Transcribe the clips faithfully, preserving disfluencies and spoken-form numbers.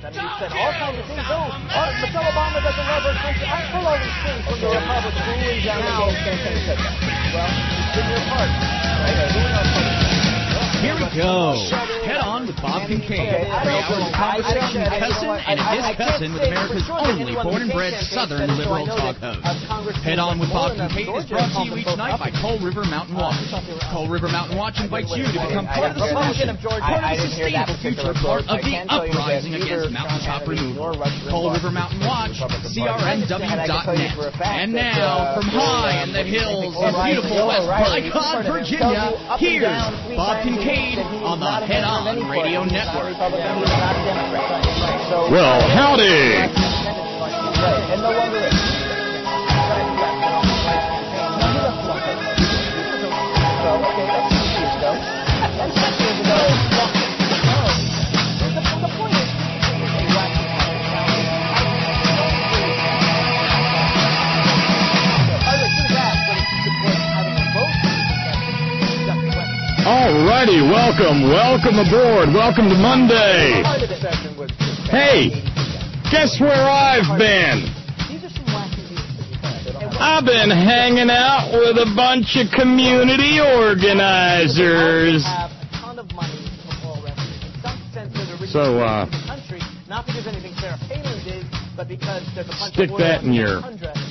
I mean, you said all kinds of things. Oh, oh, Michelle Obama doesn't love her country. I pull all these things from the Republicans. Cooling down the whole thing. Well, it's been your part. Right? Here we go. Head on with Bob Kincaid. Three hours of conversation with Cousin and his cousin with America's only born and bred Southern liberal talk host. Head on with Bob Kincaid is brought to you each night by Coal River Mountain Watch. Coal River Mountain Watch invites you to become part of the solution, part of the sustainable future, part of the uprising against mountaintop removal. Coal River Mountain Watch, C R N W dot net. And now, from high in the hills of beautiful West Bicod, Virginia, here's Bob Kincaid on the Head On Radio Network. Well, howdy. All righty, welcome, welcome aboard, welcome to Monday. Hey, guess where I've been? I've been hanging out with a bunch of community organizers. So, uh, stick that in your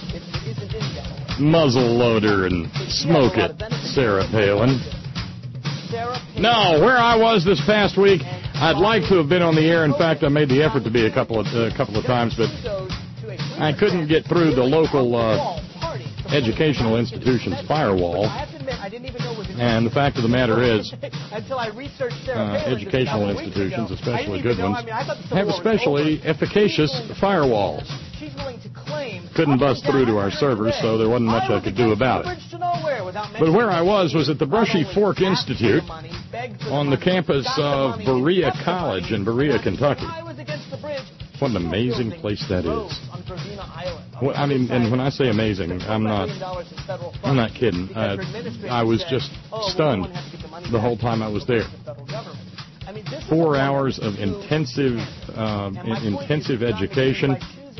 muzzle loader and smoke it, Sarah Palin. No, where I was this past week, I'd like to have been on the air. In fact, I made the effort to be a couple of a uh, couple of times, but I couldn't get through the local uh, educational institution's firewall. And the fact of the matter is, uh, educational institutions, especially good ones, have especially efficacious firewalls. Couldn't bust through to our servers, so there wasn't much I could do about it. But where I was was at the Brushy Fork Institute on the campus of Berea College in Berea, Kentucky. What an amazing place that is. Well, I mean, and when I say amazing, I'm not, I'm not kidding. Uh, I was just stunned the whole time I was there. Four hours of intensive, uh, intensive education.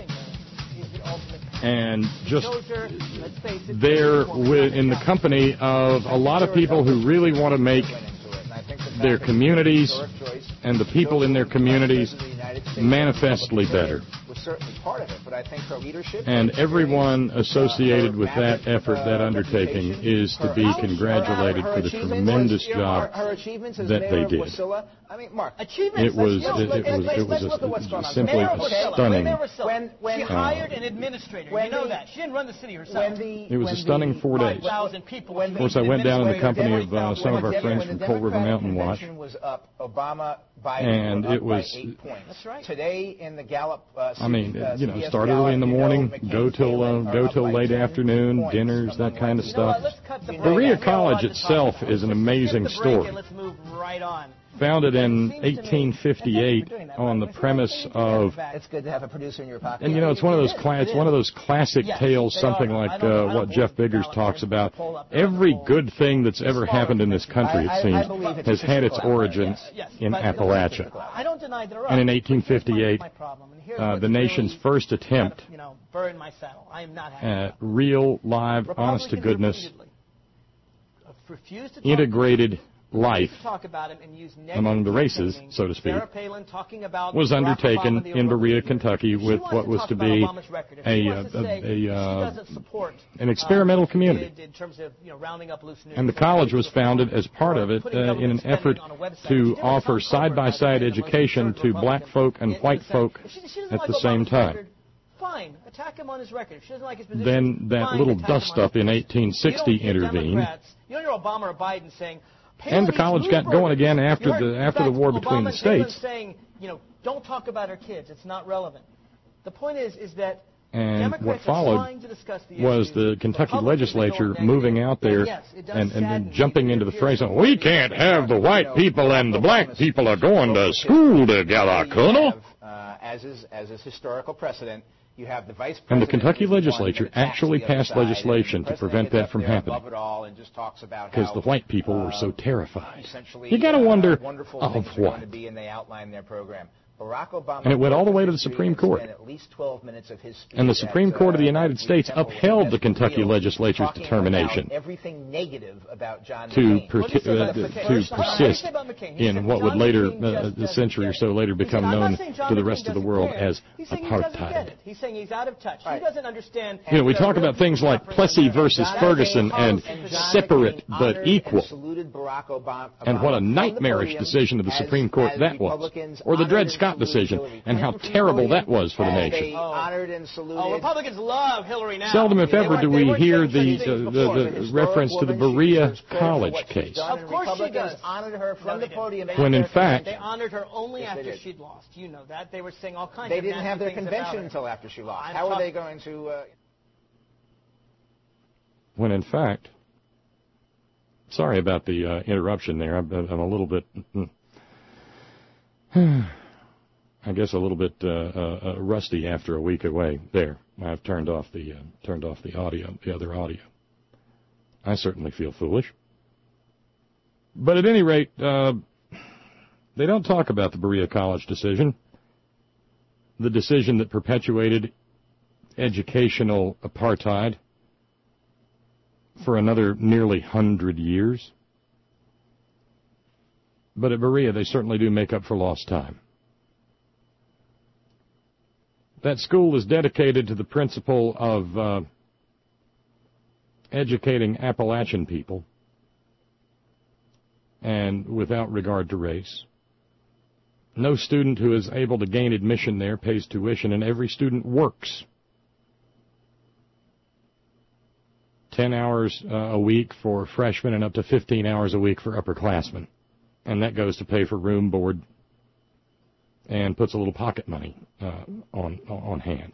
And just there in the company of a lot of people who really want to make their communities and the people in their communities manifestly better. And everyone associated with that effort, that undertaking, is to be congratulated for the tremendous job that they did. It was it, it was it was, a, it was simply a stunning. She hired an administrator. You know that. She didn't run the city herself. It was a stunning four days. Of course, I went down in the company of uh, some of our friends from Coal River Mountain Watch, and it was. Today in the Gallup. I mean, you know, start early in the morning, go till uh, go till late afternoon, dinners, that kind of stuff. Berea College itself is an amazing story. Founded in eighteen fifty-eight on the premise of, it's good to have a producer in your pocket. And you know, it's one of those cla- it's one of those classic tales, something like uh, what Jeff Biggers talks about. Every good thing that's ever happened in this country, it seems, has had its origin in Appalachia. And in eighteen fifty-eight, uh, the nation's first attempt at real, live, honest to goodness, integrated life among the races, so to speak, was undertaken in Berea, Kentucky, with what was to be a, a, a, a uh, an experimental community. And the college was founded as part of it uh, in an effort to offer side-by-side education to black folk and white folk at the same time. Fine, attack him on his record. If she doesn't like his position, then that little dust-up in eighteen sixty intervened. You don't hear Obama or Biden saying, and the college got going again after the after the war between the states. Saying, you know, don't talk about our kids. It's not relevant. The point is, is that and what followed was the Kentucky legislature moving out there and, and, and jumping into the phrase, we can't have the white people and the black people are going to school together, Colonel. As is as is historical precedent. You have the vice and the Kentucky legislature actually passed legislation to prevent that from happening because the white people were so terrified. You got to wonder, of what? Barack Obama and it went all the way to the Supreme Court. At least twelve minutes of his speech and the Supreme at, Court of the uh, United States upheld the Kentucky legislature's determination everything negative about John to, McCain. per- uh, to persist in what would later, uh, a century or so later, become known to the rest of the world as apartheid. He's saying he's out of touch. He doesn't understand. You know, we talk about things like Plessy versus Ferguson and separate but equal. And what a nightmarish decision of the Supreme Court that was. Or the Dred Scott decision, and how terrible that was for the nation. Oh, Republicans love Hillary now. Seldom, if ever, do we hear the, uh, the, the reference to the Berea College case. Of course she does. When in fact, they honored her only after she'd lost. You know that. They were saying all kinds they of didn't have their things convention until after she lost. How are they going to... Uh... When in fact... Sorry about the uh, interruption there. I'm, I'm a little bit... I guess a little bit uh, uh, rusty after a week away. There, I've turned off the uh, turned off the audio, the other audio. I certainly feel foolish. But at any rate, uh, they don't talk about the Berea College decision, the decision that perpetuated educational apartheid for another nearly hundred years. But at Berea, they certainly do make up for lost time. That school is dedicated to the principle of uh, educating Appalachian people, and without regard to race. No student who is able to gain admission there pays tuition, and every student works. Ten hours uh, a week for freshmen and up to fifteen hours a week for upperclassmen. And that goes to pay for room, board, and puts a little pocket money uh, on on hand.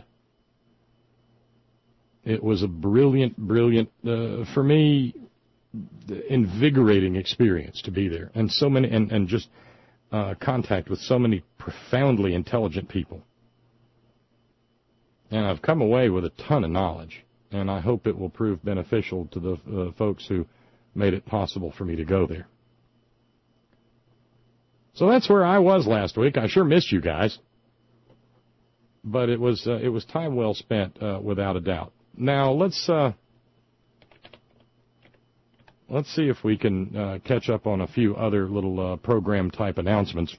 It was a brilliant, brilliant, uh, for me, invigorating experience to be there, and so many, and, and just uh, contact with so many profoundly intelligent people. And I've come away with a ton of knowledge, and I hope it will prove beneficial to the uh, folks who made it possible for me to go there. So that's where I was last week. I sure missed you guys, but it was uh, it was time well spent, uh, without a doubt. Now let's uh, let's see if we can uh, catch up on a few other little uh, program type announcements.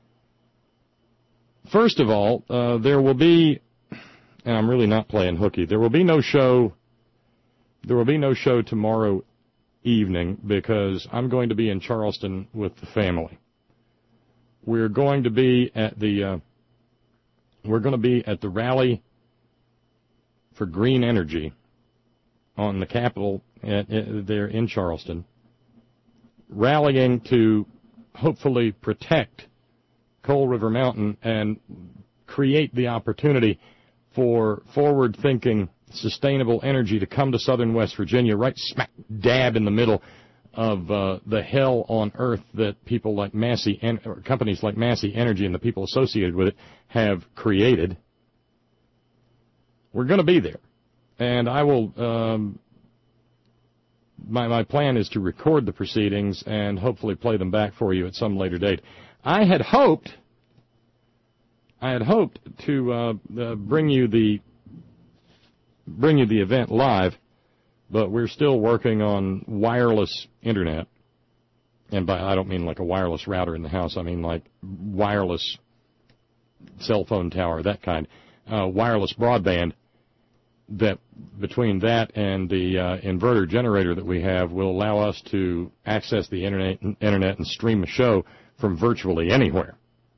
First of all, uh, there will be, and I'm really not playing hooky. There will be no show. There will be no show tomorrow evening because I'm going to be in Charleston with the family. We're going to be at the uh, we're going to be at the rally for green energy on the Capitol at, at, there in Charleston, rallying to hopefully protect Coal River Mountain and create the opportunity for forward-thinking, sustainable energy to come to southern West Virginia, right smack dab in the middle of uh, the hell on earth that people like Massey and or companies like Massey Energy and the people associated with it have created. We're going to be there, and I will. Um, my my plan is to record the proceedings and hopefully play them back for you at some later date. I had hoped, I had hoped to uh, uh, bring you the bring you the event live. But we're still working on wireless internet. And by I don't mean like a wireless router in the house. I mean like wireless cell phone tower, that kind. Uh, wireless broadband that between that and the uh, inverter generator that we have will allow us to access the internet, internet and stream a show from virtually anywhere.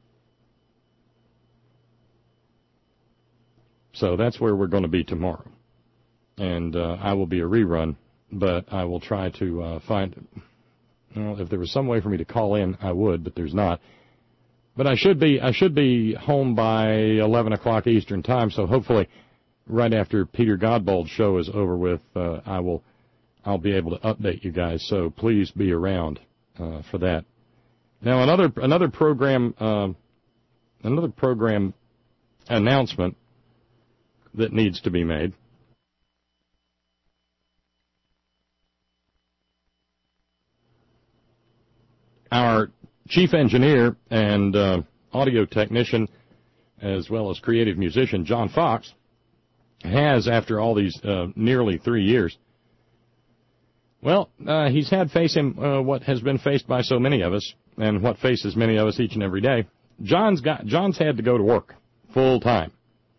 So that's where we're going to be tomorrow. And uh, I will be a rerun, but I will try to uh, find, well, if there was some way for me to call in, I would, but there's not. But I should be I should be home by eleven o'clock Eastern time, so hopefully right after Peter Godbold's show is over with, uh, I will I'll be able to update you guys. So please be around uh, for that. Now another another program uh, another program announcement that needs to be made. Our chief engineer and uh, audio technician as well as creative musician, John Fox, has, after all these uh, nearly three years, well, uh, he's had face him uh, what has been faced by so many of us, and what faces many of us each and every day. John's got John's had to go to work full time,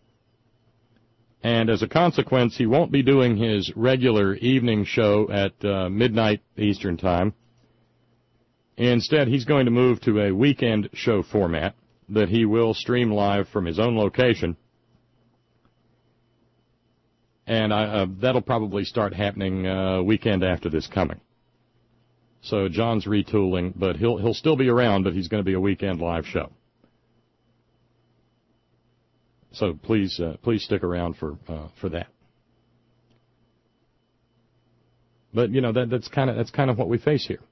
and as a consequence, he won't be doing his regular evening show at uh, midnight Eastern time. Instead, he's going to move to a weekend show format that he will stream live from his own location. And I, uh, that'll probably start happening uh, weekend after this coming. So John's retooling, but he'll he'll still be around, but he's going to be a weekend live show. So please uh, please stick around for uh, for that. But you know that that's kind of that's kind of what we face here.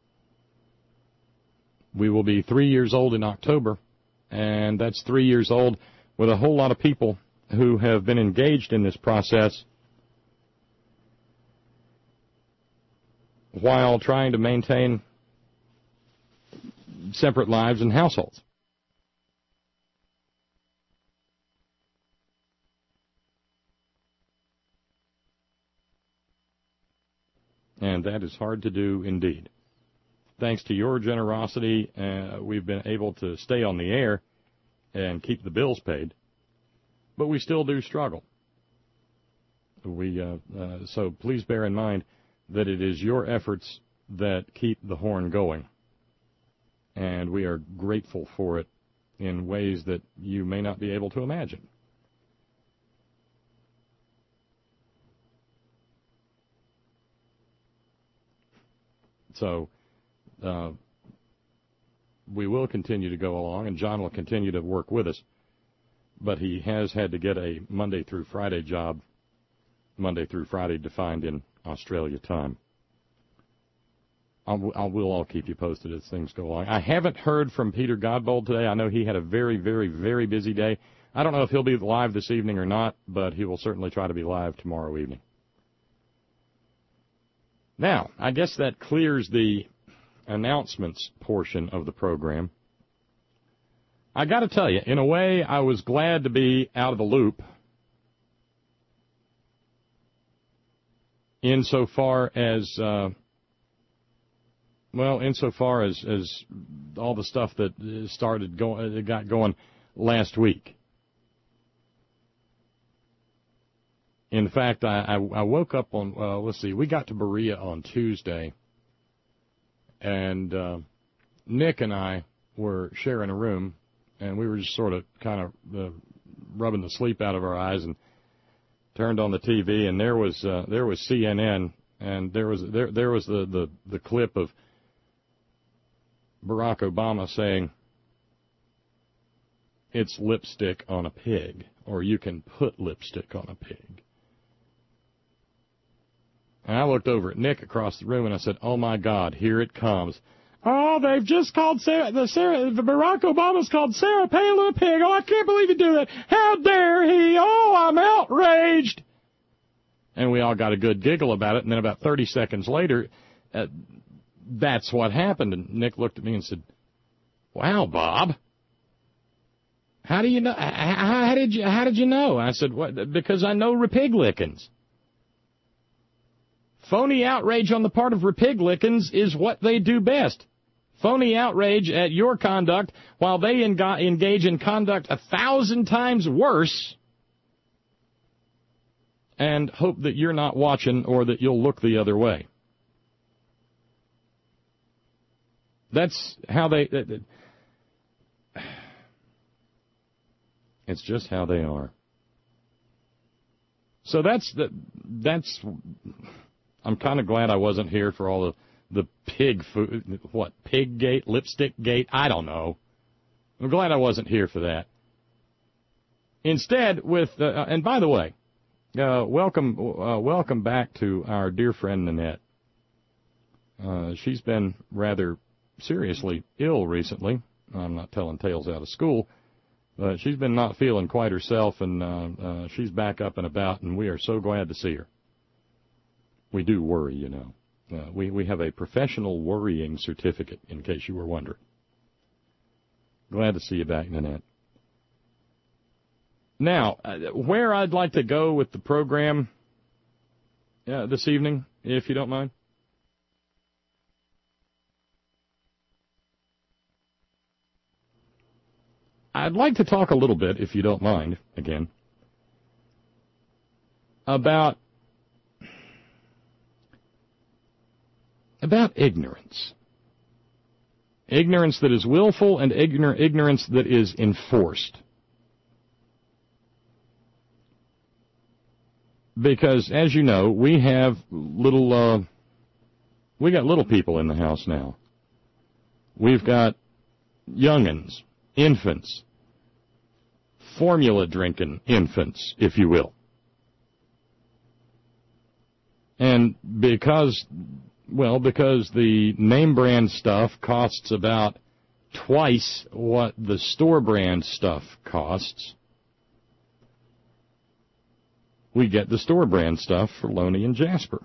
We will be three years old in October, and that's three years old with a whole lot of people who have been engaged in this process while trying to maintain separate lives and households. And that is hard to do indeed. Thanks to your generosity, uh, we've been able to stay on the air and keep the bills paid. But we still do struggle. We uh, uh, so please bear in mind that it is your efforts that keep the horn going, and we are grateful for it in ways that you may not be able to imagine. So uh, we will continue to go along, and John will continue to work with us. But he has had to get a Monday through Friday job, Monday through Friday defined in Australia time. I'll, I'll, we'll all keep you posted as things go along. I haven't heard from Peter Godbold today. I know he had a very, very, very busy day. I don't know if he'll be live this evening or not, but he will certainly try to be live tomorrow evening. Now, I guess that clears the announcements portion of the program. I got to tell you, in a way, I was glad to be out of the loop insofar as, uh, well, insofar as, as all the stuff that started going, got going last week. In fact, I, I, I woke up on, uh, let's see, we got to Berea on Tuesday, and uh, Nick and I were sharing a room. And we were just sort of kind of uh, rubbing the sleep out of our eyes and turned on the T V, and there was uh, there was C N N, and there was there there was the, the, the clip of Barack Obama saying, "It's lipstick on a pig," or "You can put lipstick on a pig." And I looked over at Nick across the room, and I said, "Oh my God, here it comes." Oh, they've just called Sarah, the Sarah, the Barack Obama's called Sarah Palin a pig. Oh, I can't believe he'd do that. How dare he? Oh, I'm outraged. And we all got a good giggle about it. And then about thirty seconds later, uh, that's what happened. And Nick looked at me and said, "Wow, Bob, how do you know? How, how did you? How did you know?" And I said, "What? Because I know Repiglickens. Phony outrage on the part of Repiglickens is what they do best. Phony outrage at your conduct while they engage in conduct a thousand times worse and hope that you're not watching or that you'll look the other way." That's how they... It's just how they are. So that's... the that's... I'm kind of glad I wasn't here for all the, the pig food, what, pig gate, lipstick gate, I don't know. I'm glad I wasn't here for that. Instead, with, uh, and by the way, uh, welcome, uh, welcome back to our dear friend Nanette. Uh, she's been rather seriously ill recently. I'm not telling tales out of school, but she's been not feeling quite herself, and uh, uh, she's back up and about, and we are so glad to see her. We do worry, you know. Uh, we, we have a professional worrying certificate, in case you were wondering. Glad to see you back, Nanette. Now, uh, where I'd like to go with the program uh, this evening, if you don't mind. I'd like to talk a little bit, if you don't mind, again, about about ignorance. Ignorance that is willful and ignor- ignorance that is enforced. Because, as you know, we have little, uh, we got little people in the house now. We've got young'uns, infants, formula-drinking infants, if you will. And because, well, because the name-brand stuff costs about twice what the store-brand stuff costs, we get the store-brand stuff for Loney and Jasper.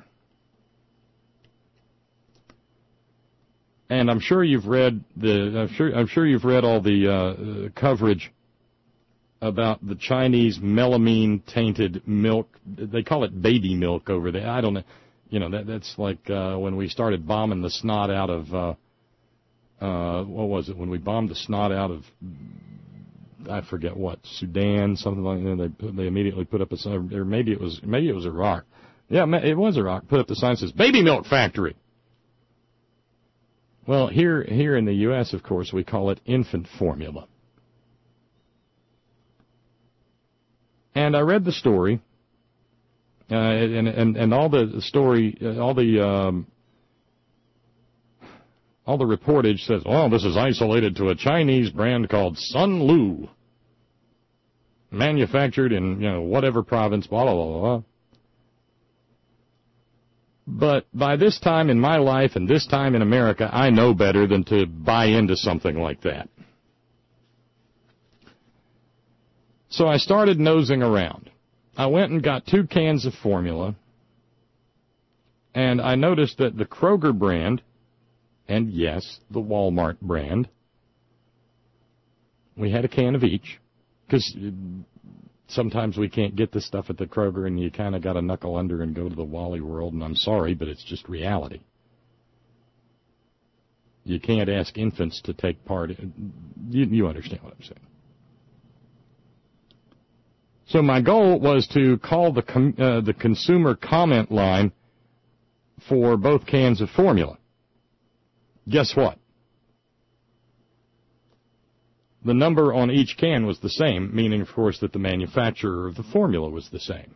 And I'm sure you've read the, I'm sure, I'm sure you've read all the uh, coverage about the Chinese melamine-tainted milk. They call it baby milk over there. I don't know. You know, that that's like uh, when we started bombing the snot out of, uh, uh, what was it, when we bombed the snot out of, I forget what, Sudan, something like that. They they immediately put up a sign, or maybe it was maybe it was Iraq. Yeah, it was Iraq. Put up the sign that says baby milk factory. Well, here here in the U S, of course, we call it infant formula. And I read the story, uh, and and and all the story, uh, all the um, all the reportage says, "Oh, this is isolated to a Chinese brand called Sun Lu, manufactured in you know whatever province." Blah blah blah blah. But by this time in my life and this time in America, I know better than to buy into something like that. So I started nosing around. I went and got two cans of formula, and I noticed that the Kroger brand, and yes, the Walmart brand, we had a can of each, because sometimes we can't get this stuff at the Kroger, and you kind of got to knuckle under and go to the Wally World, and I'm sorry, but it's just reality. You can't ask infants to take part. You, you understand what I'm saying. So my goal was to call the com- uh, the consumer comment line for both cans of formula. Guess what? The number on each can was the same, meaning, of course, that the manufacturer of the formula was the same.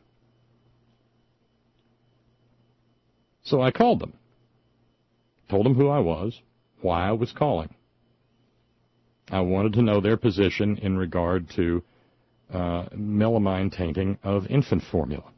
So I called them, told them who I was, why I was calling. I wanted to know their position in regard to Uh, melamine tainting of infant formula.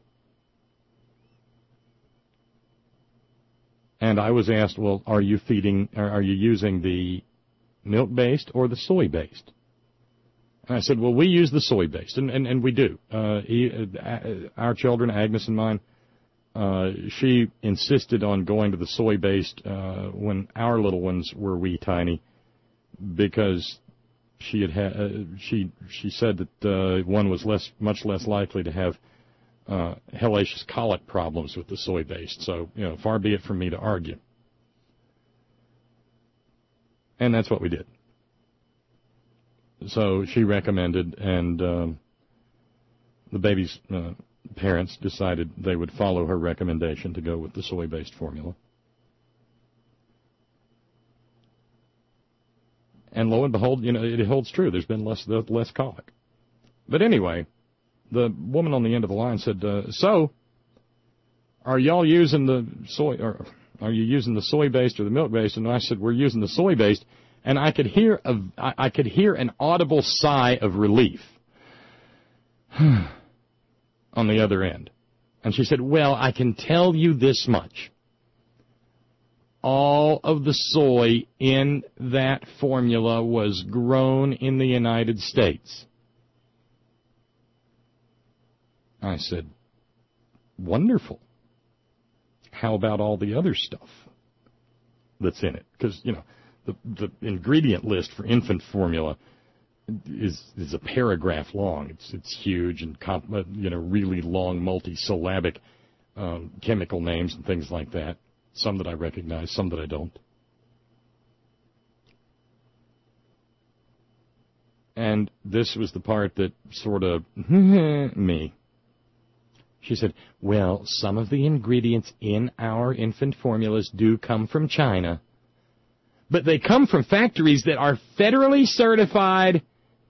And I was asked, well, are you feeding, are you using the milk-based or the soy-based? And I said, well, we use the soy-based, and, and, and we do. Uh, he, uh, our children, Agnes and mine, uh, she insisted on going to the soy-based uh, when our little ones were wee tiny, because She had ha- uh, she she said that uh, one was less much less likely to have uh, hellacious colic problems with the soy-based. So, you know, far be it from me to argue. And that's what we did. So she recommended, and um, the baby's uh, parents decided they would follow her recommendation to go with the soy-based formula. And lo and behold, you know, it holds true. There's been less less colic. But anyway, the woman on the end of the line said, uh, so, are y'all using the soy, or are you using the soy-based or the milk-based? And I said, we're using the soy-based. And I could hear a, I could hear an audible sigh of relief on the other end. And she said, well, I can tell you this much. All of the soy in that formula was grown in the United States. I said, wonderful. How about all the other stuff that's in it? Because, you know, the, the ingredient list for infant formula is is a paragraph long. It's it's huge and comp, you know really long multi-syllabic um, chemical names and things like that. Some that I recognize, some that I don't. And this was the part that sort of me. She said, well, some of the ingredients in our infant formulas do come from China, but they come from factories that are federally certified,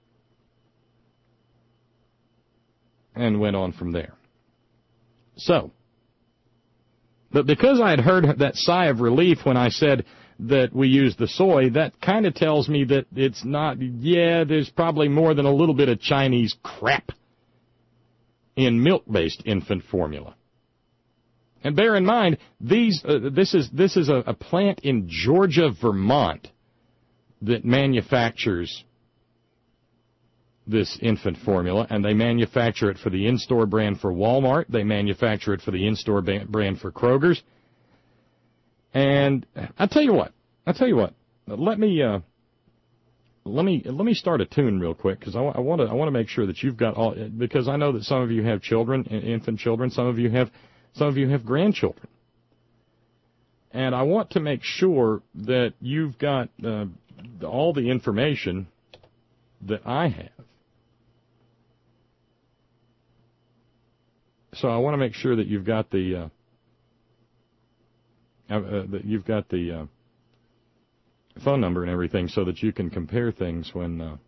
and went on from there. So, but because I had heard that sigh of relief when I said that we use the soy, that kind of tells me that it's not, yeah, there's probably more than a little bit of Chinese crap in milk-based infant formula. And bear in mind, these uh, this is this is a, a plant in Georgia, Vermont, that manufactures this infant formula, and they manufacture it for the in-store brand for Walmart. They manufacture it for the in-store brand for Kroger's. And I'll tell you what, I'll tell you what, let me, uh, let me, let me start a tune real quick, because I, I want to, I want to make sure that you've got all, because I know that some of you have children, infant children, some of you have, some of you have grandchildren. And I want to make sure that you've got, uh, all the information that I have. So I want to make sure that you've got the, uh, Uh, that you've got the uh, phone number and everything so that you can compare things when, uh,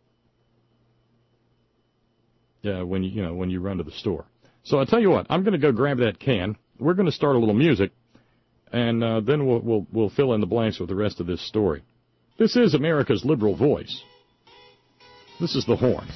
yeah, when you you know when you run to the store. So I'll tell you what, I'm going to go grab that can. We're going to start a little music, and uh, then we'll we'll we'll fill in the blanks with the rest of this story. This is America's Liberal Voice. This is the Horn.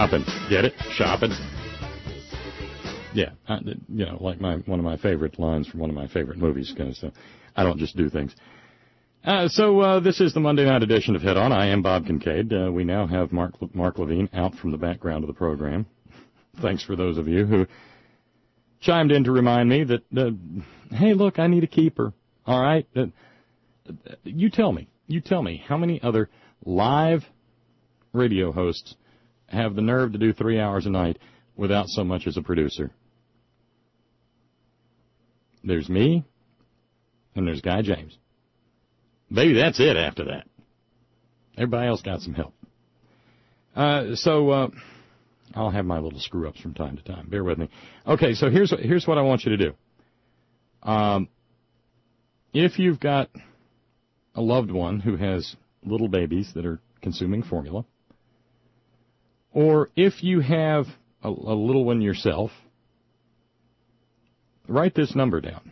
shopping. Get it? Shopping. Yeah, I, you know, like my one of my favorite lines from one of my favorite movies. So I don't just do things. Uh, so uh, this is the Monday night edition of Head On. I am Bob Kincaid. Uh, we now have Mark Mark Levine out from the background of the program. Thanks for those of you who chimed in to remind me that, uh, hey, look, I need a keeper. All right? Uh, you tell me. You tell me how many other live radio hosts have the nerve to do three hours a night without so much as a producer? There's me, and there's Guy James. Maybe that's it after that. Everybody else got some help. Uh, so uh, I'll have my little screw-ups from time to time. Bear with me. Okay, so here's here's what I want you to do. Um, if you've got a loved one who has little babies that are consuming formula, or if you have a, a little one yourself, write this number down.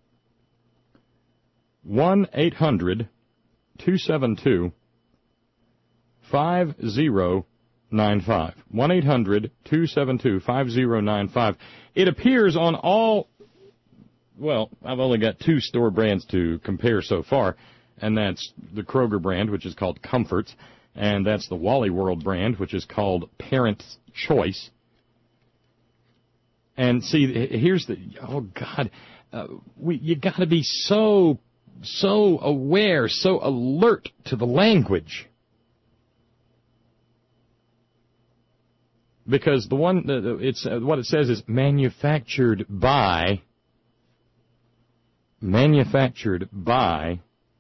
one eight hundred two seven two five zero nine five. one eight hundred two seven two five zero nine five. It appears on all, well, I've only got two store brands to compare so far, and that's the Kroger brand, which is called Comforts, and that's the Wally World brand, which is called Parent's Choice. And see, here's the, oh, God, uh, we, you got to be so so aware, so alert to the language. Because the one, it's what it says is manufactured by, manufactured by,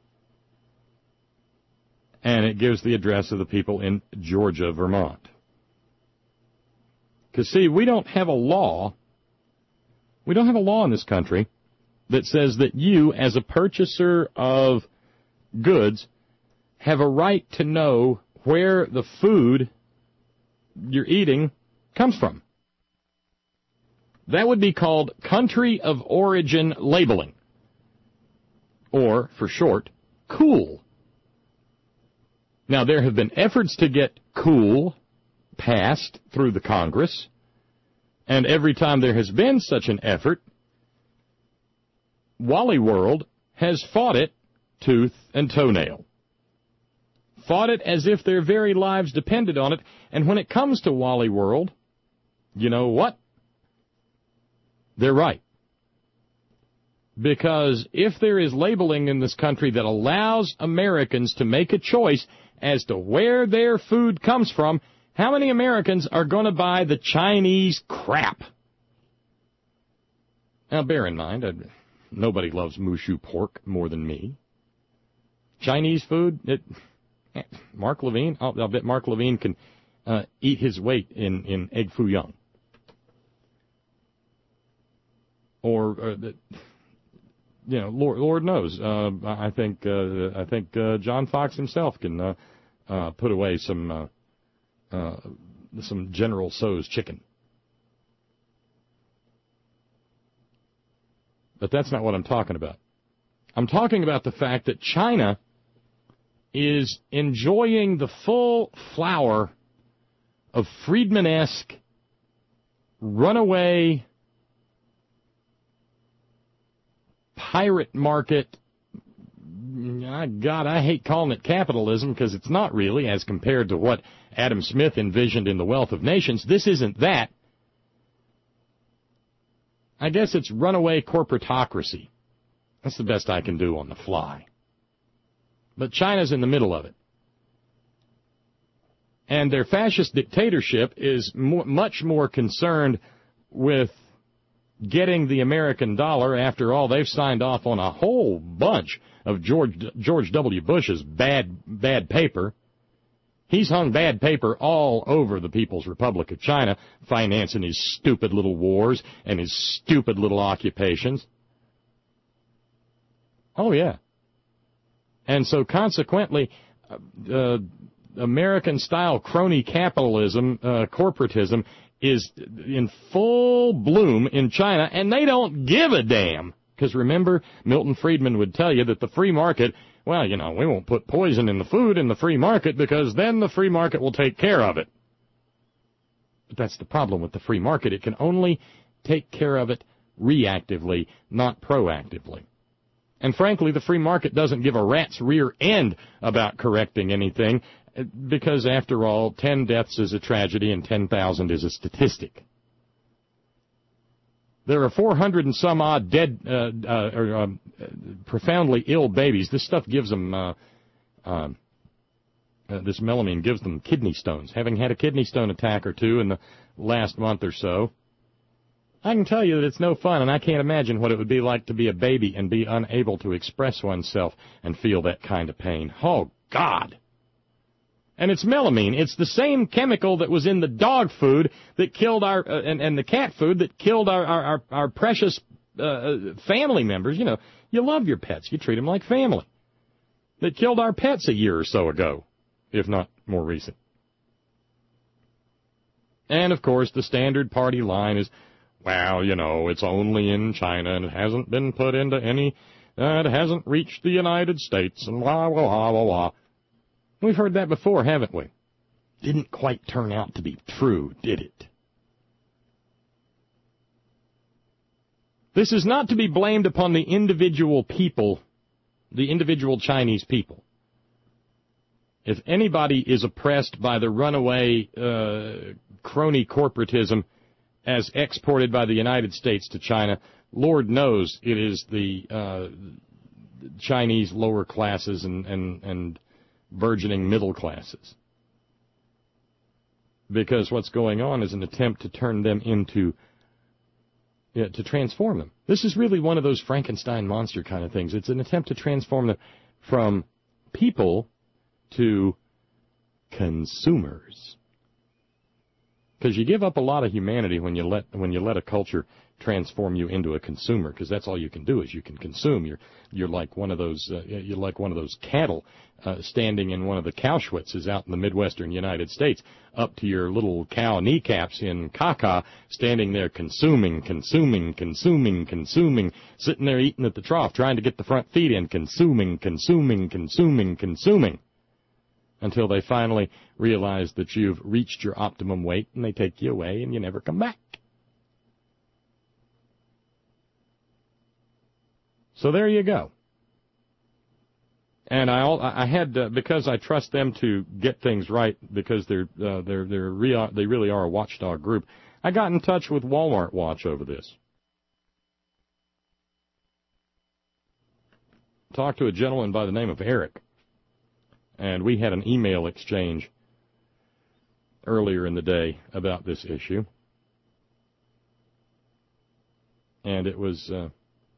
and it gives the address of the people in Georgia, Vermont. Because, see, we don't have a law, we don't have a law in this country that says that you, as a purchaser of goods, have a right to know where the food you're eating comes from. That would be called country of origin labeling, or, for short, COOL. Now, there have been efforts to get COOL passed through the Congress, and every time there has been such an effort, Wally World has fought it tooth and toenail. Fought it as if their very lives depended on it. And when it comes to Wally World, you know what? They're right. Because if there is labeling in this country that allows Americans to make a choice as to where their food comes from, how many Americans are going to buy the Chinese crap? Now, bear in mind, I'd... nobody loves Mushu pork more than me. Chinese food, it, Mark Levine, I'll, I'll bet Mark Levine can uh, eat his weight in, in egg foo young. Or, uh, the, you know, Lord, Lord knows. Uh, I think uh, I think uh, John Fox himself can uh, uh, put away some uh, uh, some General Tso's chicken. But that's not what I'm talking about. I'm talking about the fact that China is enjoying the full flower of Friedman-esque, runaway, pirate market. God, I hate calling it capitalism because it's not really, as compared to what Adam Smith envisioned in The Wealth of Nations. This isn't that. I guess it's runaway corporatocracy. That's the best I can do on the fly. But China's in the middle of it. And their fascist dictatorship is more, much more concerned with getting the American dollar. After all, they've signed off on a whole bunch of George George W. Bush's bad bad paper. He's hung bad paper all over the People's Republic of China, financing his stupid little wars and his stupid little occupations. Oh, yeah. And so, consequently, uh, American-style crony capitalism, uh, corporatism, is in full bloom in China, and they don't give a damn. Because remember, Milton Friedman would tell you that the free market, well, you know, we won't put poison in the food in the free market because then the free market will take care of it. But that's the problem with the free market. It can only take care of it reactively, not proactively. And frankly, the free market doesn't give a rat's rear end about correcting anything, because after all, ten deaths is a tragedy and ten thousand is a statistic. There are four hundred and some odd dead, uh, uh, or um, profoundly ill babies. This stuff gives them, uh, uh, uh, this melamine gives them kidney stones. Having had a kidney stone attack or two in the last month or so, I can tell you that it's no fun, and I can't imagine what it would be like to be a baby and be unable to express oneself and feel that kind of pain. Oh, God! And it's melamine. It's the same chemical that was in the dog food that killed our, uh, and, and the cat food that killed our, our, our, our precious uh, family members. You know, you love your pets. You treat them like family. That killed our pets a year or so ago, if not more recent. And, of course, the standard party line is, well, you know, it's only in China and it hasn't been put into any, uh, it hasn't reached the United States and blah, blah, blah, blah, blah. We've heard that before, haven't we? Didn't quite turn out to be true, did it? This is not to be blamed upon the individual people, the individual Chinese people. If anybody is oppressed by the runaway uh, crony corporatism as exported by the United States to China, Lord knows it is the uh, Chinese lower classes and, and, and burgeoning middle classes. Because what's going on is an attempt to turn them into, yeah, to transform them. This is really one of those Frankenstein monster kind of things. It's an attempt to transform them from people to consumers. Because you give up a lot of humanity when you let when you let a culture transform you into a consumer. Because that's all you can do is you can consume. You're you're like one of those uh, you're like one of those cattle uh, standing in one of the cow schwitzes out in the Midwestern United States, up to your little cow kneecaps in caca, standing there consuming, consuming, consuming, consuming, sitting there eating at the trough, trying to get the front feet in, consuming, consuming, consuming, consuming. Until they finally realize that you've reached your optimum weight and they take you away and you never come back. So there you go. And I, I had uh, because I trust them to get things right, because they're uh, they're they're rea- they really are a watchdog group. I got in touch with Walmart Watch over this. Talked to a gentleman by the name of Eric. And we had an email exchange earlier in the day about this issue. And it was uh,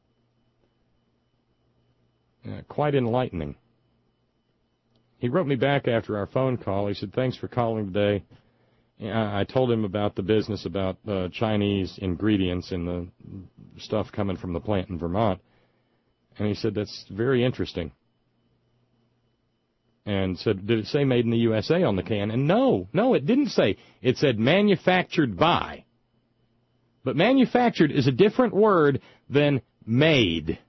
uh, quite enlightening. He wrote me back after our phone call. He said, thanks for calling today. I told him about the business about uh, Chinese ingredients in the stuff coming from the plant in Vermont. And he said, that's very interesting. And said, did it say made in the U S A on the can? And no, no, it didn't say. It said manufactured by. But manufactured is a different word than made.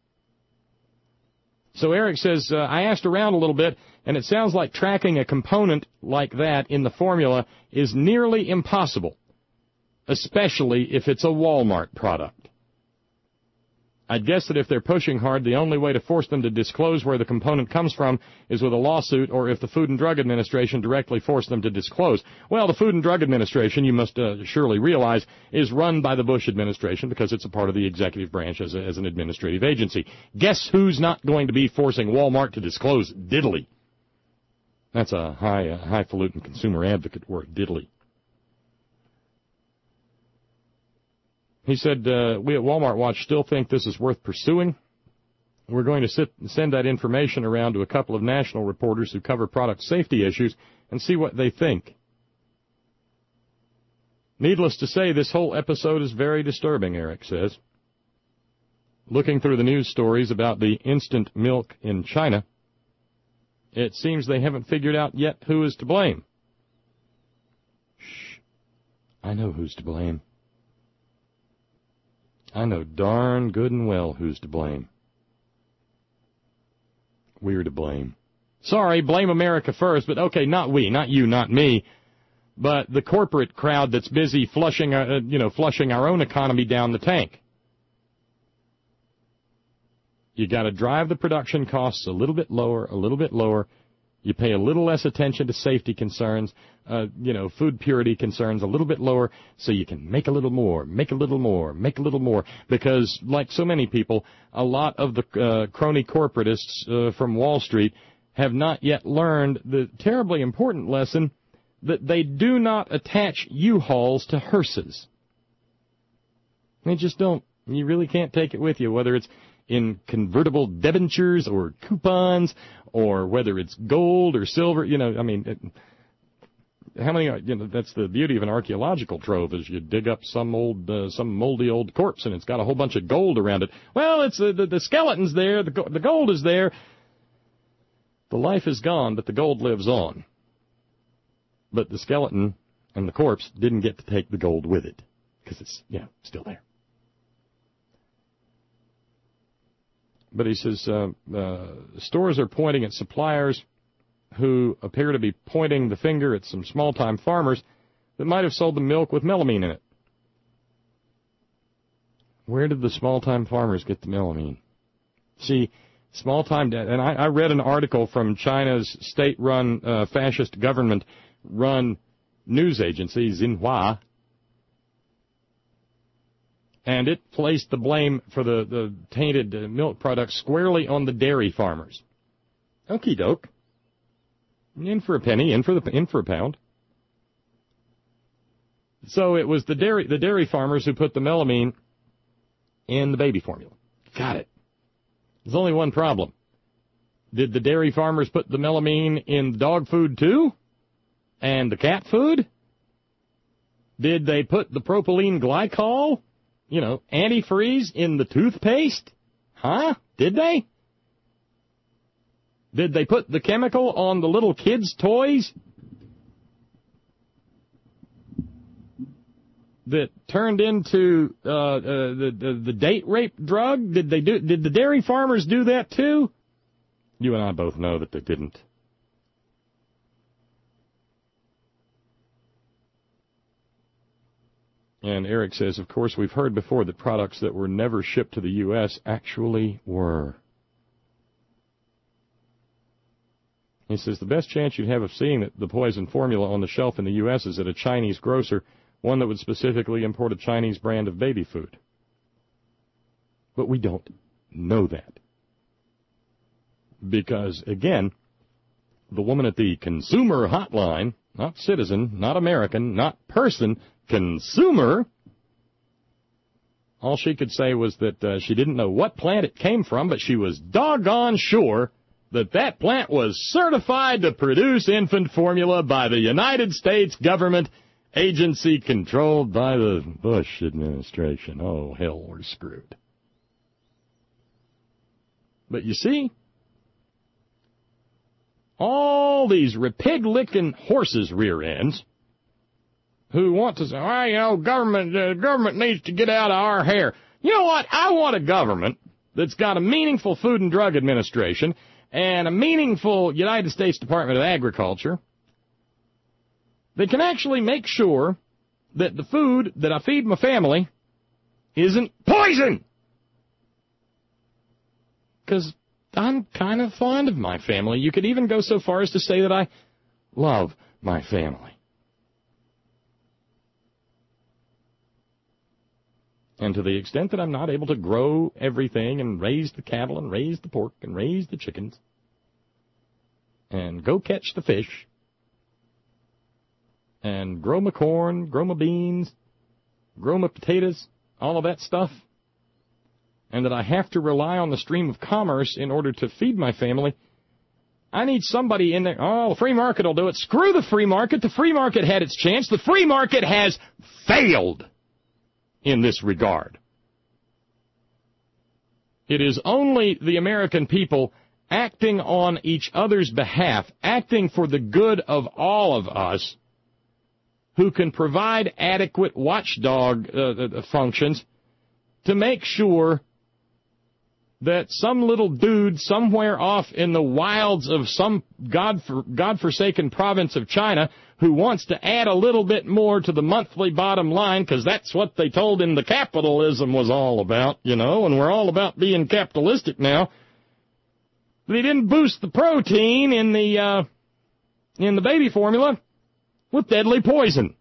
So Eric says, uh, I asked around a little bit, and it sounds like tracking a component like that in the formula is nearly impossible, especially if it's a Walmart product. I'd guess that if they're pushing hard, the only way to force them to disclose where the component comes from is with a lawsuit, or if the Food and Drug Administration directly forced them to disclose. Well, the Food and Drug Administration, you must uh, surely realize, is run by the Bush administration because it's a part of the executive branch as, a, as an administrative agency. Guess who's not going to be forcing Walmart to disclose diddly? That's a high, uh, highfalutin consumer advocate word, diddly. He said, uh, we at Walmart Watch still think this is worth pursuing. We're going to sit, send that information around to a couple of national reporters who cover product safety issues and see what they think. Needless to say, this whole episode is very disturbing, Eric says. Looking through the news stories about the instant milk in China, it seems they haven't figured out yet who is to blame. Shh. I know who's to blame. I know darn good and well who's to blame. We're to blame. Sorry, blame America first, but okay, not we, not you, not me. but the corporate crowd that's busy flushing, uh, you know, flushing our own economy down the tank. You got to drive the production costs a little bit lower, a little bit lower. You pay a little less attention to safety concerns, uh, you know, food purity concerns, a little bit lower, so you can make a little more, make a little more, make a little more. Because, like so many people, a lot of the uh, crony corporatists uh, from Wall Street have not yet learned the terribly important lesson that they do not attach U-Hauls to hearses. They just don't. You really can't take it with you, whether it's in convertible debentures or coupons, or whether it's gold or silver. You know, I mean, it, how many, you know, that's the beauty of an archaeological trove, is you dig up some old, uh, some moldy old corpse, and it's got a whole bunch of gold around it. Well, it's uh, the, the skeleton's there, the, the gold is there. The life is gone, but the gold lives on. But the skeleton and the corpse didn't get to take the gold with it, because it's, you know, still there. But he says uh, uh, stores are pointing at suppliers who appear to be pointing the finger at some small-time farmers that might have sold the milk with melamine in it. Where did the small-time farmers get the melamine? See, small-time, and I, I read an article from China's state-run, uh, fascist government-run news agency, Xinhua, and it placed the blame for the, the tainted uh, milk products squarely on the dairy farmers. Okie doke. In for a penny, in for the in for a pound. So it was the dairy the dairy farmers who put the melamine in the baby formula. Got it. There's only one problem. Did the dairy farmers put the melamine in the dog food too? And the cat food? Did they put the propylene glycol, you know, antifreeze in the toothpaste? Huh? Did they? Did they put the chemical on the little kids' toys that turned into uh, uh, the, the the date rape drug? Did they do? Did the dairy farmers do that too? You and I both know that they didn't. And Eric says, of course, we've heard before that products that were never shipped to the U S actually were. He says, the best chance you'd have of seeing the poison formula on the shelf in the U S is at a Chinese grocer, one that would specifically import a Chinese brand of baby food. But we don't know that. Because, again, the woman at the consumer hotline, not citizen, not American, not person, consumer, all she could say was that uh, she didn't know what plant it came from, but she was doggone sure that that plant was certified to produce infant formula by the United States government agency controlled by the Bush administration. Oh, hell, we're screwed. But you see, all these pig-licking horses' rear ends who want to say, oh, you know, government, uh, government needs to get out of our hair. You know what? I want a government that's got a meaningful Food and Drug Administration and a meaningful United States Department of Agriculture that can actually make sure that the food that I feed my family isn't poison. Because I'm kind of fond of my family. You could even go so far as to say that I love my family. And to the extent that I'm not able to grow everything and raise the cattle and raise the pork and raise the chickens and go catch the fish and grow my corn, grow my beans, grow my potatoes, all of that stuff, and that I have to rely on the stream of commerce in order to feed my family, I need somebody in there. Oh, the free market will do it. Screw the free market. The free market had its chance. The free market has failed in this regard. It is only the American people acting on each other's behalf, acting for the good of all of us, who can provide adequate watchdog uh, functions to make sure that some little dude somewhere off in the wilds of some God for, God-forsaken province of China who wants to add a little bit more to the monthly bottom line, because that's what they told him the capitalism was all about, you know, and we're all about being capitalistic now. They didn't boost the protein in the uh, in the baby formula with deadly poison.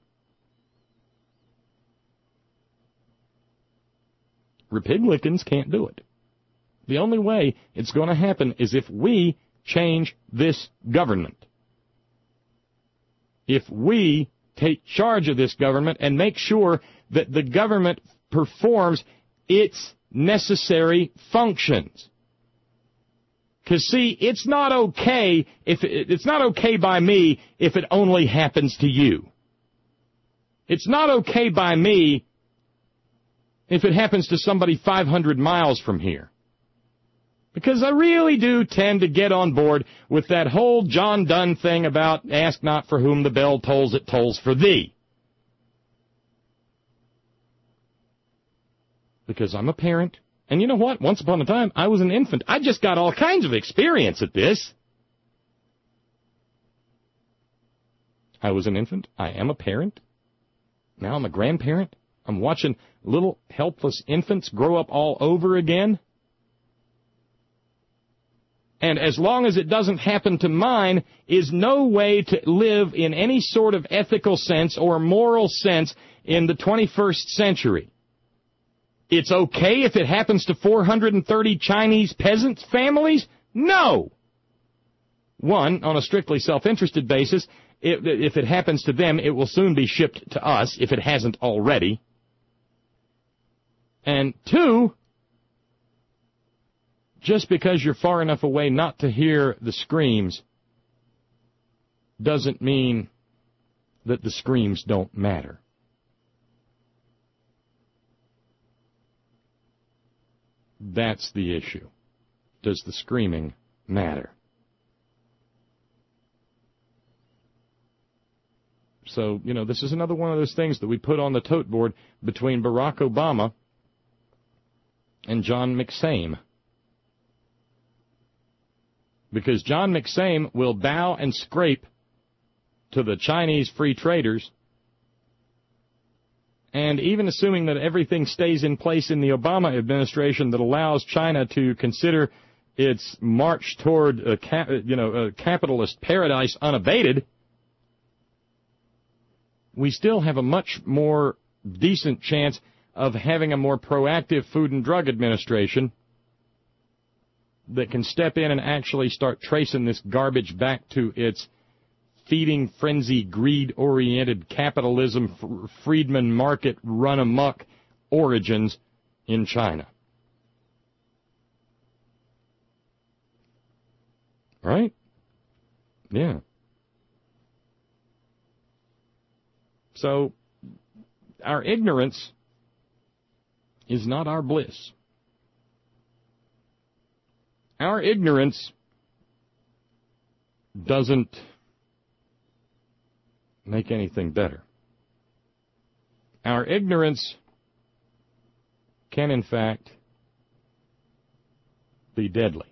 Republicans can't do it. The only way it's going to happen is if we change this government. If we take charge of this government and make sure that the government performs its necessary functions. Because, see, it's not okay if it, it's not okay by me if it only happens to you. It's not okay by me if it happens to somebody five hundred miles from here. Because I really do tend to get on board with that whole John Donne thing about ask not for whom the bell tolls, it tolls for thee. Because I'm a parent. And you know what? Once upon a time, I was an infant. I just got all kinds of experience at this. I was an infant. I am a parent. Now I'm a grandparent. I'm watching little helpless infants grow up all over again. And as long as it doesn't happen to mine, is no way to live in any sort of ethical sense or moral sense in the twenty-first century. It's okay if it happens to four hundred thirty Chinese peasant families? No. One, on a strictly self-interested basis, if, if it happens to them, it will soon be shipped to us, if it hasn't already. And two, just because you're far enough away not to hear the screams doesn't mean that the screams don't matter. That's the issue. Does the screaming matter? So, you know, this is another one of those things that we put on the tote board between Barack Obama and John McSame. Because John McSame will bow and scrape to the Chinese free traders, and even assuming that everything stays in place in the Obama administration that allows China to consider its march toward a, you know, a capitalist paradise unabated, we still have a much more decent chance of having a more proactive Food and Drug Administration that can step in and actually start tracing this garbage back to its feeding frenzy, greed-oriented capitalism, Friedman market run-amok origins in China. Right? Yeah. So, our ignorance is not our bliss. Our ignorance doesn't make anything better. Our ignorance can, in fact, be deadly.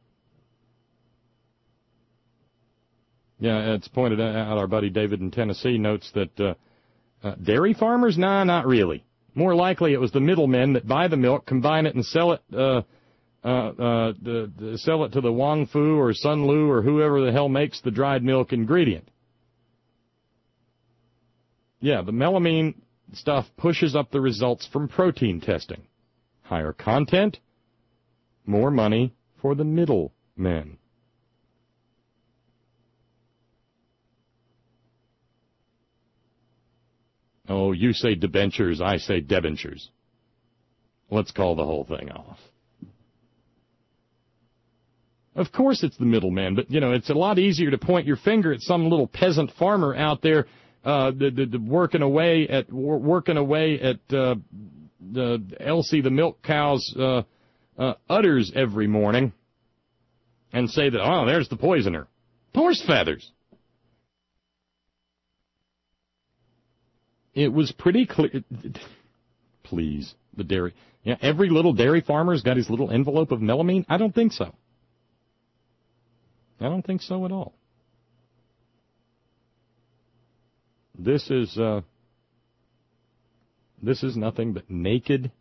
Yeah, it's pointed out, our buddy David in Tennessee notes that uh, uh, dairy farmers, nah, not really. More likely it was the middlemen that buy the milk, combine it, and sell it uh, uh, uh, the, the, sell it to the Wang Fu or Sun Lu or whoever the hell makes the dried milk ingredient. Yeah, the melamine stuff pushes up the results from protein testing. Higher content, more money for the middlemen. Oh, you say debentures, I say debentures. Let's call the whole thing off. Of course it's the middleman, but, you know, it's a lot easier to point your finger at some little peasant farmer out there uh, the, the, the working away at working away at uh, the Elsie the milk cow's uh, uh, udders every morning, and say that, oh, there's the poisoner. Horse feathers. It was pretty clear. please. The dairy. Yeah, every little dairy farmer's got his little envelope of melamine? I don't think so. I don't think so at all. This is, uh, this is nothing but naked,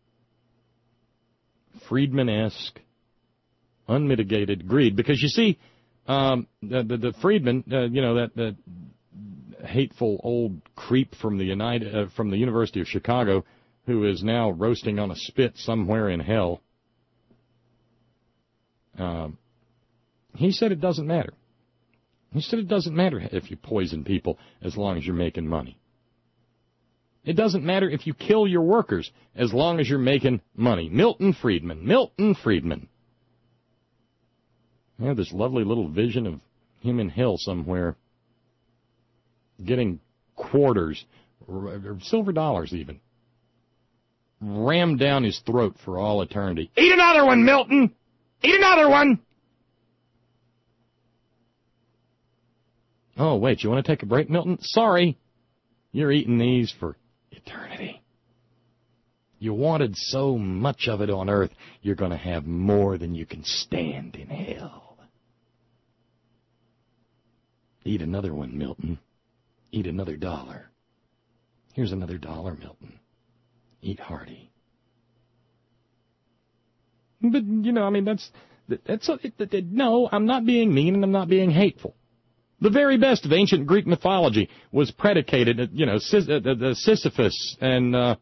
Friedman-esque, unmitigated greed. Because you see, um, the, the, the Friedman, uh, you know, that, that hateful old creep from the United, uh, from the University of Chicago, who is now roasting on a spit somewhere in hell. Um, he said it doesn't matter. He said it doesn't matter if you poison people as long as you're making money. It doesn't matter if you kill your workers as long as you're making money. Milton Friedman. Milton Friedman. I have this lovely little vision of him in hell somewhere getting quarters, or silver dollars even, rammed down his throat for all eternity. Eat another one, Milton! Eat another one! Oh, wait, you want to take a break, Milton? Sorry, you're eating these for eternity. You wanted so much of it on earth, you're going to have more than you can stand in hell. Eat another one, Milton. Eat another dollar. Here's another dollar, Milton. Eat hearty. But, you know, I mean, that's, that's, it, it, it, no, I'm not being mean and I'm not being hateful. The very best of ancient Greek mythology was predicated, you know, Sisyphus and uh,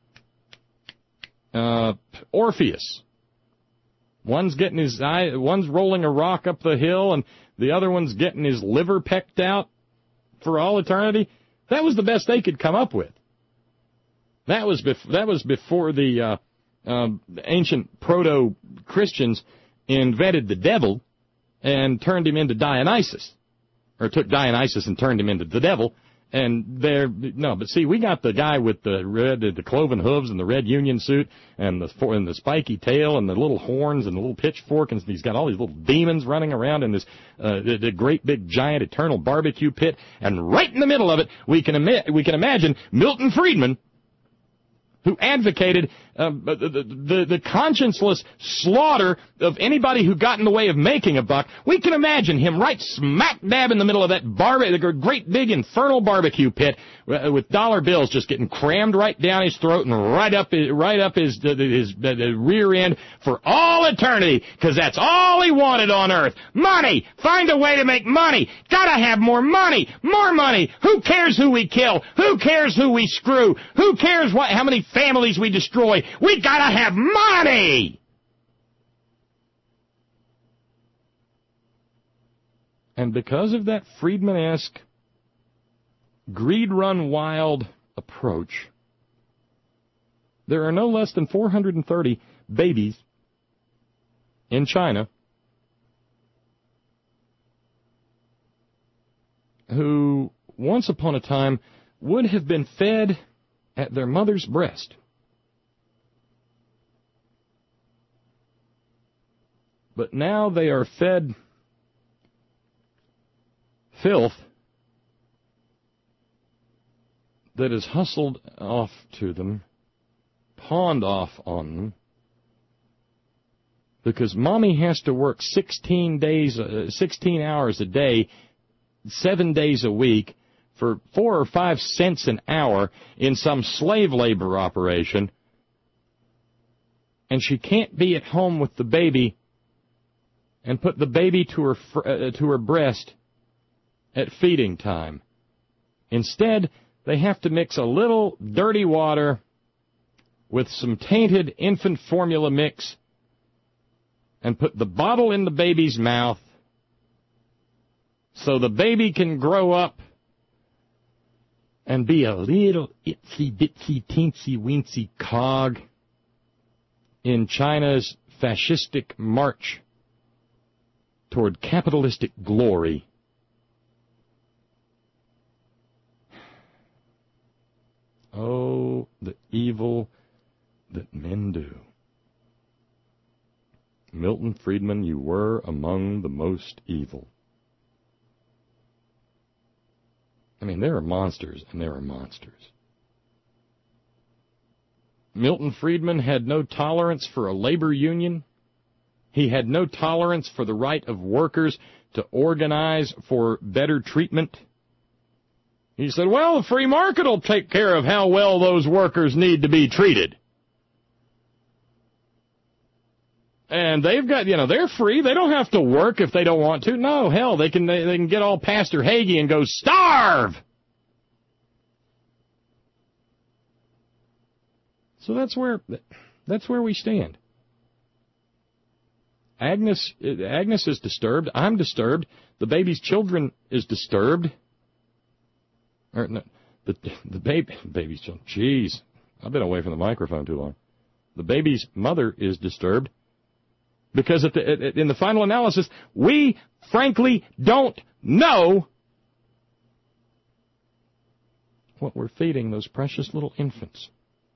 uh, Orpheus. One's getting his eye, one's rolling a rock up the hill, and the other one's getting his liver pecked out for all eternity. That was the best they could come up with. That was bef- that was before the uh, uh, ancient proto-Christians invented the devil and turned him into Dionysus. Or took Dionysus and turned him into the devil, and there, no, but see, we got the guy with the red, the cloven hooves and the red Union suit, and the and the spiky tail and the little horns and the little pitchfork, and he's got all these little demons running around in this uh, the, the great big giant eternal barbecue pit, and right in the middle of it, we can ima- we can imagine Milton Friedman, who advocated uh, the, the, the, the conscienceless slaughter of anybody who got in the way of making a buck. We can imagine him right smack dab in the middle of that bar- the great big infernal barbecue pit uh, with dollar bills just getting crammed right down his throat and right up his, right up his, uh, his uh, the rear end for all eternity, because that's all he wanted on earth. Money! Find a way to make money! Gotta have more money! More money! Who cares who we kill? Who cares who we screw? Who cares what, how many families we destroy? We gotta have money! And because of that Friedman-esque, greed-run-wild approach, there are no less than four hundred thirty babies in China who, once upon a time, would have been fed at their mother's breast. But now they are fed filth that is hustled off to them, pawned off on them, because mommy has to work sixteen days, uh, sixteen hours a day, seven days a week, for four or five cents an hour in some slave labor operation, and she can't be at home with the baby and put the baby to her fr- uh, to her breast at feeding time. Instead, they have to mix a little dirty water with some tainted infant formula mix and put the bottle in the baby's mouth so the baby can grow up and be a little itsy-bitsy, teensy-weensy cog in China's fascistic march toward capitalistic glory. Oh, the evil that men do. Milton Friedman, you were among the most evil. I mean, there are monsters and there are monsters. Milton Friedman had no tolerance for a labor union. He had no tolerance for the right of workers to organize for better treatment. He said, well, the free market will take care of how well those workers need to be treated. And they've got, you know, they're free. They don't have to work if they don't want to. No, hell, they can, they, they can get all Pastor Hagee and go starve. So that's where, that's where we stand. Agnes, Agnes is disturbed. I'm disturbed. The baby's children is disturbed. Or no, the the baby, baby's children. Jeez, I've been away from the microphone too long. The baby's mother is disturbed because at the, in the final analysis, we frankly don't know what we're feeding those precious little infants.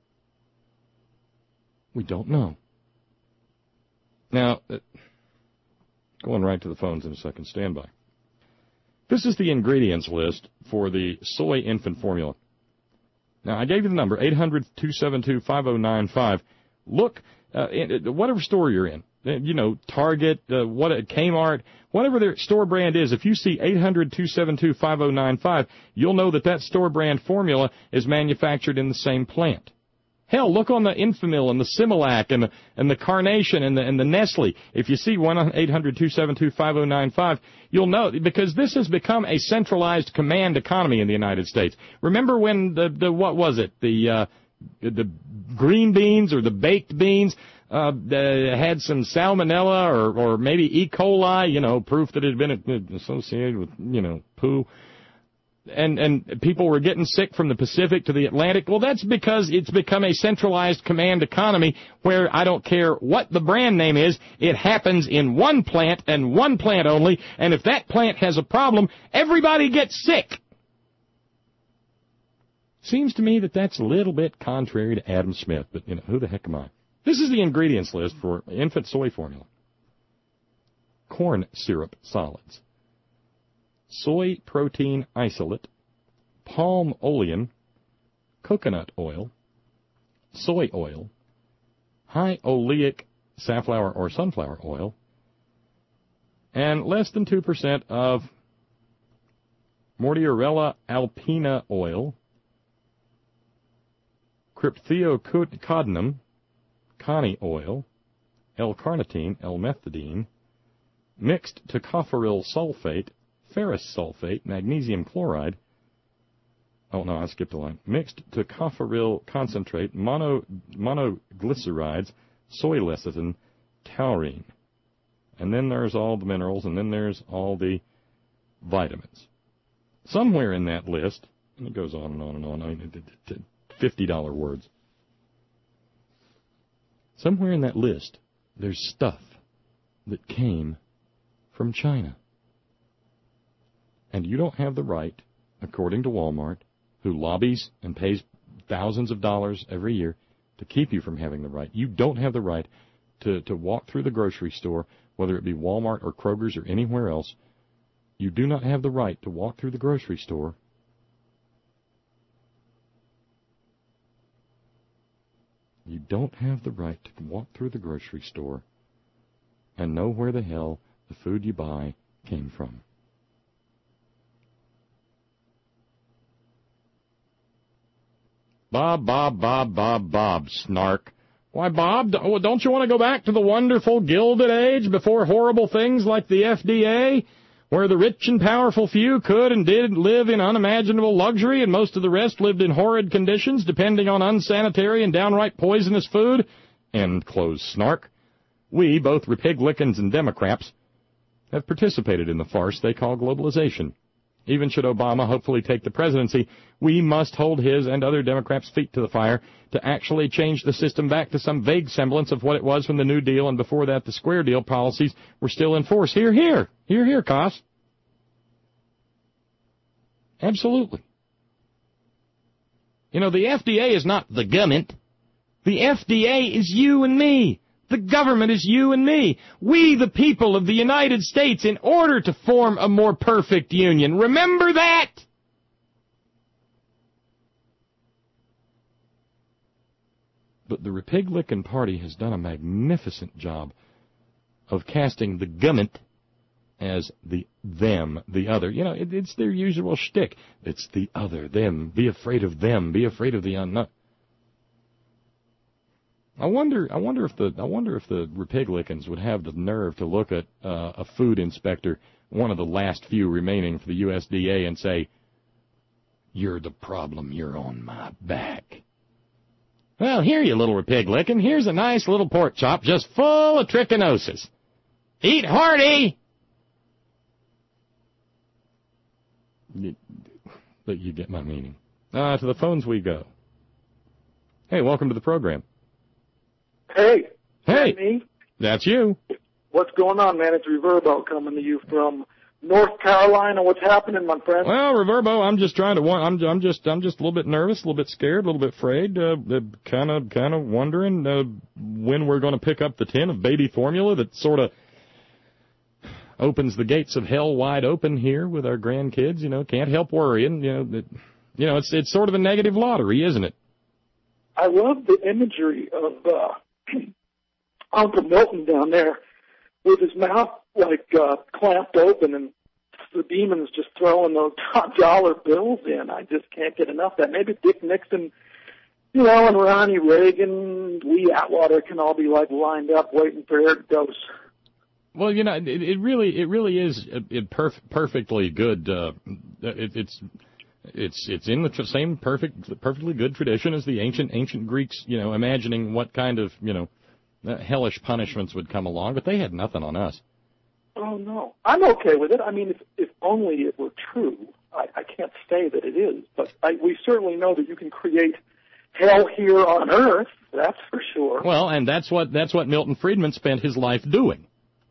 We don't know. Now, uh, going right to the phones in a second. Stand by. This is the ingredients list for the soy infant formula. Now, I gave you the number, eight hundred, two seven two, five oh nine five. Look, uh, in, whatever store you're in, you know, Target, uh, what Kmart, whatever their store brand is, if you see eight hundred, two seven two, five oh nine five, you'll know that that store brand formula is manufactured in the same plant. Hell, look on the Enfamil and the Similac and the, and the Carnation and the, and the Nestle. If you see one eight hundred, two seven two, five oh nine five, you'll know, because this has become a centralized command economy in the United States. Remember when the, the what was it, the, uh, the green beans or the baked beans, uh, had some salmonella or, or maybe E. coli, you know, proof that it had been associated with, you know, poo. And, and people were getting sick from the Pacific to the Atlantic. Well, that's because it's become a centralized command economy where I don't care what the brand name is, it happens in one plant and one plant only, and if that plant has a problem, everybody gets sick. Seems to me that that's a little bit contrary to Adam Smith, but, you know, who the heck am I? This is the ingredients list for infant soy formula. Corn syrup solids. Soy protein isolate, palm olein, coconut oil, soy oil, high oleic safflower or sunflower oil, and less than two percent of Mortierella alpina oil, cryptheocodinum, connie oil, L-carnitine, L-methadine, mixed tocopherol sulfate, ferrous sulfate, magnesium chloride, oh no, I skipped a line, mixed tocopherol concentrate, mono, monoglycerides, soy lecithin, taurine. And then there's all the minerals, and then there's all the vitamins. Somewhere in that list, and it goes on and on and on, I mean, fifty dollar words. Somewhere in that list, there's stuff that came from China. And you don't have the right, according to Walmart, who lobbies and pays thousands of dollars every year to keep you from having the right. You don't have the right to, to walk through the grocery store, whether it be Walmart or Kroger's or anywhere else. You do not have the right to walk through the grocery store You don't have the right to walk through the grocery store and know where the hell the food you buy came from. Bob, Bob, Bob, Bob, Bob, snark. Why, Bob, don't you want to go back to the wonderful Gilded Age before horrible things like the F D A, where the rich and powerful few could and did live in unimaginable luxury and most of the rest lived in horrid conditions depending on unsanitary and downright poisonous food? End close snark. We, both Republicans and Democrats, have participated in the farce they call globalization. Even should Obama hopefully take the presidency, we must hold his and other Democrats' feet to the fire to actually change the system back to some vague semblance of what it was when the New Deal and before that the Square Deal policies were still in force. Hear, hear. Hear, hear, Koss. Absolutely. You know, the F D A is not the government. The F D A is you and me. The government is you and me. We, the people of the United States, in order to form a more perfect union. Remember that! But the Republican Party has done a magnificent job of casting the government as the them, the other. You know, it, it's their usual shtick. It's the other, them. Be afraid of them. Be afraid of the unknown. I wonder. I wonder if the. I wonder if the Republicans would have the nerve to look at uh, a food inspector, one of the last few remaining for the U S D A, and say, "You're the problem. You're on my back." Well, here, you little Republican. Here's a nice little pork chop just full of trichinosis. Eat hearty! But you get my meaning. Uh, to the phones we go. Hey, welcome to the program. Hey. Hey. Me? That's you. What's going on, man? It's Reverbo coming to you from North Carolina. What's happening, my friend? Well, Reverbo, I'm just trying to. I'm. I'm just. I'm just a little bit nervous, a little bit scared, a little bit afraid. Uh, kind of, kind of wondering uh, when we're going to pick up the tin of baby formula that sort of opens the gates of hell wide open here with our grandkids. You know, can't help worrying. You know, that, you know, it's it's sort of a negative lottery, isn't it? I love the imagery of uh, Uncle Milton down there with his mouth like uh, clamped open and the demons just throwing those top dollar bills in. I just can't get enough of that. Maybe Dick Nixon, you know, and Ronnie Reagan, Lee Atwater can all be like lined up waiting for their dose. Well, you know, it, it really, it really is it perf- perfectly good. Uh, it, it's, it's, it's in the tr- same perfect, perfectly good tradition as the ancient, ancient Greeks. You know, imagining what kind of, you know, uh, hellish punishments would come along, but they had nothing on us. Oh no, I'm okay with it. I mean, if, if only it were true. I, I can't say that it is, but I, we certainly know that you can create hell here on Earth. That's for sure. Well, and that's what that's what Milton Friedman spent his life doing.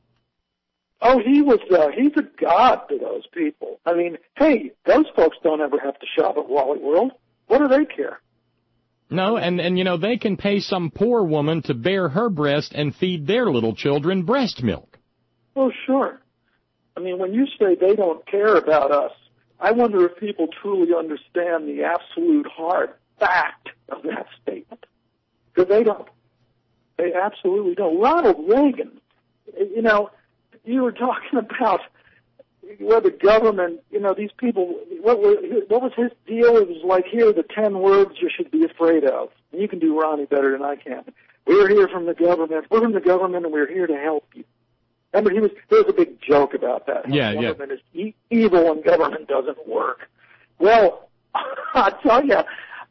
Oh, he was, uh, he's a god to those people. I mean, hey, those folks don't ever have to shop at Wally World. What do they care? No, and, and, you know, they can pay some poor woman to bare her breast and feed their little children breast milk. Oh, sure. I mean, when you say they don't care about us, I wonder if people truly understand the absolute hard fact of that statement. Because they don't. They absolutely don't. Ronald Reagan, you know, you were talking about where the government, you know, these people, what, were, what was his deal? It was like, here are the ten words you should be afraid of. And you can do Ronnie better than I can. We're here from the government. We're from the government, and we're here to help you. Remember, he was, there was a big joke about that. Yeah, yeah. Government is e- evil and government doesn't work. Well, I tell you,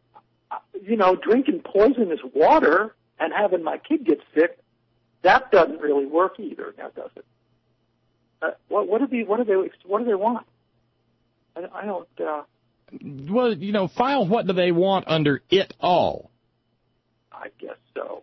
you know, drinking poisonous water and having my kid get sick, that doesn't really work either, now does it? Uh, what, what do they? What do they? What do they want? I, I don't. Uh, well, you know, file what do they want under it all? I guess so.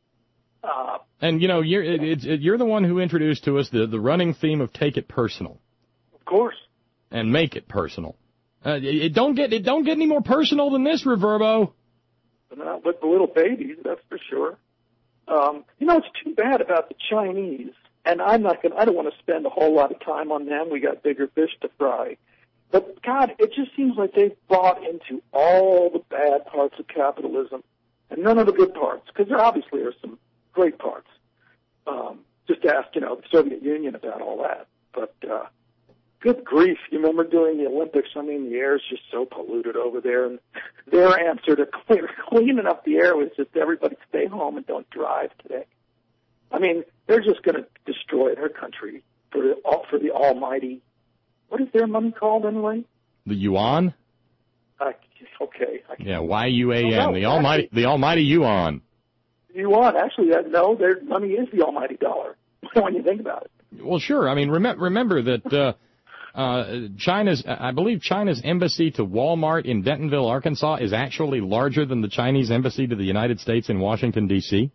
Uh, and you know, you're it, it's it, you're the one who introduced to us the the running theme of take it personal. Of course. And make it personal. Uh, it, it don't get it don't get any more personal than this, Reverbo. Not with the little babies, that's for sure. Um, you know, it's too bad about the Chinese. And I'm not going. I don't want to spend a whole lot of time on them. We got bigger fish to fry. But God, it just seems like they've bought into all the bad parts of capitalism and none of the good parts. Because there obviously are some great parts. Um, just ask, you know, the Soviet Union about all that. But uh, good grief, you remember during the Olympics? I mean, the air is just so polluted over there. And their answer to clear, cleaning up the air was just everybody stay home and don't drive today. I mean, they're just going to destroy their country for the for the almighty. What is their money called anyway? The yuan. Uh, okay. I yeah, Y U A N. Oh, no, the almighty, actually, the almighty yuan. Yuan. Actually, uh, no, their money is the almighty dollar. When you think about it. Well, sure. I mean, rem- remember that uh, uh, China's. I believe China's embassy to Walmart in Bentonville, Arkansas, is actually larger than the Chinese embassy to the United States in Washington D C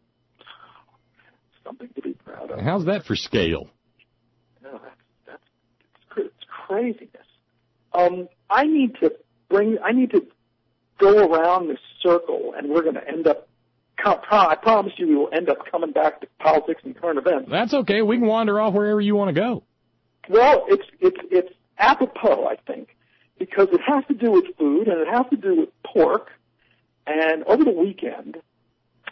Something to be proud of. How's that for scale? No, that's, that's it's, it's craziness. Um, I need to bring. I need to go around this circle, and we're going to end up. I promise you, we will end up coming back to politics and current events. That's okay. We can wander off wherever you want to go. Well, it's it's it's apropos, I think, because it has to do with food and it has to do with pork. And over the weekend,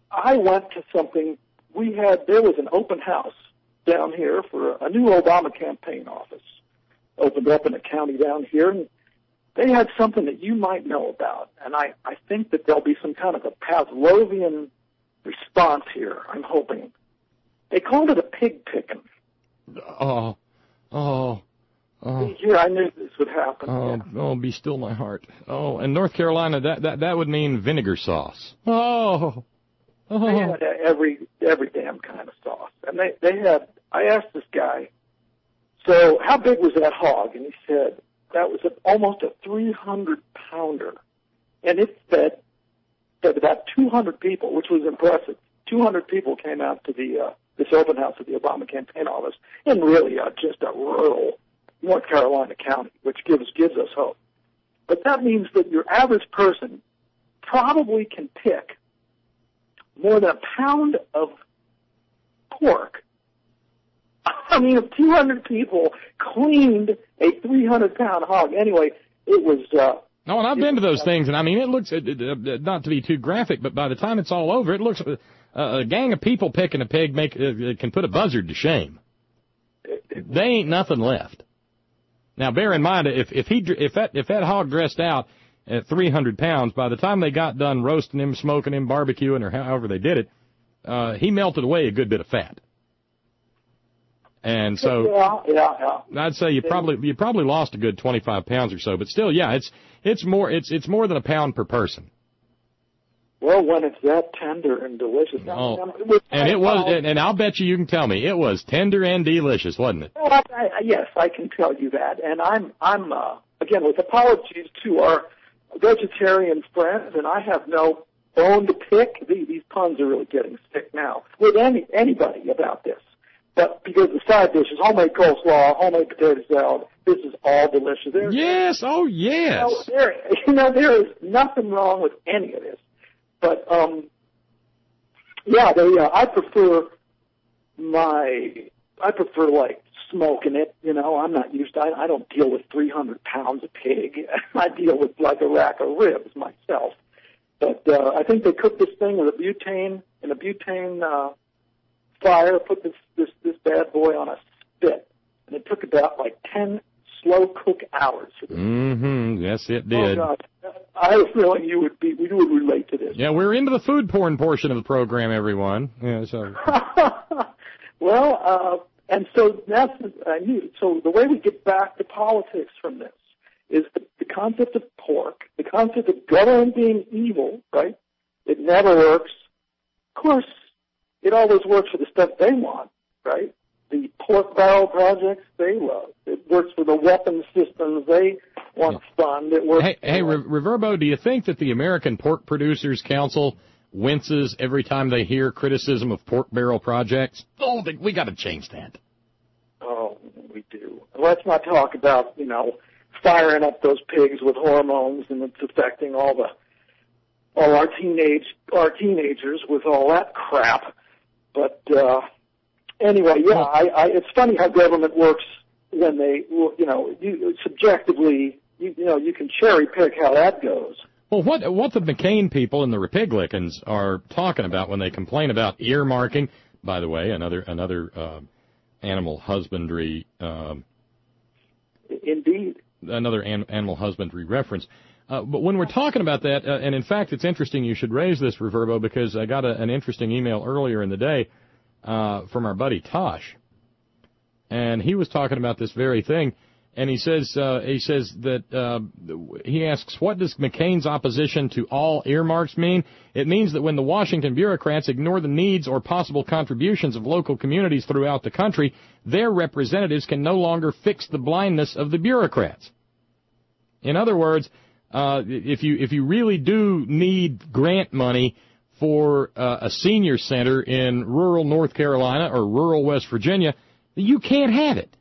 I went to something. We had there was an open house down here for a new Obama campaign office. Opened up in a county down here, and they had something that you might know about. And I, I think that there'll be some kind of a Pavlovian response here, I'm hoping. They called it a pig picking. Oh, oh, oh. Yeah, I knew this would happen. Oh, yeah. oh, be still my heart. Oh, and North Carolina, that, that, that would mean vinegar sauce. Oh, oh. They had every, every damn kind of sauce. And they, they had, I asked this guy, so how big was that hog? And he said, that was a, almost a three hundred pounder. And it fed, fed about two hundred people, which was impressive. two hundred people came out to the uh, this open house at the Obama campaign office in really uh, just a rural North Carolina county, which gives gives us hope. But that means that your average person probably can pick more than a pound of pork. I mean, if two hundred people cleaned a three hundred pound hog, anyway, it was... Uh, no, and I've been to those things, and I mean, it looks, it, it, not to be too graphic, but by the time it's all over, it looks, uh, a gang of people picking a pig make uh, can put a buzzard to shame. They ain't nothing left. Now, bear in mind, if, if he, if that, if that hog dressed out at three hundred pounds, by the time they got done roasting him, smoking him, barbecuing, or however they did it, uh, he melted away a good bit of fat. And so, yeah, yeah, yeah. I'd say you probably you probably lost a good twenty-five pounds or so, but still, yeah, it's it's more it's it's more than a pound per person. Well, when it's that tender and delicious, oh, I mean, it was, and it was, and, and I'll bet you you can tell me it was tender and delicious, wasn't it? Well, I, I, yes, I can tell you that, and I'm I'm uh, again with apologies to our vegetarian friends, and I have no bone to pick. These, these puns are really getting sick now with any anybody about this. But because the side dishes, homemade coleslaw, homemade potato salad, this is all delicious. There's, yes, oh yes. You know, there, you know, there is nothing wrong with any of this. But um, yeah, they. Uh, I prefer my. I prefer like smoking it. You know, I'm not used to. I, I don't deal with three hundred pounds of pig. I deal with like a rack of ribs myself. But uh, I think they cooked this thing with a butane in a butane. Uh, fire, put this, this this bad boy on a spit, and it took about like ten slow cook hours. Mm-hmm. Yes, it did. Oh, God. I have a feeling you would be, you would relate to this. Yeah, we're into the food porn portion of the program, everyone. Yeah, so. Well, uh, and so that's I knew. So the way we get back to politics from this is the, the concept of pork, the concept of government being evil. Right? It never works. Of course. It always works for the stuff they want, right? The pork barrel projects they love. It works for the weapons systems they want to fund. It works. Hey, hey Re- Reverbo, do you think that the American Pork Producers Council winces every time they hear criticism of pork barrel projects? Oh, they, we got to change that. Oh, we do. Let's not talk about, you know, firing up those pigs with hormones and it's affecting all the all our teenage our teenagers with all that crap. But uh, anyway, yeah, I, I, it's funny how government works when they, you know, you, subjectively, you, you know, you can cherry pick how that goes. Well, what what the McCain people and the Republicans are talking about when they complain about earmarking, by the way, another another uh, animal husbandry. Um, Indeed. Another an, animal husbandry reference. Uh, but when we're talking about that, uh, and in fact, it's interesting you should raise this, Reverbo, because I got a, an interesting email earlier in the day uh, from our buddy Tosh, and he was talking about this very thing. And he says uh, he says that uh, he asks, what does McCain's opposition to all earmarks mean? It means that when the Washington bureaucrats ignore the needs or possible contributions of local communities throughout the country, their representatives can no longer fix the blindness of the bureaucrats. In other words, Uh, if you if you really do need grant money for uh, a senior center in rural North Carolina or rural West Virginia, you can't have it.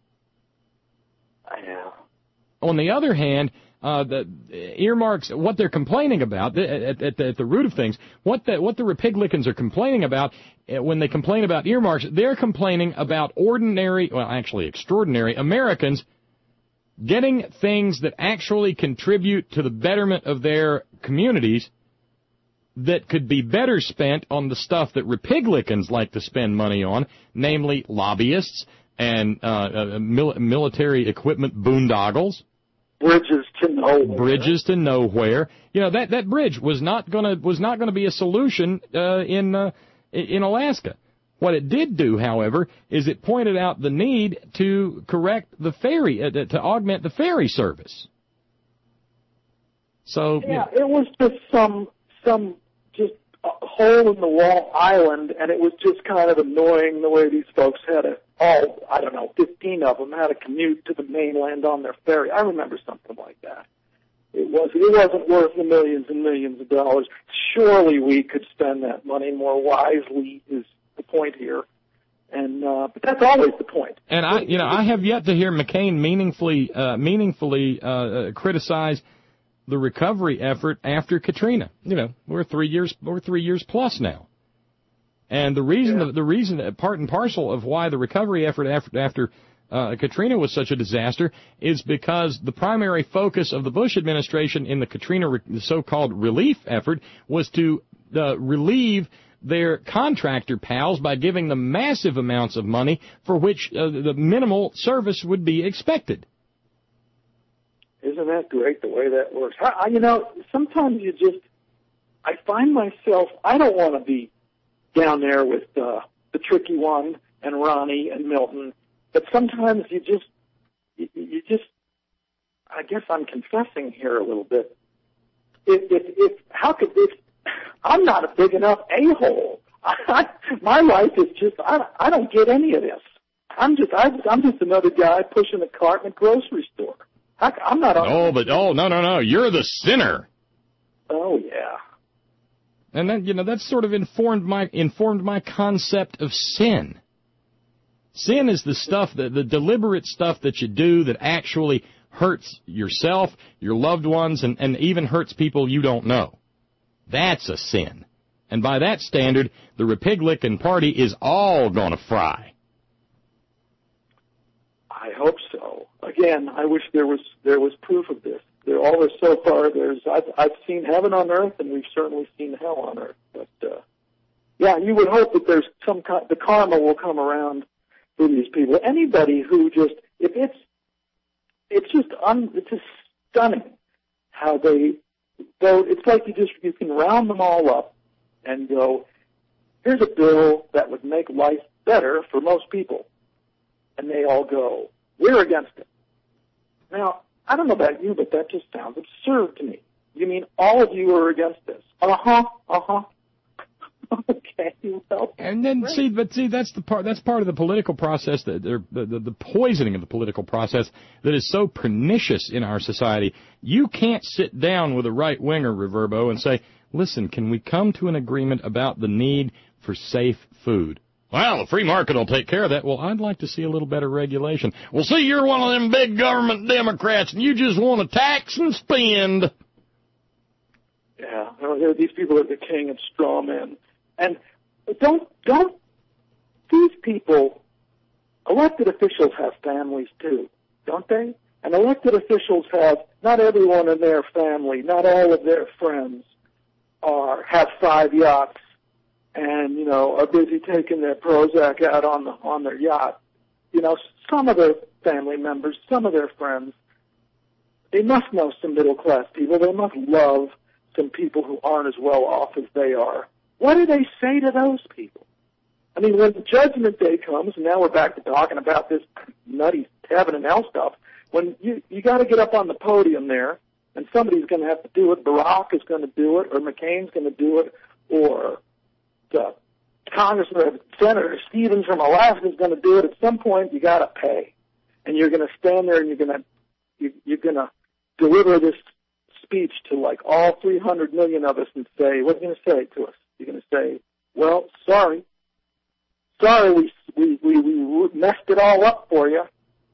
I know. On the other hand, uh, the earmarks, what they're complaining about at, at, at the root of things, what the what the Republicans are complaining about when they complain about earmarks, they're complaining about ordinary, well, actually extraordinary Americans getting things that actually contribute to the betterment of their communities that could be better spent on the stuff that Republicans like to spend money on, namely lobbyists and uh, uh, mil- military equipment boondoggles. Bridges to nowhere. Bridges to nowhere. You know, that, that bridge was not gonna was not gonna be a solution uh, in uh, in Alaska. What it did do, however, is it pointed out the need to correct the ferry, uh, to augment the ferry service. So yeah, you know. It was just some some just a hole in the wall island, and it was just kind of annoying the way these folks had it. All I don't know, fifteen of them had to commute to the mainland on their ferry. I remember something like that. It was it wasn't worth the millions and millions of dollars. Surely we could spend that money more wisely. Is the point here. And uh, but that's always the point. And I, you know, I have yet to hear McCain meaningfully, uh, meaningfully uh, uh, criticize the recovery effort after Katrina. You know, we're three years, we're three years plus now. And the reason, yeah. the reason, part and parcel of why the recovery effort after after uh, Katrina was such a disaster is because the primary focus of the Bush administration in the Katrina, re- the so-called relief effort, was to uh, relieve their contractor pals by giving them massive amounts of money for which uh, the minimal service would be expected. Isn't that great the way that works? I, you know, sometimes you just, I find myself, I don't want to be down there with uh, the tricky one and Ronnie and Milton, but sometimes you just, you, you just, I guess I'm confessing here a little bit. If, if, if how could this, I'm not a big enough a-hole. I, my life is just, I, I don't get any of this. I'm just, I, I'm just another guy pushing a cart in a grocery store. I, I'm not on. Oh, but, oh, no, no, no. You're the sinner. Oh, yeah. And then, you know, that's sort of informed my, informed my concept of sin. Sin is the stuff, that, the deliberate stuff that you do that actually hurts yourself, your loved ones, and, and even hurts people you don't know. That's a sin. And by that standard, the Republican Party is all going to fry. I hope so. Again, I wish there was there was proof of this. There always so far there's I've I've seen heaven on earth, and we've certainly seen hell on earth. But uh, yeah, you would hope that there's some kind, the karma will come around for these people. Anybody who just if it's it's just un, it's just stunning how they. So it's like you just you can round them all up and go, here's a bill that would make life better for most people. And they all go, we're against it. Now, I don't know about you, but that just sounds absurd to me. You mean all of you are against this? Uh-huh, uh-huh. Okay, well. And then, great. see, but see, that's the part, that's part of the political process, that the, the, the poisoning of the political process that is so pernicious in our society. You can't sit down with a right-winger, Reverbo, and say, listen, can we come to an agreement about the need for safe food? Well, the free market will take care of that. Well, I'd like to see a little better regulation. Well, see, you're one of them big government Democrats, and you just want to tax and spend. Yeah, there are these people that are the king of straw men. And don't, don't, these people, elected officials have families too, don't they? And elected officials have, not everyone in their family, not all of their friends are, have five yachts and, you know, are busy taking their Prozac out on the, on their yacht. You know, some of their family members, some of their friends, they must know some middle class people. They must love some people who aren't as well off as they are. What do they say to those people? I mean, when the Judgment Day comes, and now we're back to talking about this nutty heaven and hell stuff, when you you got to get up on the podium there, and somebody's going to have to do it. Barack is going to do it, or McCain's going to do it, or the Congressman or Senator Stevens from Alaska is going to do it. At some point, you got to pay, and you're going to stand there and you're going to you, you're going to deliver this speech to like all three hundred million of us and say, what are you going to say to us? You're going to say, well, sorry. Sorry, we, we, we, we messed it all up for you.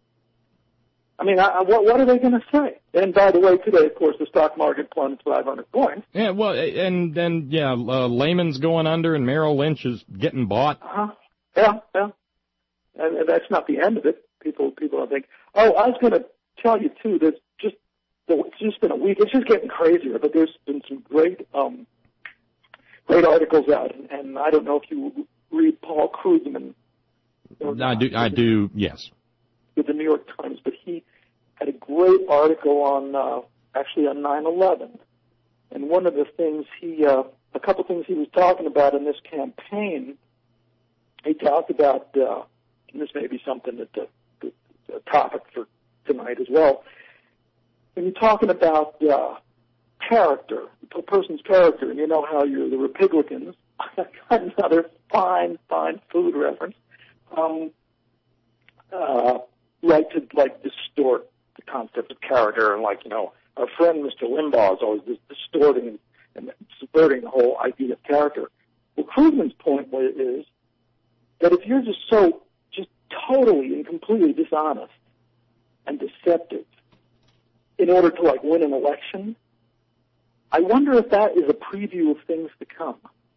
I mean, I, what, what are they going to say? And by the way, today, of course, the stock market plunged five hundred points. Yeah, well, and then, yeah, uh, Lehman's going under and Merrill Lynch is getting bought. Uh-huh. Yeah, yeah. And, and that's not the end of it. People, people don't think, oh, I was going to tell you, too, there's just, it's just been a week. It's just getting crazier, but there's been some great, um, great articles out, and, and I don't know if you read Paul Krugman. I do, I do, yes. With the New York Times, but he had a great article on, uh, actually on nine eleven. And one of the things he, uh, a couple things he was talking about in this campaign, he talked about, uh, and this may be something that the, the, the topic for tonight as well. When you're talking about uh, character, a person's character, and you know how you're the Republicans, I got another fine, fine food reference, um, uh, like to like distort the concept of character, and like, you know, our friend Mister Limbaugh is always distorting and subverting the whole idea of character. Well, Krugman's point is that if you're just so, just totally and completely dishonest and deceptive in order to, like, win an election, I wonder if that is a preview of things to come.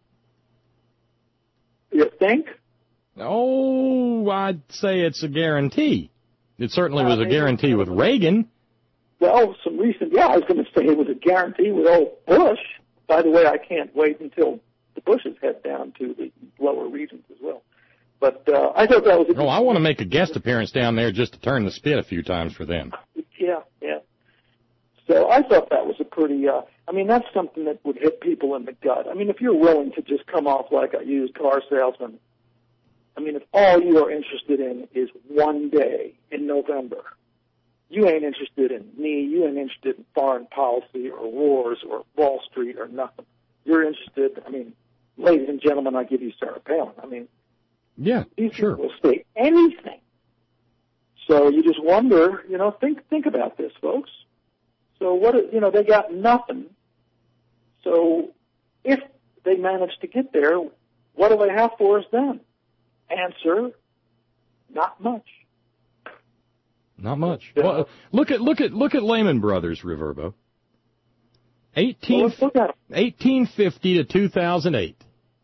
You think? Oh, I'd say it's a guarantee. It certainly was a guarantee with Reagan. Well, some recent, yeah, I was going to say it was a guarantee with old Bush. By the way, I can't wait until the Bushes head down to the lower regions as well. But uh, I thought that was a... Oh, I want to make a guest appearance down there just to turn the spit a few times for them. Yeah, yeah. So I thought that was a pretty, uh, I mean, that's something that would hit people in the gut. I mean, if you're willing to just come off like a used car salesman, I mean, if all you are interested in is one day in November, you ain't interested in me, you ain't interested in foreign policy or wars or Wall Street or nothing. You're interested, I mean, ladies and gentlemen, I give you Sarah Palin. I mean, yeah, these sure. people will say anything. So you just wonder, you know, think think about this, folks. So what, you know, they got nothing. So if they manage to get there, what do they have for us then? Answer, not much. Not much. Well, look at look at look at Lehman Brothers, Reverbo. Eighteen eighteen fifty to two thousand eight.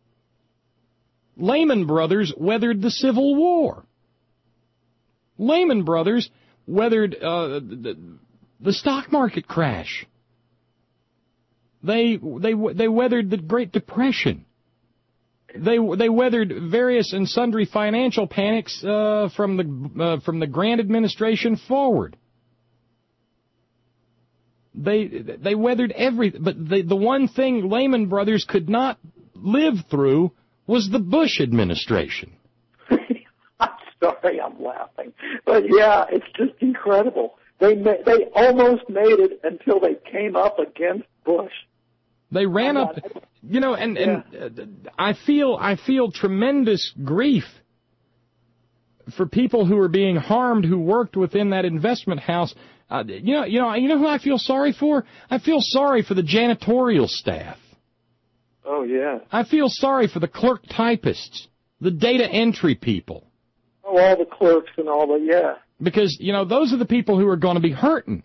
Lehman Brothers weathered the Civil War. Lehman Brothers weathered uh, the, the stock market crash. They they they weathered the Great Depression. They they weathered various and sundry financial panics uh, from the uh, from the Grant administration forward. They they weathered everything, but the the one thing Lehman Brothers could not live through was the Bush administration. I'm sorry, I'm laughing, but yeah, it's just incredible. They ma- they almost made it until they came up against Bush. They ran up, you know, and, and uh, I feel I feel tremendous grief for people who are being harmed who worked within that investment house. Uh, you know, you know, you know who I feel sorry for? I feel sorry for the janitorial staff. Oh yeah. I feel sorry for the clerk typists, the data entry people. Oh, all the clerks and all the yeah. Because you know those are the people who are going to be hurting.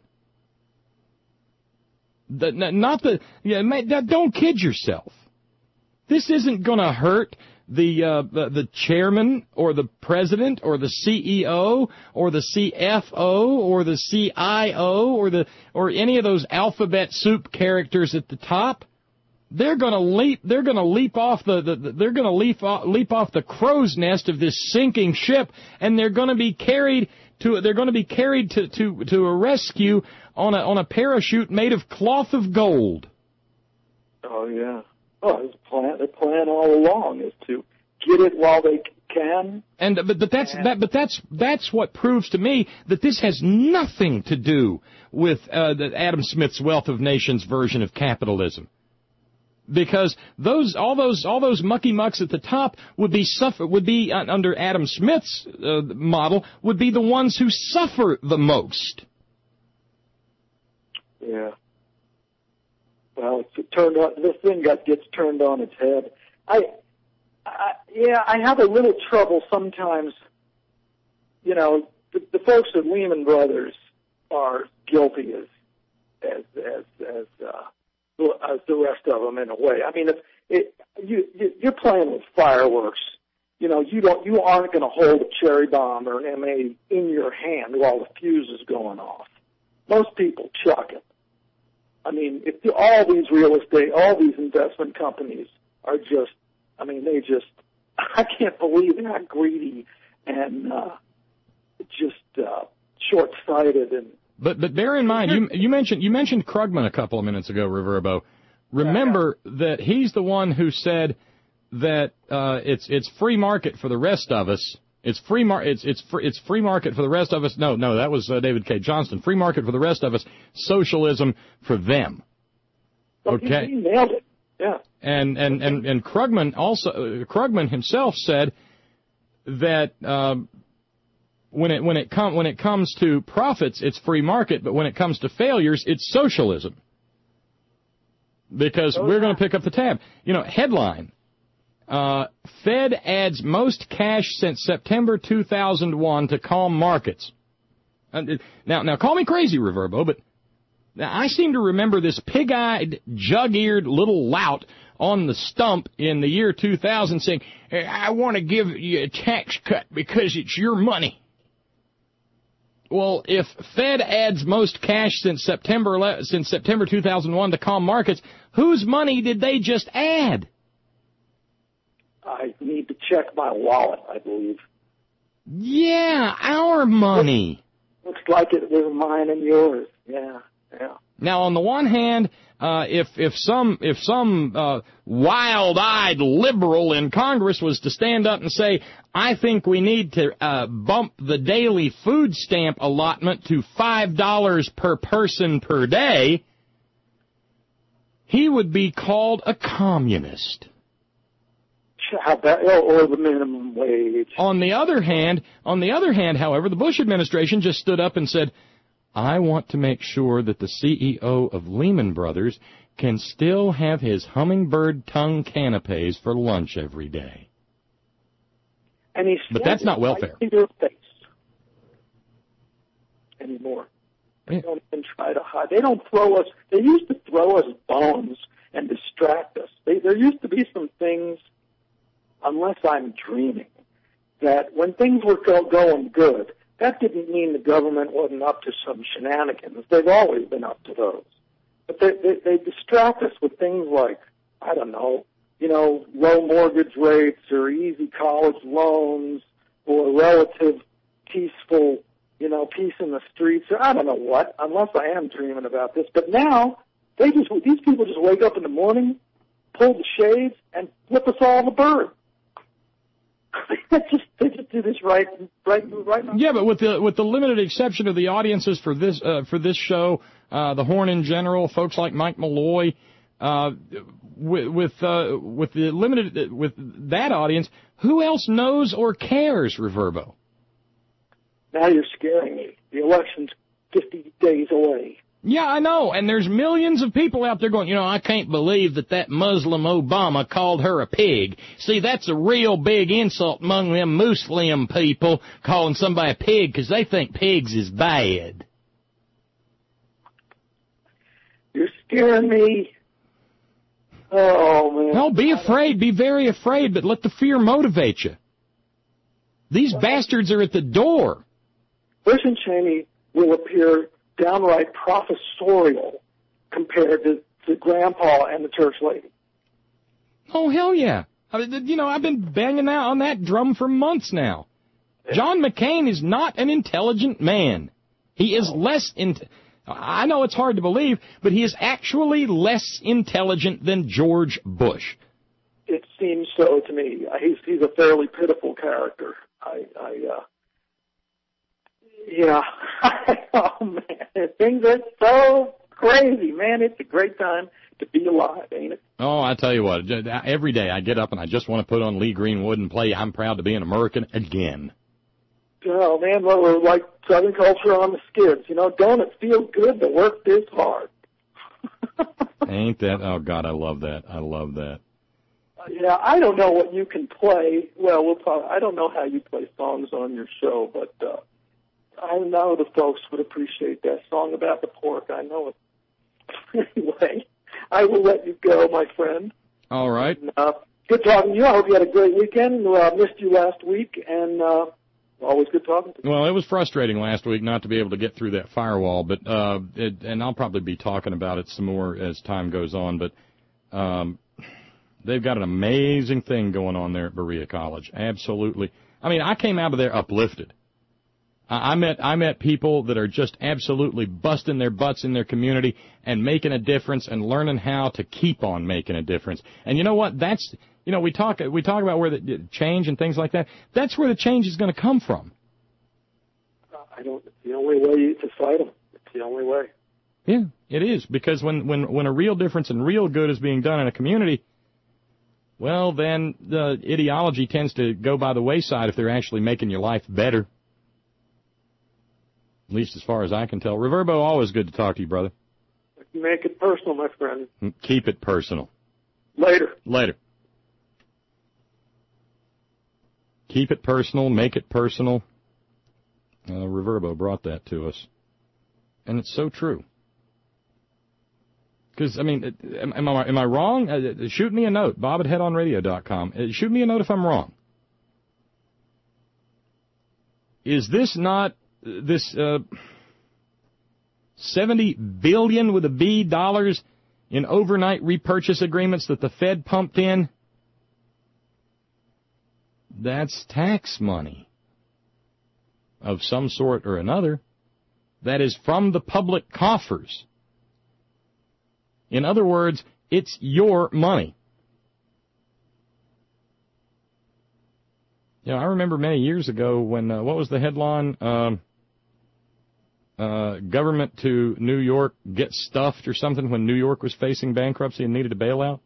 The, not the, yeah, don't kid yourself. This isn't going to hurt the, uh, the the chairman or the president or the C E O or the C F O or the C I O or the or any of those alphabet soup characters at the top. They're going to leap. They're going to leap off the, the, the they're going to leap off, leap off the crow's nest of this sinking ship, and they're going to be carried to. They're going to be carried to to to a rescue on a on a parachute made of cloth of gold. Oh yeah. Oh, the plan. The plan all along is to get it while they can. And but but that's that. But that's that's what proves to me that this has nothing to do with uh, the Adam Smith's Wealth of Nations version of capitalism. Because those, all those, all those mucky mucks at the top would be suffer, would be uh, under Adam Smith's uh, model, would be the ones who suffer the most. Yeah. Well, it's turned on. This thing got gets turned on its head. I, I, yeah, I have a little trouble sometimes. You know, the, the folks at Lehman Brothers are guilty as, as, as, as. Uh, as the rest of them in a way. I mean, if it, you, you're playing with fireworks, you know, you don't, you aren't going to hold a cherry bomb or an M A in your hand while the fuse is going off. Most people chuck it. I mean, if all these real estate, all these investment companies are just, I mean, they just, I can't believe how greedy and uh, just uh, short-sighted. And But but bear in mind, you you mentioned you mentioned Krugman a couple of minutes ago, Reverbo. Remember yeah, yeah. that he's the one who said that uh, it's it's free market for the rest of us. It's free mar- It's it's free, it's free market for the rest of us. No, no, that was uh, David K. Johnston. Free market for the rest of us. Socialism for them. Okay. He nailed it. Yeah. And and and and Krugman also uh, Krugman himself said that um, when it when it com- when it comes to profits, it's free market, but when it comes to failures, it's socialism. Because we're going to pick up the tab. You know, headline. Uh, Fed adds most cash since September two thousand one to calm markets. And now, now call me crazy, Reverbo, but now I seem to remember this pig-eyed, jug-eared little lout on the stump in the year two thousand saying, hey, I want to give you a tax cut because it's your money. Well, if Fed adds most cash since September since September two thousand one to calm markets, whose money did they just add? I need to check my wallet, I believe. Yeah, our money. Looks like it was mine and yours. Yeah, yeah. Now, on the one hand, uh, if if some if some uh, wild-eyed liberal in Congress was to stand up and say, I think we need to uh, bump the daily food stamp allotment to five dollars per person per day, he would be called a communist. How about, or the minimum wage. On the other hand, on the other hand, however, the Bush administration just stood up and said, I want to make sure that the C E O of Lehman Brothers can still have his hummingbird tongue canapes for lunch every day. And he's but that's not welfare. Right in your face anymore. They Yeah. don't even try to hide. They don't throw us. They used to throw us bones and distract us. They, there used to be some things, unless I'm dreaming, that when things were go, going good, that didn't mean the government wasn't up to some shenanigans. They've always been up to those. But they, they, they distract us with things like, I don't know, you know, low mortgage rates or easy college loans or relative peaceful, you know, peace in the streets or I don't know what, unless I am dreaming about this. But now, they just these people just wake up in the morning, pull the shades, and flip us all the bird. They just they just do this right right right now. Yeah, but with the with the limited exception of the audiences for this uh, for this show, uh, the Horn in general, folks like Mike Malloy, uh, with with uh, with the limited with that audience, who else knows or cares, Reverbo? Now you're scaring me. The election's fifty days away. Yeah, I know, and there's millions of people out there going, you know, I can't believe that that Muslim Obama called her a pig. See, that's a real big insult among them Muslim people, calling somebody a pig because they think pigs is bad. You're scaring me. Oh, man. No, be afraid, be very afraid, but let the fear motivate you. These bastards are at the door. Bush and Cheney will appear downright professorial compared to, to Grandpa and the church lady. Oh, hell yeah. I mean, you know, I've been banging out on that drum for months now. John McCain is not an intelligent man. He is less, in, I know it's hard to believe, but he is actually less intelligent than George Bush. It seems so to me. He's, he's a fairly pitiful character. I, I, uh, yeah. Oh, man. Things are so crazy, man. It's a great time to be alive, ain't it? Oh, I tell you what, every day I get up and I just want to put on Lee Greenwood and play I'm Proud to Be an American again. Oh, man, well, we're like Southern culture on the skids. You know, don't it feel good to work this hard? Ain't that? Oh, God, I love that. I love that. Yeah, I don't know what you can play. Well, we'll probably, I don't know how you play songs on your show, but uh, I know the folks would appreciate that song about the pork. I know it. Anyway, I will let you go, my friend. All right. And, uh, good talking to you. I hope you had a great weekend. Uh, missed you last week, and uh, always good talking to you. Well, it was frustrating last week not to be able to get through that firewall, but uh, it, and I'll probably be talking about it some more as time goes on, but um, They've got an amazing thing going on there at Berea College. Absolutely. I mean, I came out of there uplifted. I met I met people that are just absolutely busting their butts in their community and making a difference and learning how to keep on making a difference. And you know what? That's, you know, we talk we talk about where the change and things like that. That's where the change is going to come from. I don't. It's the only way to fight them. It's the only way. Yeah, it is, because when when when a real difference and real good is being done in a community, well, then the ideology tends to go by the wayside if they're actually making your life better. At least as far as I can tell. Reverbo, always good to talk to you, brother. Make it personal, my friend. Keep it personal. Later. Later. Keep it personal. Make it personal. Uh, Reverbo brought that to us. And it's so true. Because, I mean, am, am, I, am I wrong? Uh, shoot me a note, bob at head on radio dot com. Uh, shoot me a note if I'm wrong. Is this not... This uh, seventy billion with a B dollars in overnight repurchase agreements that the Fed pumped in, that's tax money of some sort or another that is from the public coffers. In other words, it's your money. You know, I remember many years ago when, uh, what was the headline? Um, Uh, government to New York get stuffed or something when New York was facing bankruptcy and needed a bailout.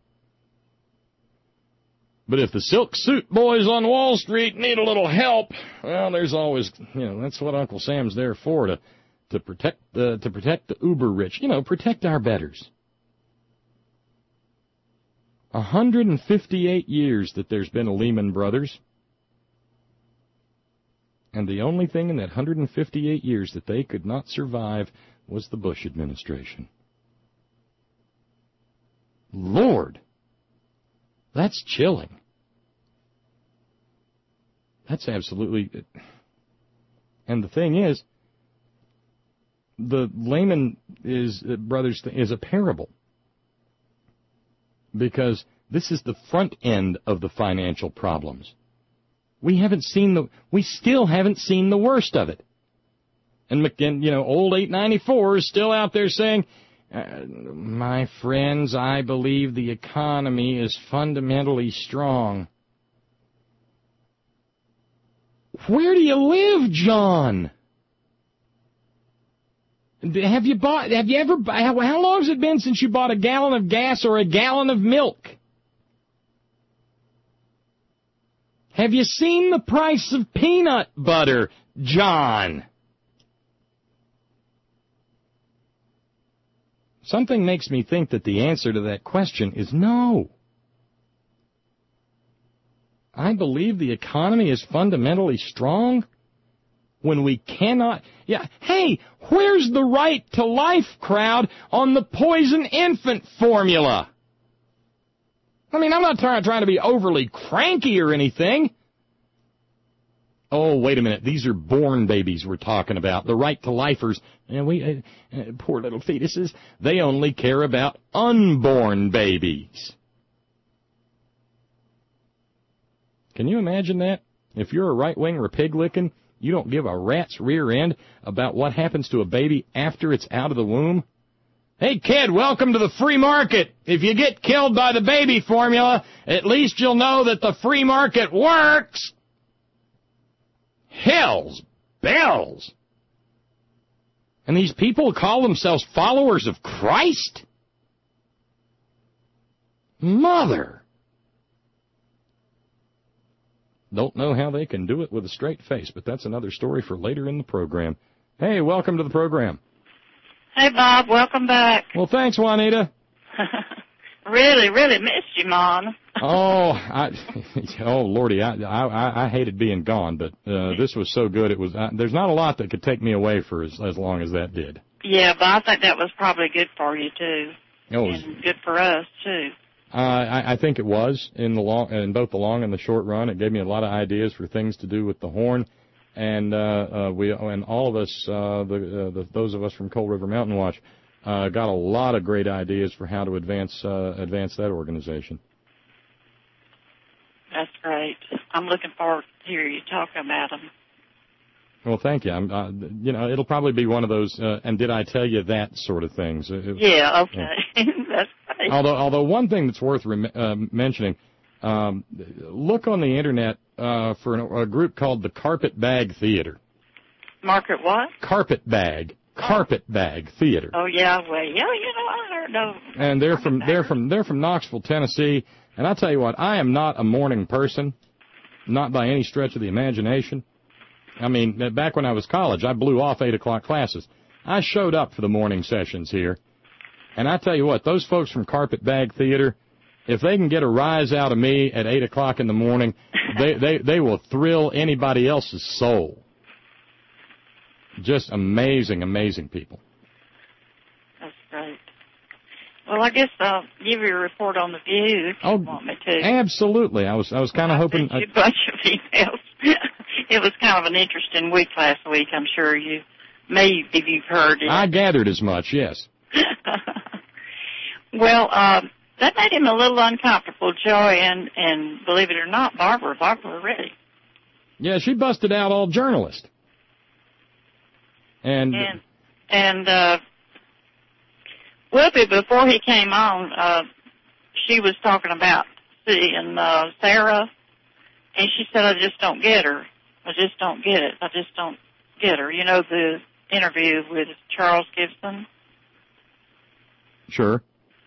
But if the silk suit boys on Wall Street need a little help, well, there's always, you know, that's what Uncle Sam's there for, to to protect the to protect the uber rich, you know, protect our betters. one hundred fifty-eight years that there's been a Lehman Brothers. And the only thing in that one hundred fifty-eight years that they could not survive was the Bush administration. Lord, that's chilling. That's absolutely... And the thing is, the Lehman is, uh, Brothers is a parable. Because this is the front end of the financial problems. We haven't seen the, we still haven't seen the worst of it. And, McKin, you know, old eight ninety-four is still out there saying, uh, my friends, I believe the economy is fundamentally strong. Where do you live, John? Have you bought, have you ever, how, how long has it been since you bought a gallon of gas or a gallon of milk? Have you seen the price of peanut butter, John? Something makes me think that the answer to that question is no. I believe the economy is fundamentally strong when we cannot... Yeah, hey, where's the right to life crowd on the poison infant formula? I mean, I'm not trying, trying to be overly cranky or anything. Oh, wait a minute. These are born babies we're talking about. The right to lifers. And we, uh, uh, poor little fetuses, they only care about unborn babies. Can you imagine that? If you're a right-wing Republican, you don't give a rat's rear end about what happens to a baby after it's out of the womb? Hey, kid, welcome to the free market. If you get killed by the baby formula, at least you'll know that the free market works. Hell's bells. And these people call themselves followers of Christ? Mother. Don't know how they can do it with a straight face, but that's another story for later in the program. Hey, welcome to the program. Hey, Bob, welcome back. Well, thanks, Juanita. really, really missed you, Mom. oh, I, oh, Lordy, I, I, I hated being gone, but uh, this was so good. It was. Uh, there's not a lot that could take me away for as, as long as that did. Yeah, but I think that was probably good for you too, it was, and good for us too. Uh, I, I think it was in the long, in both the long and the short run. It gave me a lot of ideas for things to do with the horn. And uh, uh, we and all of us, uh, the, uh, the those of us from Coal River Mountain Watch, uh, got a lot of great ideas for how to advance uh, advance that organization. That's great. I'm looking forward to hear you talk about them. Well, thank you. I'm, uh, you know, it'll probably be one of those, uh, and did I tell you that sort of things. It, yeah, okay. Yeah. That's great. Although, although one thing that's worth rem- uh, mentioning, um, look on the Internet uh, for an, a group called the Carpet Bag Theater. Market what? Carpet Bag. Carpet Bag Theater. Oh, yeah, well, yeah, you know, I heard no. And they're from, they're from, they're from Knoxville, Tennessee. And I'll tell you what, I am not a morning person, not by any stretch of the imagination. I mean, back when I was college, I blew off eight o'clock classes. I showed up for the morning sessions here. And I tell you what, those folks from Carpet Bag Theater, if they can get a rise out of me at eight o'clock in the morning, they, they, they will thrill anybody else's soul. Just amazing, amazing people. That's great. Well, I guess I'll give you a report on the View if you oh, want me to. Absolutely. I was I was kind of hoping. I sent you a bunch of emails. It was kind of an interesting week last week. I'm sure you, maybe you've heard it. I gathered as much, yes. Well, um, that made him a little uncomfortable, Joy, and, and believe it or not, Barbara, Barbara Reddy. Yeah, she busted out all journalists. And, and, and uh, Whoopi, before he came on, uh, she was talking about seeing uh, Sarah, and she said, I just don't get her. I just don't get it. I just don't get her. You know, the interview with Charles Gibson? Sure.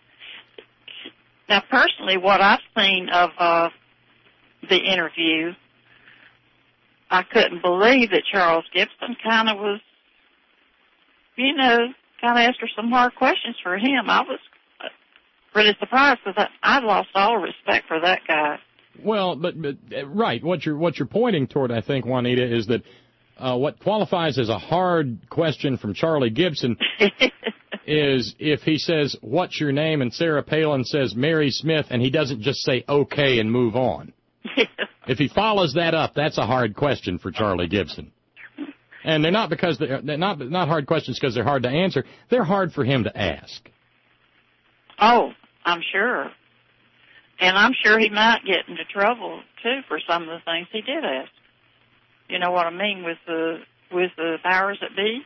Now, personally, what I've seen of uh, the interview, I couldn't believe that Charles Gibson kind of was, you know, kind of asked her some hard questions for him. I was really surprised because I lost all respect for that guy. Well, but, but right, what you're what you're pointing toward, I think, Juanita, is that uh, what qualifies as a hard question from Charlie Gibson is if he says, "What's your name?" and Sarah Palin says, "Mary Smith," and he doesn't just say "okay" and move on. If he follows that up, that's a hard question for Charlie Gibson. And they're not because they're, they're not not hard questions because they're hard to answer. They're hard for him to ask. Oh, I'm sure. And I'm sure he might get into trouble, too, for some of the things he did ask. You know what I mean with the with the powers that be?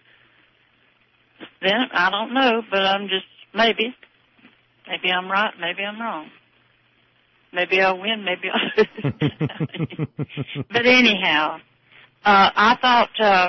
Then, I don't know, but I'm just, maybe. Maybe I'm right, maybe I'm wrong. Maybe I'll win, maybe I'll lose. But anyhow, uh, I thought, uh,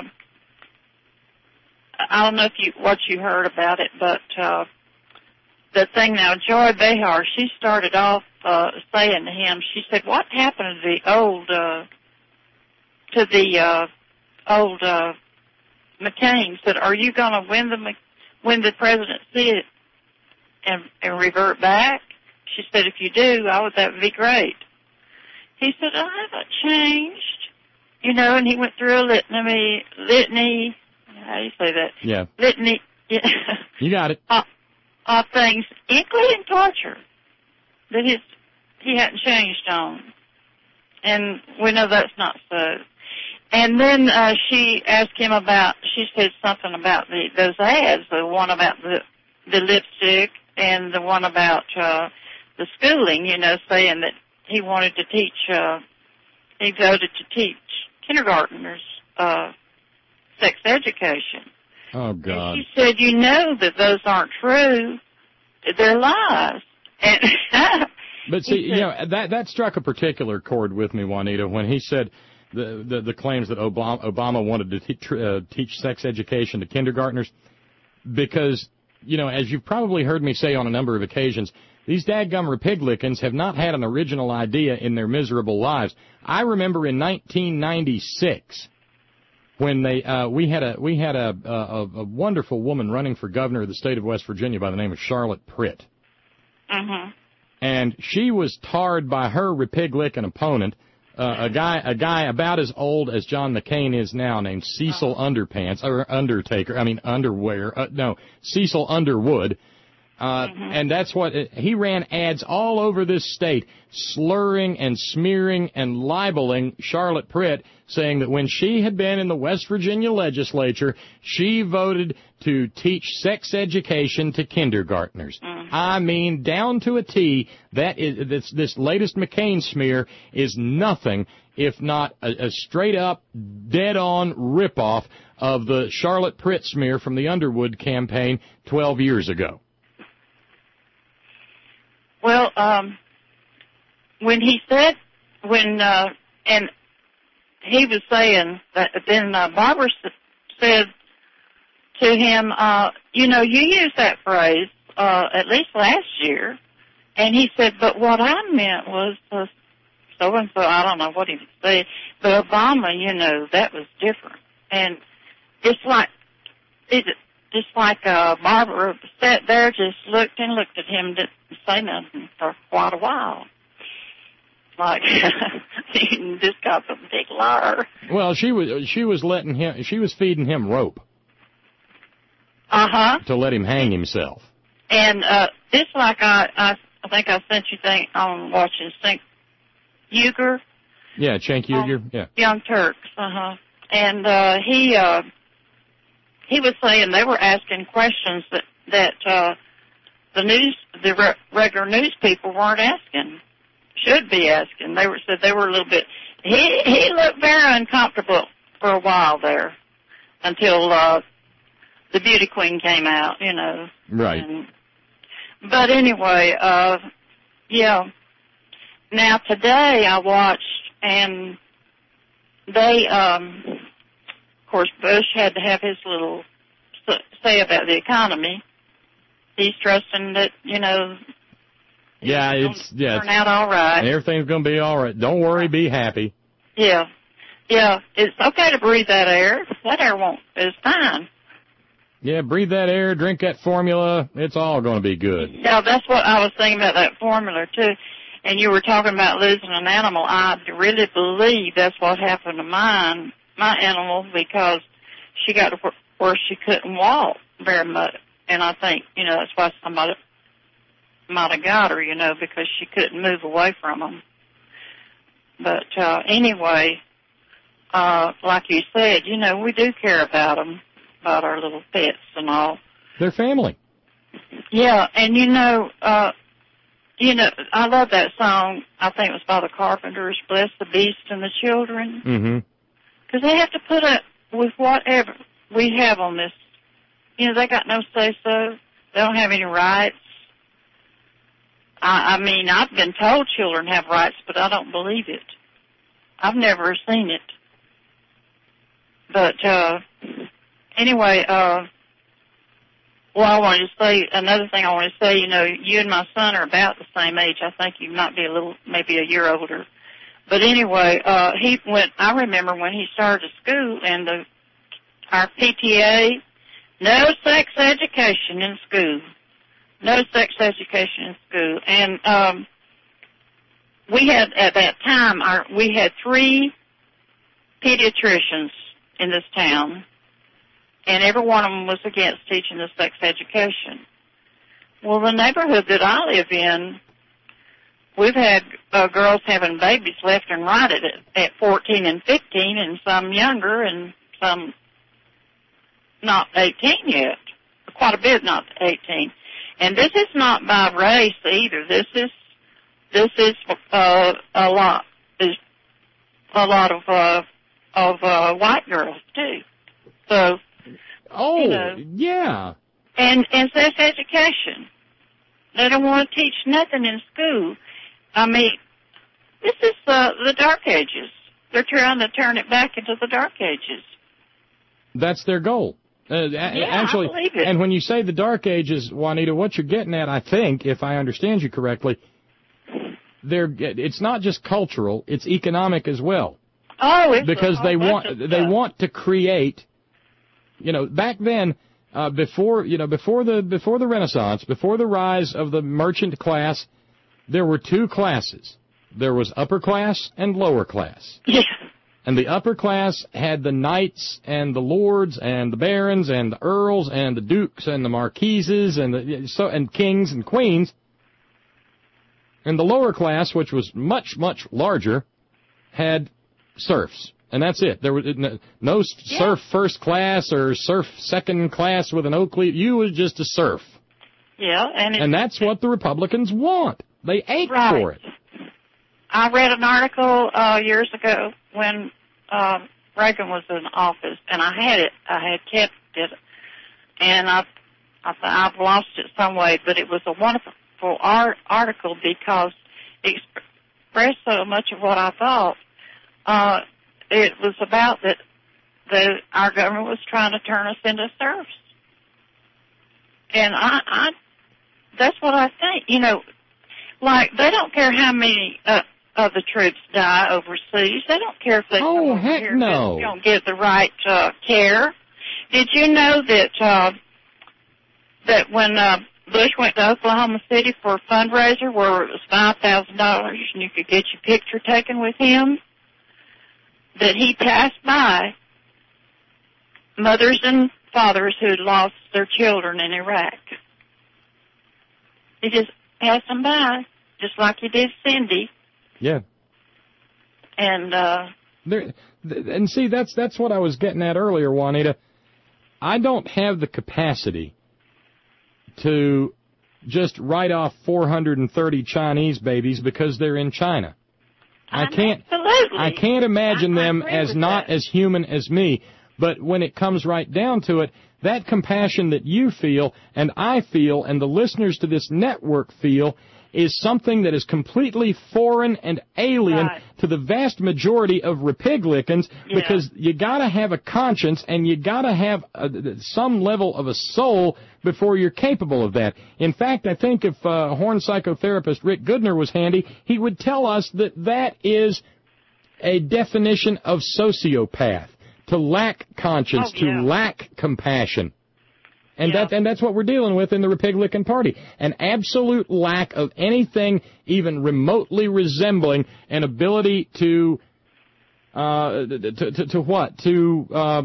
I don't know if you what you heard about it, but uh, the thing now, Joy Behar, she started off uh, saying to him, she said, what happened to the old, uh, to the uh, old uh, McCain? Said, are you going to win the win the presidency and, and revert back? She said, if you do, I would, that would be great. He said, I haven't changed. You know, and he went through a litany, litany, how do you say that? Yeah. Litany. Yeah. You got it. Uh, of things, including torture, that his, he hadn't changed on. And we know that's not so. And then uh, she asked him about, she said something about the those ads, the one about the the lipstick and the one about uh, the schooling, you know, saying that he wanted to teach, uh, he voted to teach kindergartners uh, sex education. Oh, God. And she said, you know that those aren't true. They're lies. And but see, you know, that that struck a particular chord with me, Juanita, when he said the the, the claims that Obama, Obama wanted to te- uh, teach sex education to kindergartners, because, you know, as you've probably heard me say on a number of occasions, these dadgum Republicans have not had an original idea in their miserable lives. I remember in nineteen ninety-six when they uh, we had a we had a, a a wonderful woman running for governor of the state of West Virginia by the name of Charlotte Pritt. Mm-hmm. And she was tarred by her Republican opponent, uh, a guy a guy about as old as John McCain is now, named Cecil Underpants or Undertaker. I mean Underwear. Uh, no, Cecil Underwood. Uh, mm-hmm. And that's what, he ran ads all over this state, slurring and smearing and libeling Charlotte Pritt, saying that when she had been in the West Virginia legislature, she voted to teach sex education to kindergartners. Mm-hmm. I mean, down to a T, that is, this, this latest McCain smear is nothing if not a, a straight-up, dead-on ripoff of the Charlotte Pritt smear from the Underwood campaign twelve years ago. Well, um, when he said, when, uh, and he was saying that, then uh, Barbara said to him, uh, you know, you used that phrase uh, at least last year, and he said, but what I meant was uh, so-and-so, I don't know what he was saying, but Obama, you know, that was different. And it's like, it, just like uh, Barbara sat there, just looked and looked at him, didn't say nothing for quite a while. Like, this guy's a big liar. Well, she was she was letting him, she was feeding him rope. Uh-huh. To let him hang himself. And uh, it's like I, I, I think I sent you thing on watching Cenk Uygur. Yeah, Cenk Uygur, um, yeah. Young Turks, uh-huh. And uh, he uh, he was saying they were asking questions that, that uh, the news, the re- regular news people weren't asking, should be asking. They were said they were a little bit, he, he looked very uncomfortable for a while there until uh, the beauty queen came out, you know. Right. And, but anyway, uh, yeah. Now today I watched, and they, um, of course, Bush had to have his little say about the economy. He's trusting that, you know, yeah, it's yeah, turn out all right. Everything's going to be all right. Don't worry, be happy. Yeah, yeah. It's okay to breathe that air. That air won't. It's fine. Yeah, breathe that air, drink that formula. It's all going to be good. Yeah, that's what I was thinking about, that formula too. And you were talking about losing an animal. I really believe that's what happened to mine, my animal, because she got to where she couldn't walk very much. And I think, you know, that's why somebody might have got her, you know, because she couldn't move away from them. But uh, anyway, uh, like you said, you know, we do care about them, about our little pets and all. They're family. Yeah, and you know, uh, you know, I love that song. I think it was by the Carpenters, Bless the Beast and the Children. Mm-hmm. Because they have to put up with whatever we have on this. You know, they got no say-so. They don't have any rights. I, I mean, I've been told children have rights, but I don't believe it. I've never seen it. But, uh, anyway, uh, well, I wanted to say, another thing I want to say, you know, you and my son are about the same age. I think you might be a little, maybe a year older. But anyway, uh, he went, I remember when he started school and the, our P T A, no sex education in school. No sex education in school. And, um, we had, at that time, our, we had three pediatricians in this town, and every one of them was against teaching the sex education. Well, the neighborhood that I live in, we've had uh, girls having babies left and right at, at fourteen and fifteen, and some younger, and some not eighteen yet. Quite a bit not eighteen. And this is not by race either. This is this is uh, a lot is a lot of uh, of uh, white girls too. So. Oh, you know, yeah. And, and sex education. They don't want to teach nothing in school. I mean, this is uh, the Dark Ages. They're trying to turn it back into the Dark Ages. That's their goal. Uh, yeah, actually, I believe it. And when you say the Dark Ages, Juanita, what you're getting at, I think, if I understand you correctly, they're, it's not just cultural, it's economic as well. Oh, it's because they want they stuff. want to create. You know, back then, uh, before you know, before the before the Renaissance, before the rise of the merchant class, there were two classes. There was upper class and lower class. Yeah. And the upper class had the knights and the lords and the barons and the earls and the dukes and the marquises and the, so and kings and queens. And the lower class, which was much, much larger, had serfs. And that's it. There was no yeah. serf first class or serf second class with an oak leaf. You was just a serf. Yeah, and and that's what the Republicans want. They ache right. for it. I read an article uh, years ago when uh, Reagan was in office, and I had it. I had kept it, and I, I I've lost it some way. But it was a wonderful art article because it expressed so much of what I thought. Uh, it was about that the our government was trying to turn us into serfs, and I, I that's what I think. You know, like they don't care how many uh, of the troops die overseas. They don't care if they oh, come over heck here no. and don't get the right uh, care. Did you know that uh, that when uh, Bush went to Oklahoma City for a fundraiser where it was five thousand dollars and you could get your picture taken with him, that he passed by mothers and fathers who had lost their children in Iraq. He just passed them by, just like he did Cindy. Yeah. And, uh... There, and see, that's that's what I was getting at earlier, Juanita. I don't have the capacity to just write off four hundred thirty Chinese babies because they're in China. I can't. Absolutely. I can't imagine I, them I as not that. as human as me. But when it comes right down to it, that compassion that you feel and I feel and the listeners to this network feel is something that is completely foreign and alien right. to the vast majority of Republicans yeah. because you got to have a conscience and you got to have a, some level of a soul before you're capable of that. In fact, I think if uh, Horn psychotherapist Rick Goodner was handy, he would tell us that that is a definition of sociopath, to lack conscience, oh, yeah. to lack compassion. And yeah. that and that's what we're dealing with in the Republican Party. An absolute lack of anything even remotely resembling an ability to uh to to, to what? To uh,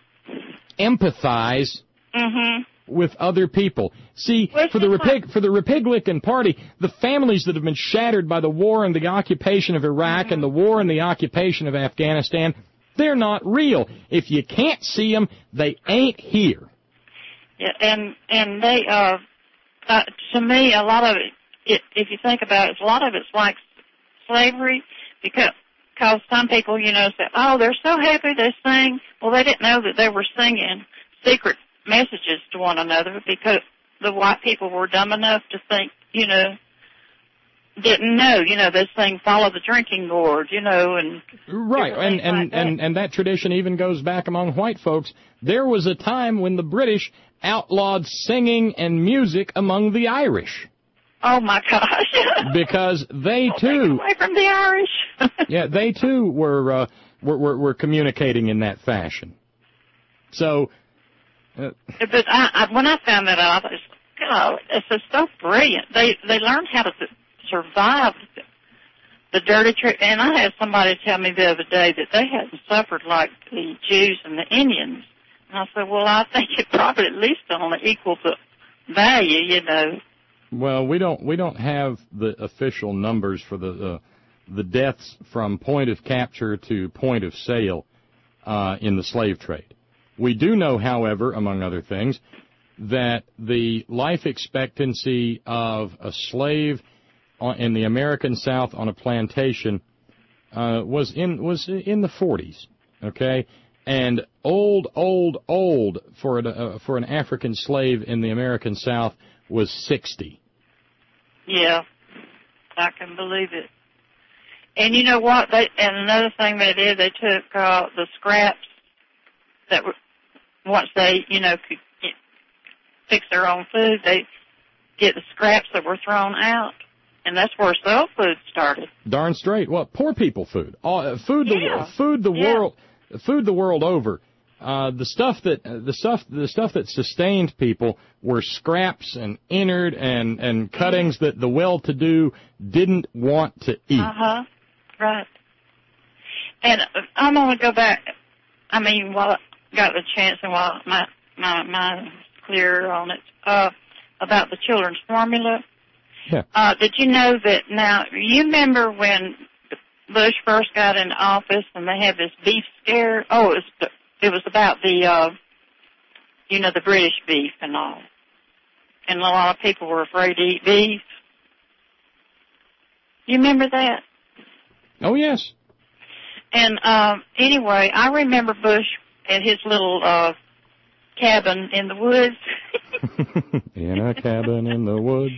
empathize mm-hmm. with other people. See, well, for the Repig- for the Republican Party, the families that have been shattered by the war and the occupation of Iraq mm-hmm. and the war and the occupation of Afghanistan, they're not real. If you can't see them, they ain't here. Yeah, and and they uh, uh to me a lot of it, it if you think about it, a lot of it's like slavery because because some people you know say, oh, they're so happy they sing. Well, they didn't know that they were singing secret messages to one another because the white people were dumb enough to think, you know, didn't know, you know, this thing follow the drinking gourd, you know, and right, and and, like and and that tradition even goes back among white folks. There was a time when the British outlawed singing and music among the Irish. Oh my gosh! Because they Don't too, take it away from the Irish. yeah, they too were, uh, were were were communicating in that fashion. So, uh, but I, I, when I found that out, I was, God, it's just so brilliant. They they learned how to survive the dirty trick. And I had somebody tell me the other day that they hadn't suffered like the Jews and the Indians. And I said, well, I think it probably at least only equals the value, you know. Well, we don't we don't have the official numbers for the uh, the deaths from point of capture to point of sale uh, in the slave trade. We do know, however, among other things, that the life expectancy of a slave in the American South on a plantation uh, was in was in the forties. Okay. And old, old, old for an, uh, for an African slave in the American South was sixty. Yeah, I can believe it. And you know what? They and another thing they did, they took uh, the scraps that were once they, you know, could get, fix their own food. They get the scraps that were thrown out, and that's where soul food started. Darn straight. Well, poor people food, uh, food the yeah. food the yeah. world. Food the world over, uh, the stuff that uh, the stuff the stuff that sustained people were scraps and innard and and cuttings that the well-to-do didn't want to eat. Uh huh. Right. And I'm going to go back, I mean, while I got the chance and while my, my, mind's clear on it, uh, about the children's formula. Yeah. Uh, did you know that now, you remember when Bush first got in office and they had this beef scare? Oh, it was, it was about the, uh, you know, the British beef and all. And a lot of people were afraid to eat beef. You remember that? Oh, yes. And um, anyway, I remember Bush at his little uh, cabin in the woods. In a cabin in the woods.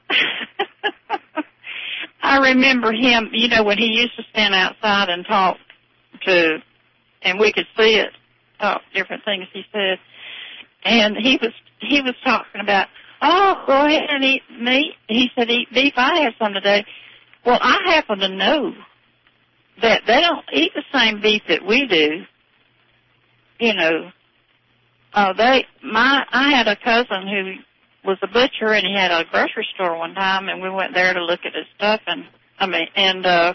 I remember him, you know, when he used to stand outside and talk to, and we could see it, talk different things he said. And he was he was talking about, oh, go ahead and eat meat. He said, eat beef. I had some today. Well, I happen to know that they don't eat the same beef that we do. You know, uh, they, my, I had a cousin who was a butcher and he had a grocery store one time and we went there to look at his stuff and, I mean, and, uh,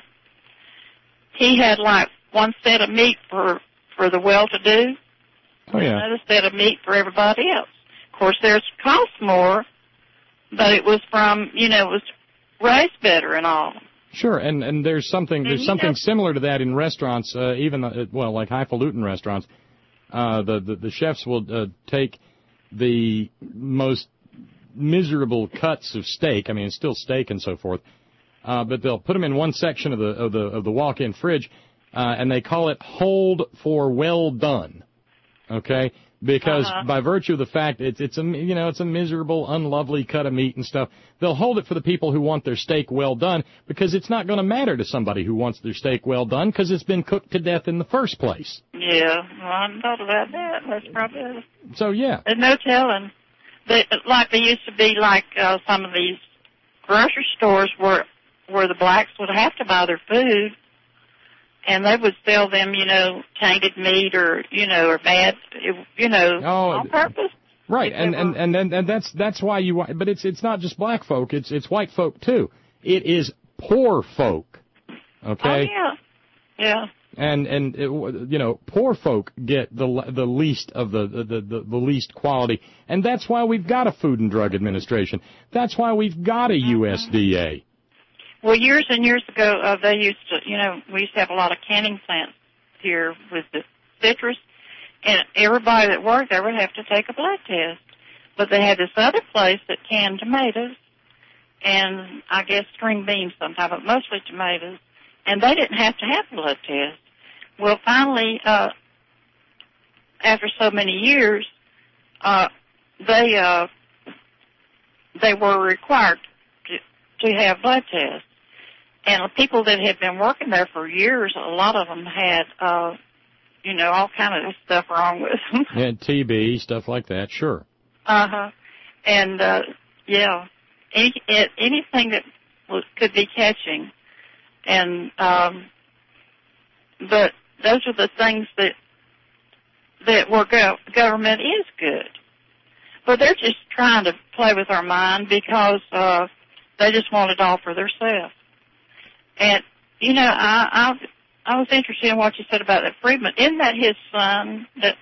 he had like one set of meat for, for the well-to-do. Oh, yeah. Another set of meat for everybody else. Of course, theirs cost more, but it was from, you know, it was raised better and all. Sure, and, and there's something and there's something know, similar to that in restaurants, uh, even, uh, well, like highfalutin restaurants. Uh, the, the, the chefs will uh, take the most miserable cuts of steak. I mean, it's still steak and so forth. Uh, but they'll put them in one section of the of the of the walk-in fridge, uh, and they call it hold for well done. Okay, because uh-huh. by virtue of the fact it's it's a you know it's a miserable, unlovely cut of meat and stuff, they'll hold it for the people who want their steak well done because it's not going to matter to somebody who wants their steak well done because it's been cooked to death in the first place. Yeah, well, I hadn't thought about that. That's probably it. So yeah, there's no telling. They, like they used to be like uh, some of these grocery stores where where the blacks would have to buy their food. And they would sell them, you know, tainted meat or, you know, or bad, you know, oh, on purpose. Right, and, and and and and that's that's why you. But it's it's not just black folk; it's it's white folk too. It is poor folk. Okay. Oh yeah, yeah. And and it, you know, poor folk get the the least of the the, the the least quality, and that's why we've got a Food and Drug Administration. That's why we've got a U S D A. Well, years and years ago, uh, they used to, you know, we used to have a lot of canning plants here with the citrus, and everybody that worked there would have to take a blood test. But they had this other place that canned tomatoes, and I guess string beans sometimes, but mostly tomatoes, and they didn't have to have a blood test. Well, finally, uh, after so many years, uh, they uh, they were required to, to have blood tests. And the people that had been working there for years, a lot of them had, uh, you know, all kind of stuff wrong with them. Yeah, T B, stuff like that, sure. Uh-huh. And, uh, yeah, any, anything that was, could be catching. And, um, but those are the things that, that where go- government is good. But they're just trying to play with our mind because, uh, they just want it all for themselves. And, you know, I, I I was interested in what you said about that Friedman. Isn't that his son? That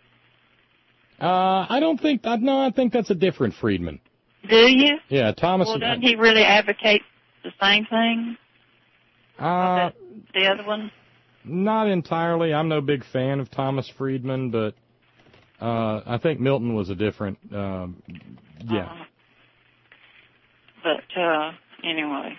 uh, I don't think, uh, no, I think that's a different Friedman. Do you? Yeah, Thomas. Well, doesn't he really advocate the same thing? Uh, that, the other one? Not entirely. I'm no big fan of Thomas Friedman, but uh, I think Milton was a different, um, yeah. Uh, but, uh, anyway.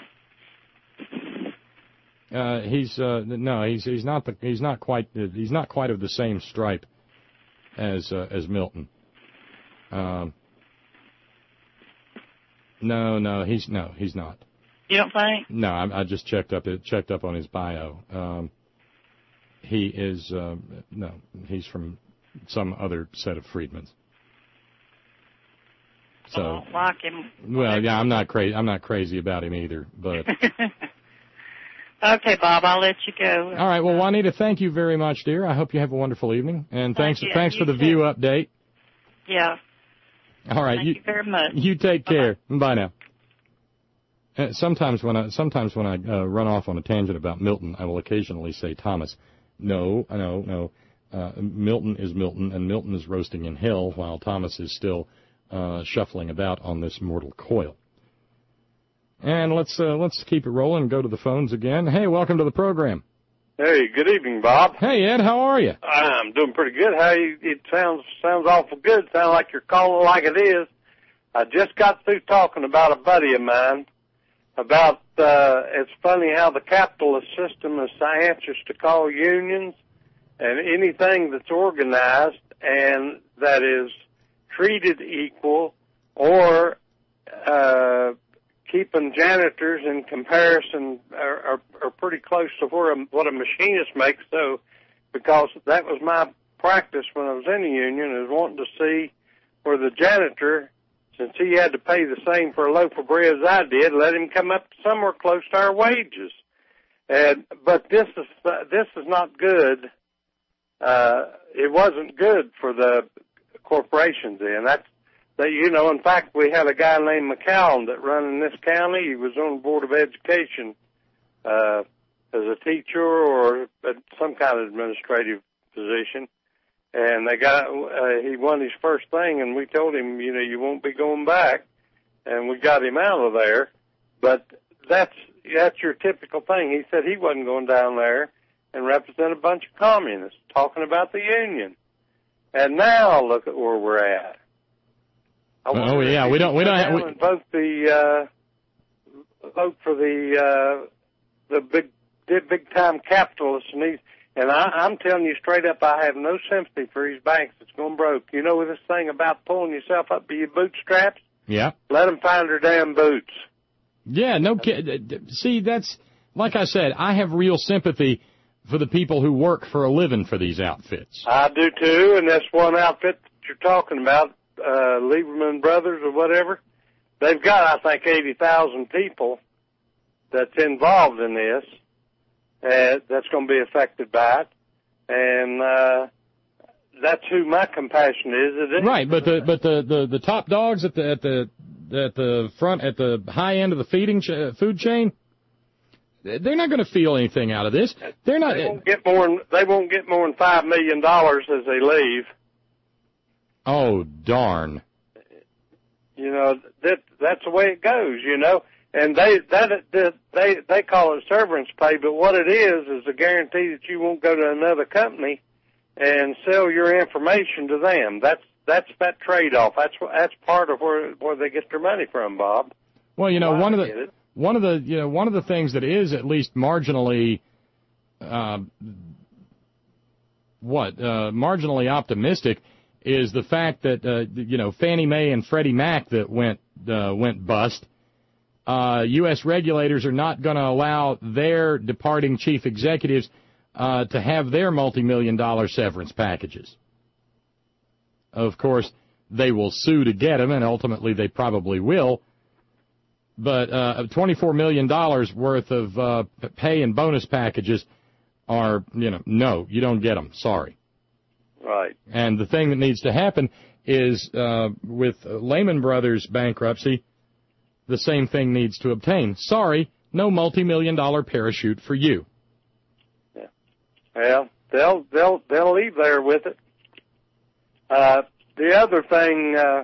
Uh, he's uh, no, he's he's not the he's not quite he's not quite of the same stripe as uh, as Milton. Um, no, no, he's no, he's not. You don't think? No, I, I just checked up checked up on his bio. Um, he is uh, no, he's from some other set of Friedmans. So, I don't like him. Well, yeah, I'm not crazy. I'm not crazy about him either, but. Okay, Bob, I'll let you go. All right. Well, Juanita, thank you very much, dear. I hope you have a wonderful evening, and thanks Thank thanks you. for the You View too. update. Yeah. All right. Thank you, you very much. You take care. Bye-bye. Bye now. Uh, sometimes when I sometimes when I uh, run off on a tangent about Milton, I will occasionally say Thomas. No, no, no. Uh, Milton is Milton, and Milton is roasting in hell, while Thomas is still uh, shuffling about on this mortal coil. And let's uh, let's keep it rolling and go to the phones again. Hey, welcome to the program. Hey, good evening, Bob. Hey, Ed, how are you? I'm doing pretty good. How you, it sounds sounds awful good. Sounds like you're calling like it is. I just got through talking about a buddy of mine about uh, it's funny how the capitalist system is anxious to call unions and anything that's organized and that is treated equal or uh, keeping janitors in comparison are, are, are pretty close to where a, what a machinist makes. So, because that was my practice when I was in the union, is wanting to see where the janitor, since he had to pay the same for a loaf of bread as I did, let him come up somewhere close to our wages. And but this is uh, this is not good. Uh, it wasn't good for the corporations then. That's that you know. In fact, we had a guy named McCown that run in this county. He was on the Board of Education uh, as a teacher or at some kind of administrative position. And they got uh, he won his first thing, and we told him, you know, you won't be going back, and we got him out of there. But that's that's your typical thing. He said he wasn't going down there and represent a bunch of communists talking about the union. And now look at where we're at. I oh yeah, we don't we don't have, we... vote the uh, vote for the uh, the big big time capitalists, and these. And I, I'm telling you straight up, I have no sympathy for these banks that's going broke. You know this thing about pulling yourself up by your bootstraps? Yeah. Let them find their damn boots. Yeah, no kid. See, that's, like I said, I have real sympathy for the people who work for a living for these outfits. I do too, and that's one outfit that you're talking about, uh, Lieberman Brothers or whatever. They've got, I think, eighty thousand people that's involved in this. Uh, that's going to be affected by it, and uh, that's who my compassion is. It right, but the but the, the, the top dogs at the at the at the front at the high end of the feeding ch- food chain, they're not going to feel anything out of this. They're not. They won't get more. They won't get more than five million dollars as they leave. Oh darn! You know that that's the way it goes. You know. And they that they they call it severance pay, but what it is is a guarantee that you won't go to another company and sell your information to them. That's that's that trade-off. That's that's part of where where they get their money from, Bob. Well, you know, well, one of the one of the you know one of the things that is at least marginally uh, what uh, marginally optimistic is the fact that uh, you know Fannie Mae and Freddie Mac that went uh, went bust. Uh, U S regulators are not going to allow their departing chief executives uh, to have their multi-million dollar severance packages. Of course, they will sue to get them, and ultimately they probably will. But uh, twenty-four million dollars worth of uh, pay and bonus packages are, you know, no, you don't get them. Sorry. Right. And the thing that needs to happen is uh, with Lehman Brothers bankruptcy, the same thing needs to obtain. Sorry, no multi-million dollar parachute for you. Yeah. Well, they'll they'll they'll leave there with it. Uh, the other thing uh,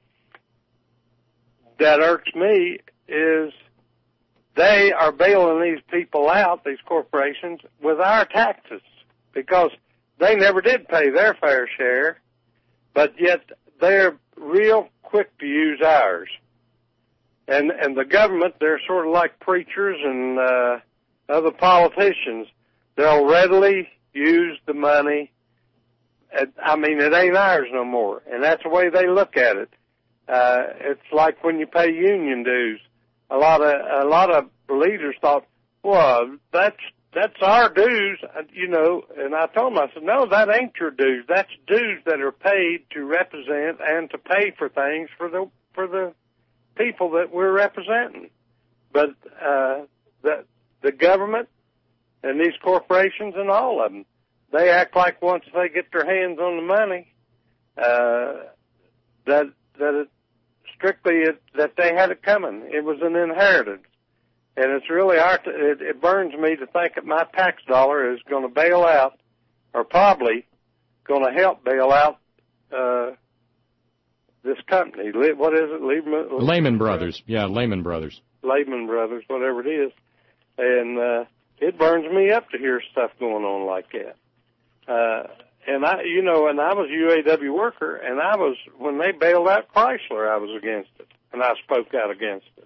that irks me is they are bailing these people out, these corporations, with our taxes because they never did pay their fair share, but yet they're real quick to use ours. And and the government, they're sort of like preachers and uh, other politicians. They'll readily use the money. At, I mean, it ain't ours no more, and that's the way they look at it. Uh, it's like when you pay union dues. A lot of a lot of leaders thought, well, that's that's our dues, you know. And I told them, I said, no, that ain't your dues. That's dues that are paid to represent and to pay for things for the for the people that we're representing. But uh, the the government and these corporations and all of them, they act like once they get their hands on the money, uh, that that it strictly it, that they had it coming. It was an inheritance. And it's really hard to, it, it burns me to think that my tax dollar is going to bail out, or probably going to help bail out uh, this company. What is it? Lehman, Lehman Brothers. Yeah, Lehman Brothers. Lehman Brothers, whatever it is. And uh, it burns me up to hear stuff going on like that. Uh, and I, you know, and I was a U A W worker, and I was, when they bailed out Chrysler, I was against it, and I spoke out against it.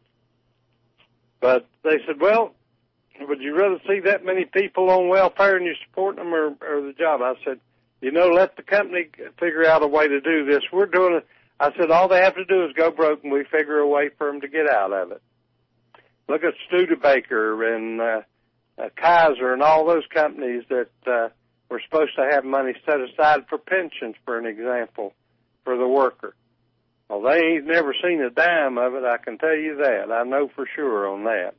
But they said, well, would you rather see that many people on welfare and you support them or, or the job? I said, you know, let the company figure out a way to do this. We're doing it. I said, all they have to do is go broke, and we figure a way for them to get out of it. Look at Studebaker and uh, uh, Kaiser and all those companies that uh, were supposed to have money set aside for pensions, for an example, for the worker. Well, they ain't never seen a dime of it, I can tell you that. I know for sure on that.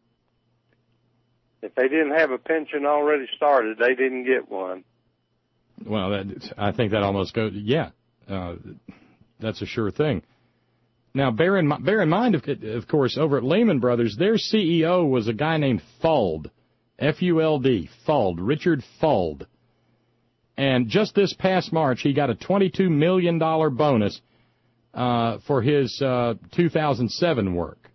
If they didn't have a pension already started, they didn't get one. Well, that, I think that almost goes, yeah, uh, that's a sure thing. Now, bear in, bear in mind, of, of course, over at Lehman Brothers, their C E O was a guy named Fuld, F U L D, Fuld, Richard Fuld. And just this past March, he got a twenty-two million dollars bonus uh, for his uh, two thousand seven work,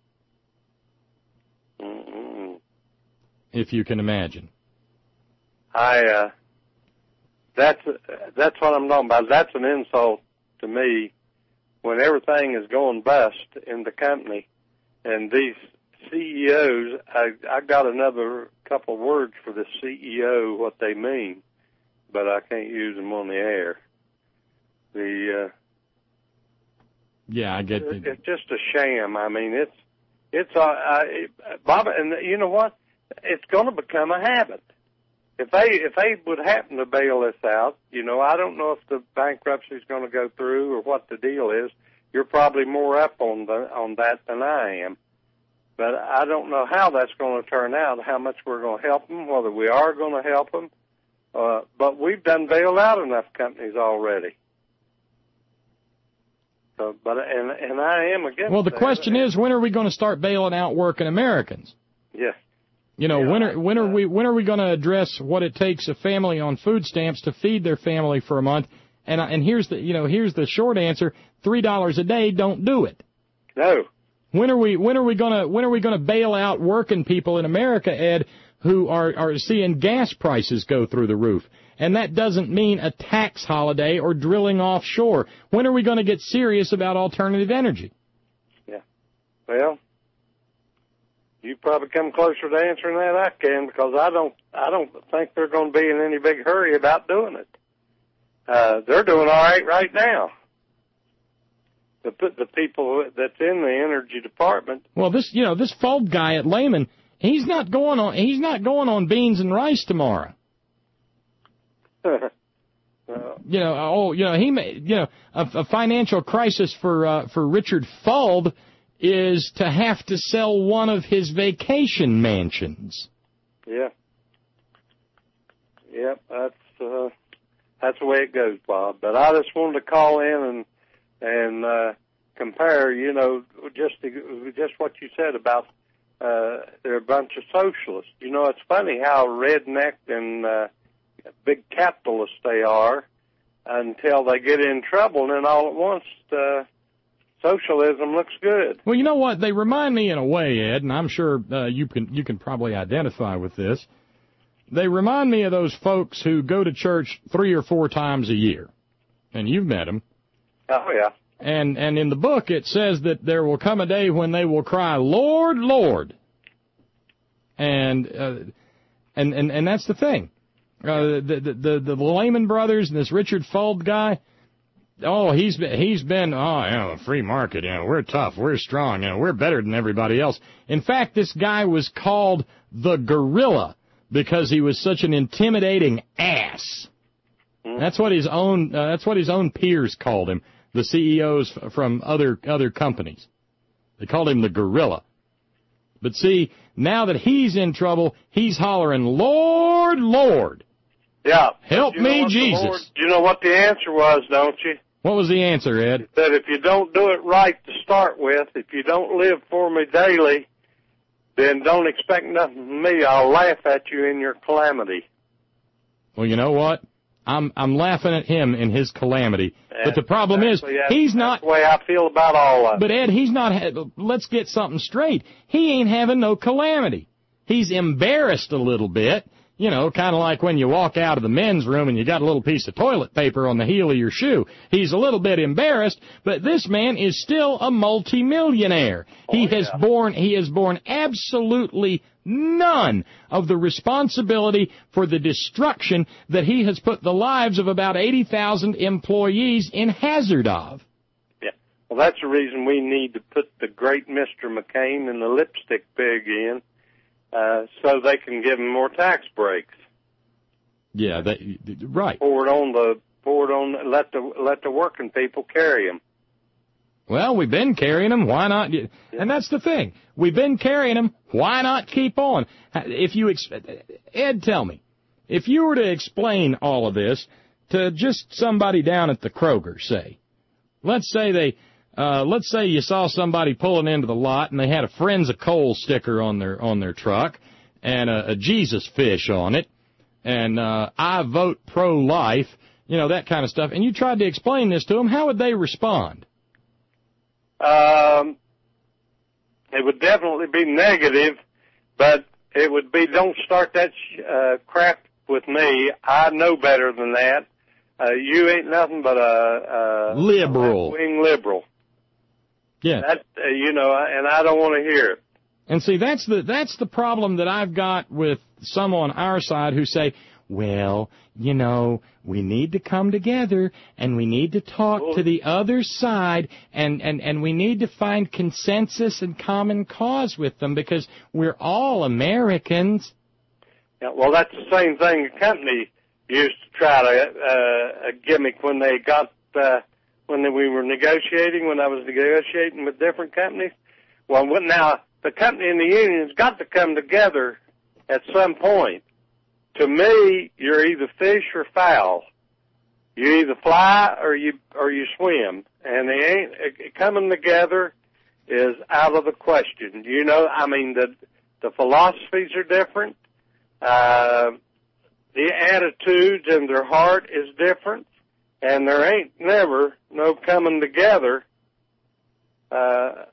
mm-hmm. if you can imagine. I, uh, that's, that's what I'm talking about. That's an insult to me when everything is going bust in the company, and these C E Os, I, I got another couple of words for the C E O, what they mean, but I can't use them on the air. The, uh, yeah, I get it. it. It's just a sham. I mean, it's, it's, uh, I, Bob, and you know what? It's going to become a habit. If they, if they would happen to bail this out, you know, I don't know if the bankruptcy is going to go through or what the deal is. You're probably more up on the, on that than I am. But I don't know how that's going to turn out, how much we're going to help them, whether we are going to help them. Uh, but we've done bailed out enough companies already. So, but, and, and I am against Well, the that. question is, when are we going to start bailing out working Americans? Yes. You know, yeah, when are when are we when are we going to address what it takes a family on food stamps to feed their family for a month? And and here's the you know here's the short answer: three dollars a day don't do it. No. When are we when are we gonna when are we gonna bail out working people in America, Ed, who are are seeing gas prices go through the roof? And that doesn't mean a tax holiday or drilling offshore. When are we going to get serious about alternative energy? Yeah. Well, you probably come closer to answering that I can, because I don't I don't think they're going to be in any big hurry about doing it. Uh, they're doing all right right now. The the people that's in the energy department. Well, this you know this Fuld guy at Lehman, he's not going on he's not going on beans and rice tomorrow. uh, you know, oh, you know he may, you know a, a financial crisis for uh, for Richard Fuld is to have to sell one of his vacation mansions. Yeah. Yep, that's uh, that's the way it goes, Bob. But I just wanted to call in and and uh, compare, you know, just to, just what you said about uh, they're a bunch of socialists. You know, it's funny how redneck and uh, big capitalists they are until they get in trouble, and then all at once uh, socialism looks good. Well, you know what? They remind me in a way, Ed, and I'm sure uh, you can you can probably identify with this. They remind me of those folks who go to church three or four times a year, and you've met them. Oh, yeah. And and in the book it says that there will come a day when they will cry, "Lord, Lord," and uh, and and and that's the thing. Uh, the, the the the Lehman Brothers and this Richard Fuld guy. Oh, he's been, he's been, oh, you know, free market, you know, we're tough, we're strong, you know, we're better than everybody else. In fact, this guy was called the Gorilla because he was such an intimidating ass. Mm-hmm. That's what his own, uh, that's what his own peers called him, the C E Os from other, other companies. They called him the Gorilla. But see, now that he's in trouble, he's hollering, "Lord, Lord." Yeah. Help me, Jesus. Lord, you know what the answer was, don't you? What was the answer, Ed? That if you don't do it right to start with, if you don't live for me daily, then don't expect nothing from me. I'll laugh at you in your calamity. Well, you know what? I'm I'm laughing at him in his calamity. And but the problem exactly, is, that's, he's not... That's the way I feel about all of it. But, Ed, he's not... Let's get something straight. He ain't having no calamity. He's embarrassed a little bit. You know, kind of like when you walk out of the men's room and you got a little piece of toilet paper on the heel of your shoe. He's a little bit embarrassed, but this man is still a multimillionaire. Oh, he has yeah. borne, he has borne absolutely none of the responsibility for the destruction that he has put the lives of about eighty thousand employees in hazard of. Yeah. Well, that's the reason we need to put the great Mister McCain and the lipstick pig in. Uh, so they can give them more tax breaks. Yeah, that, right. Forward on the forward on let the let the working people carry them. Well, we've been carrying them. Why not? And that's the thing. We've been carrying them. Why not keep on? If you, Ed, tell me, if you were to explain all of this to just somebody down at the Kroger, say, let's say they. Uh, let's say you saw somebody pulling into the lot and they had a Friends of Coal sticker on their on their truck and a, a Jesus fish on it and uh, I vote pro-life, you know, that kind of stuff. And you tried to explain this to them, how would they respond? Um, it would definitely be negative, but it would be, don't start that uh, crap with me. I know better than that. Uh, you ain't nothing but a, a liberal, left-wing liberal. Yeah, that, uh, you know, and I don't want to hear it. And see, that's the that's the problem that I've got with some on our side who say, well, you know, we need to come together and we need to talk well, to the other side and, and, and we need to find consensus and common cause with them because we're all Americans. Yeah, well, that's the same thing the company used to try to uh, a gimmick when they got uh, when we were negotiating, when I was negotiating with different companies. Well, now, the company and the unions got to come together at some point. To me, you're either fish or fowl. You either fly or you or you swim, and they ain't coming together is out of the question. You know, I mean, the the philosophies are different. Uh, the attitudes and their heart is different. And there ain't never no coming together uh,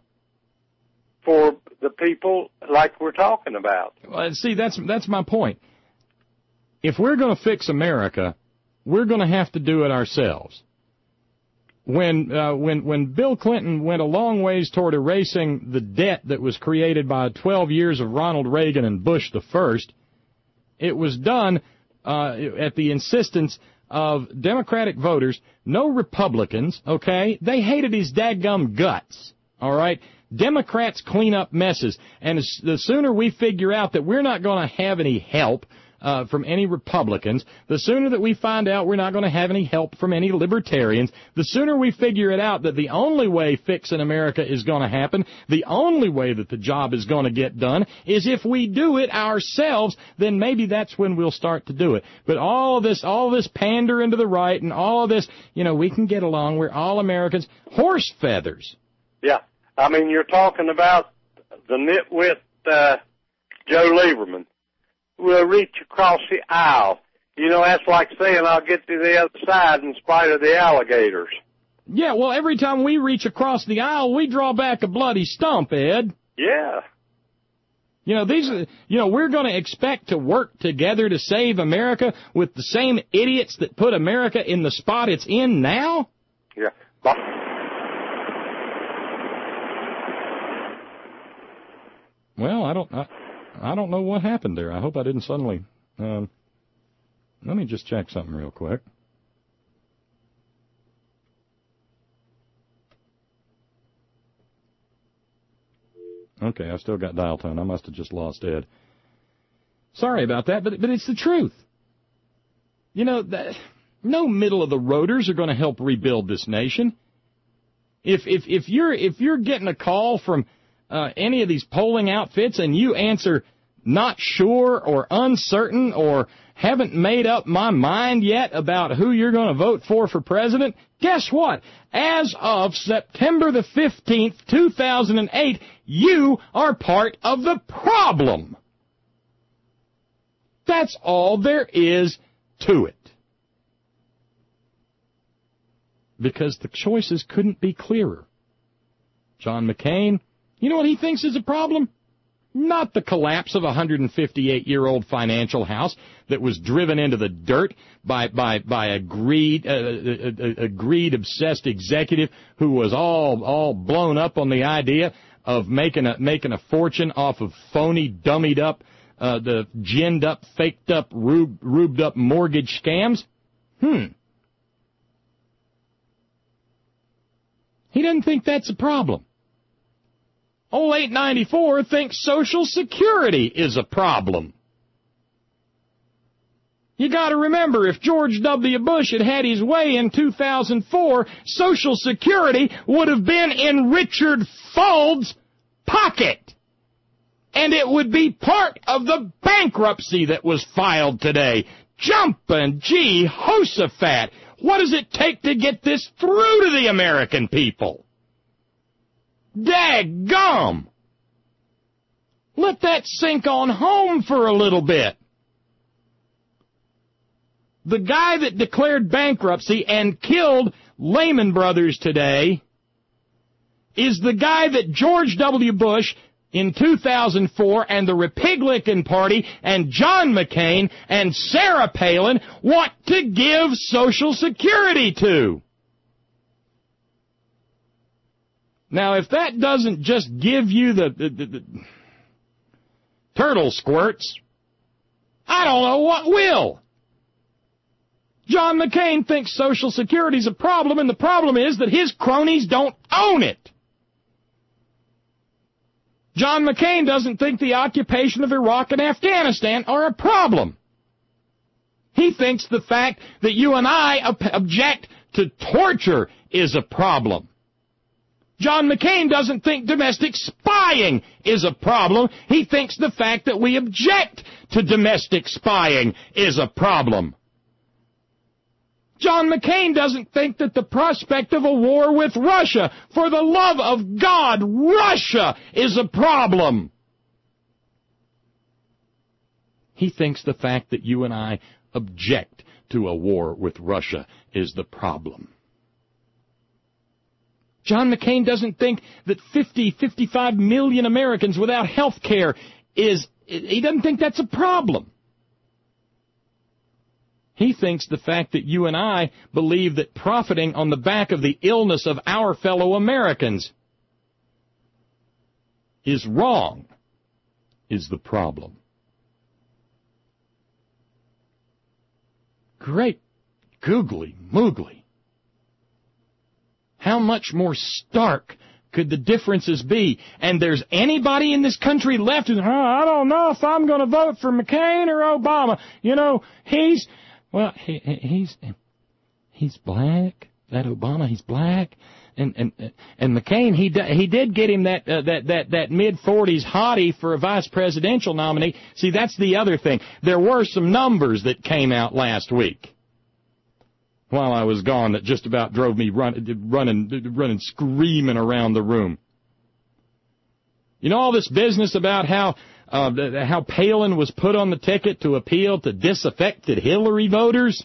for the people like we're talking about. Well, see, that's that's my point. If we're going to fix America, we're going to have to do it ourselves. When uh, when when Bill Clinton went a long ways toward erasing the debt that was created by twelve years of Ronald Reagan and Bush the First, it was done uh, at the insistence of Democratic voters, no Republicans, okay? They hated his dadgum guts, all right? Democrats clean up messes, and as, the sooner we figure out that we're not going to have any help uh, from any Republicans, the sooner that we find out we're not going to have any help from any libertarians, the sooner we figure it out that the only way fixing America is going to happen, the only way that the job is going to get done is if we do it ourselves, then maybe that's when we'll start to do it. But all of this, all of this pandering to the right and all of this, you know, we can get along, we're all Americans, horse feathers. Yeah. I mean, you're talking about the nitwit uh, Joe Lieberman. We'll reach across the aisle. You know, that's like saying I'll get to the other side in spite of the alligators. Yeah, well, every time we reach across the aisle, we draw back a bloody stump, Ed. Yeah. You know, these are, you know, we're going to expect to work together to save America with the same idiots that put America in the spot it's in now? Yeah. Well, I don't, I, I don't know what happened there. I hope I didn't suddenly, um, let me just check something real quick. Okay, I still got dial tone. I must have just lost Ed. Sorry about that, but but it's the truth. You know, that, no middle of the roaders are going to help rebuild this nation. If if if you're if you're getting a call from uh, any of these polling outfits and you answer not sure or uncertain or haven't made up my mind yet about who you're going to vote for for president, guess what? As of September the fifteenth, two thousand eight, you are part of the problem. That's all there is to it. Because the choices couldn't be clearer. John McCain, you know what he thinks is a problem? Not the collapse of a one hundred fifty-eight-year-old financial house that was driven into the dirt by by by a greed, uh, a, a, a greed-obsessed executive who was all all blown up on the idea of making a making a fortune off of phony, dummied up, uh, the ginned up, faked up, rube, rubed up mortgage scams. Hmm. He doesn't think that's a problem. Old eight ninety-four thinks Social Security is a problem. You got to remember, if George W. Bush had had his way in two thousand four, Social Security would have been in Richard Fauld's pocket. And it would be part of the bankruptcy that was filed today. Jumpin' gee, Hoshaphat. What does it take to get this through to the American people? Daggum! Let that sink on home for a little bit. The guy that declared bankruptcy and killed Lehman Brothers today is the guy that George W. Bush in two thousand four and the Republican Party and John McCain and Sarah Palin want to give Social Security to. Now, if that doesn't just give you the, the, the, the turtle squirts, I don't know what will. John McCain thinks Social Security's a problem, and the problem is that his cronies don't own it. John McCain doesn't think the occupation of Iraq and Afghanistan are a problem. He thinks the fact that you and I ob- object to torture is a problem. John McCain doesn't think domestic spying is a problem. He thinks the fact that we object to domestic spying is a problem. John McCain doesn't think that the prospect of a war with Russia, for the love of God, Russia, is a problem. He thinks the fact that you and I object to a war with Russia is the problem. John McCain doesn't think that fifty, fifty-five million Americans without health care is, he doesn't think that's a problem. He thinks the fact that you and I believe that profiting on the back of the illness of our fellow Americans is wrong is the problem. Great googly moogly. How much more stark could the differences be? And there's anybody in this country left who's, oh, I don't know if I'm going to vote for McCain or Obama. You know, he's, well, he, he's, he's black. That Obama, he's black. And, and, and McCain, he, he did get him that, uh, that, that, that mid forties hottie for a vice presidential nominee. See, that's the other thing. There were some numbers that came out last week while I was gone that just about drove me run, running, running, screaming around the room. You know all this business about how uh, how Palin was put on the ticket to appeal to disaffected Hillary voters?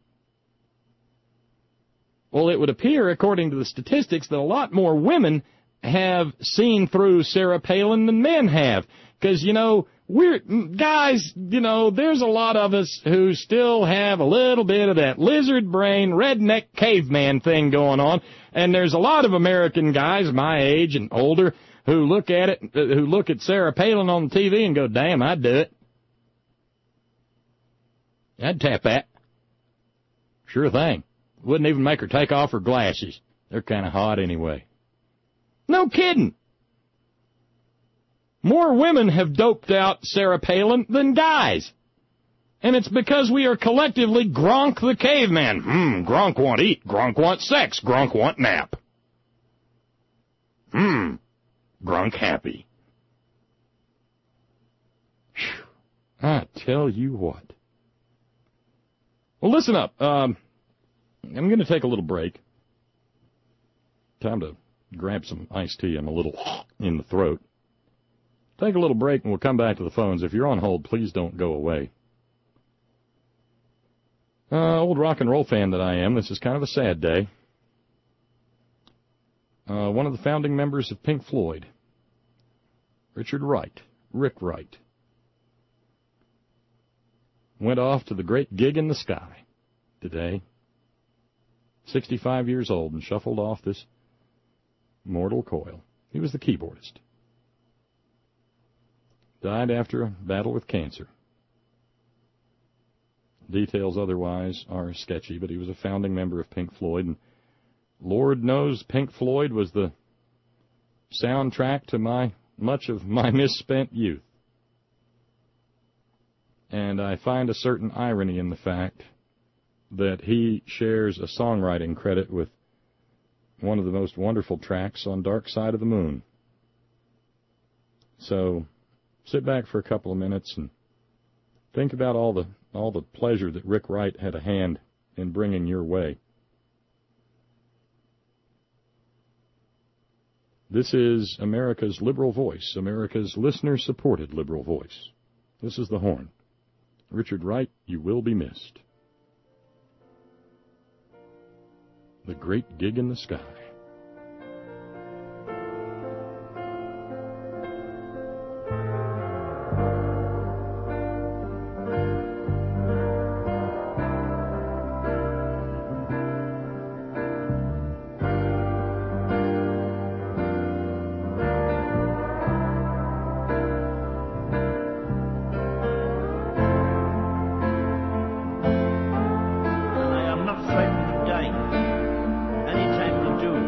Well, it would appear, according to the statistics, that a lot more women have seen through Sarah Palin than men have. Because, you know, we're, guys, you know, there's a lot of us who still have a little bit of that lizard brain, redneck caveman thing going on. And there's a lot of American guys my age and older who look at it, who look at Sarah Palin on the T V and go, damn, I'd do it. I'd tap that. Sure thing. Wouldn't even make her take off her glasses. They're kind of hot anyway. No kidding. More women have doped out Sarah Palin than guys. And it's because we are collectively Gronk the caveman. Hmm, Gronk want eat, Gronk want sex, Gronk want nap. Hmm, Gronk happy. Whew. I tell you what. Well, listen up. Um, I'm going to take a little break. Time to grab some iced tea. I'm a little in the throat. Take a little break, and we'll come back to the phones. If you're on hold, please don't go away. Uh, old rock and roll fan that I am, this is kind of a sad day. Uh, one of the founding members of Pink Floyd, Richard Wright, Rick Wright, went off to the great gig in the sky today, sixty-five years old, and shuffled off this mortal coil. He was the keyboardist. Died after a battle with cancer. Details otherwise are sketchy, but he was a founding member of Pink Floyd, and Lord knows Pink Floyd was the soundtrack to my much of my misspent youth. And I find a certain irony in the fact that he shares a songwriting credit with one of the most wonderful tracks on Dark Side of the Moon. So sit back for a couple of minutes and think about all the all the pleasure that Rick Wright had a hand in bringing your way. This is America's liberal voice, America's listener-supported liberal voice. This is the Horn. Richard Wright, you will be missed. The great gig in the sky. I am not frightened of dying. Any time will do.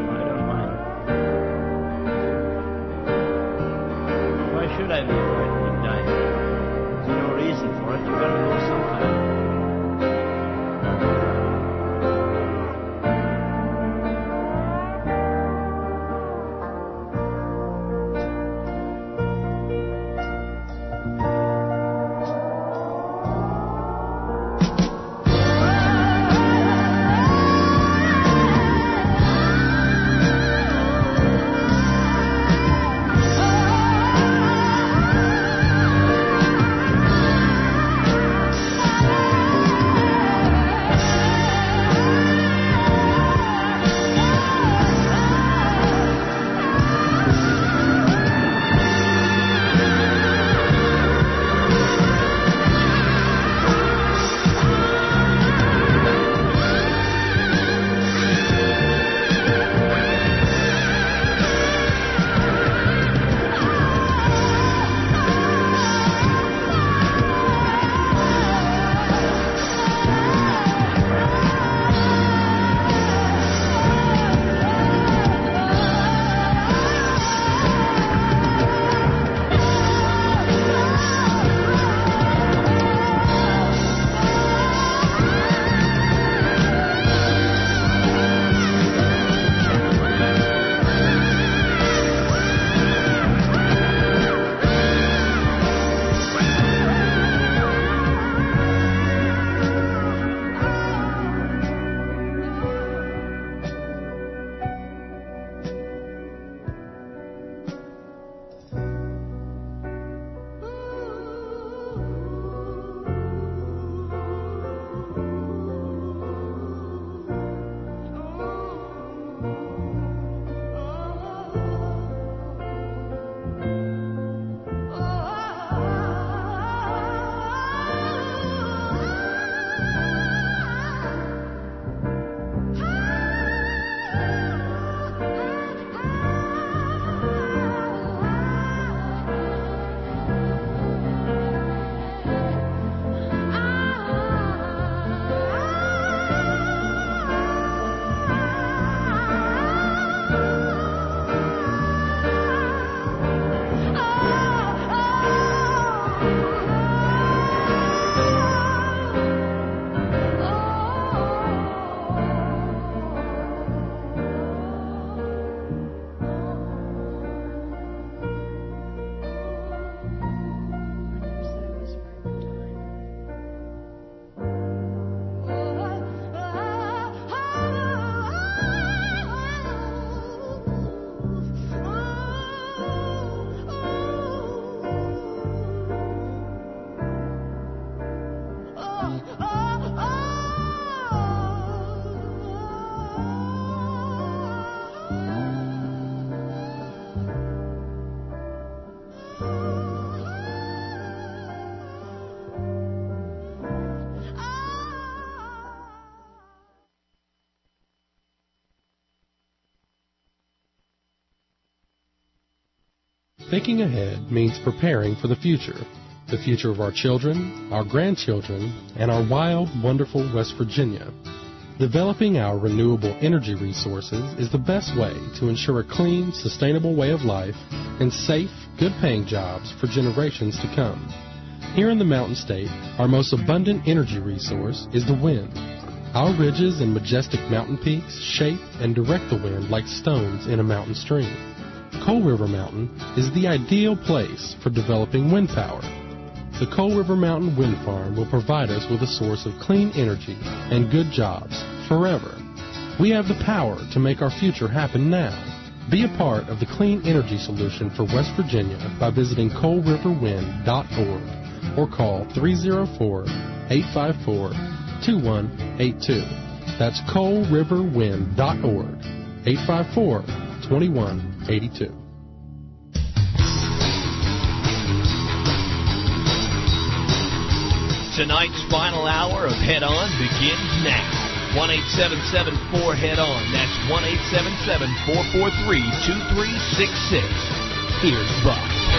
Thinking ahead means preparing for the future. The future of our children, our grandchildren, and our wild, wonderful West Virginia. Developing our renewable energy resources is the best way to ensure a clean, sustainable way of life and safe, good-paying jobs for generations to come. Here in the Mountain State, our most abundant energy resource is the wind. Our ridges and majestic mountain peaks shape and direct the wind like stones in a mountain stream. Coal River Mountain is the ideal place for developing wind power. The Coal River Mountain Wind Farm will provide us with a source of clean energy and good jobs forever. We have the power to make our future happen now. Be a part of the clean energy solution for West Virginia by visiting coal river wind dot org or call three oh four, eight five four, two one eight two. That's coal river wind dot org, eight five four, two one eight two. Tonight's final hour of Head On begins now. one eight seven seven four head on. That's one eight seven seven, four four three, two three six six. Here's Buck.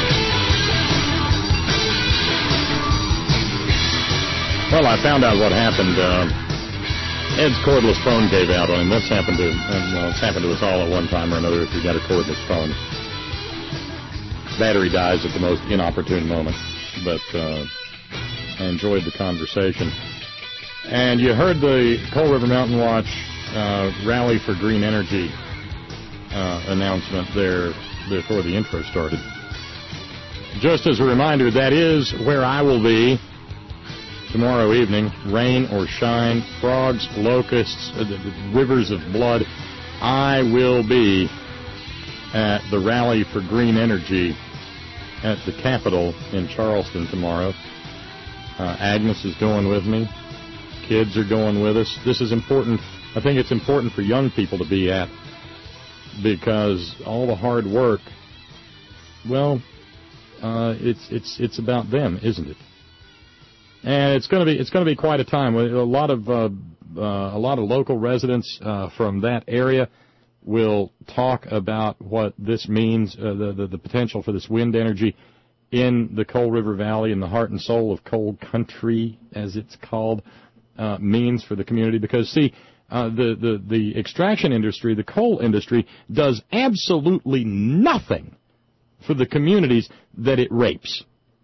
Well, I found out what happened. Uh, Ed's cordless phone gave out on him. That's happened to, uh, well, it's happened to us all at one time or another if you've got a cordless phone. Battery dies at the most inopportune moment. But, uh... I enjoyed the conversation. And you heard the Coal River Mountain Watch uh, Rally for Green Energy uh, announcement there before the intro started. Just as a reminder, that is where I will be tomorrow evening. Rain or shine, frogs, locusts, uh, rivers of blood. I will be at the Rally for Green Energy at the Capitol in Charleston tomorrow. Uh, Agnes is going with me. Kids are going with us. This is important. I think it's important for young people to be at because all the hard work, well, uh, it's it's it's about them, isn't it? And it's going to be it's going to be quite a time. A lot of uh, uh, a lot of local residents uh, from that area will talk about what this means, uh, the, the the potential for this wind energy in the Coal River Valley, in the heart and soul of coal country, as it's called, uh, means for the community. Because, see, uh, the, the, the extraction industry, the coal industry, does absolutely nothing for the communities that it rapes.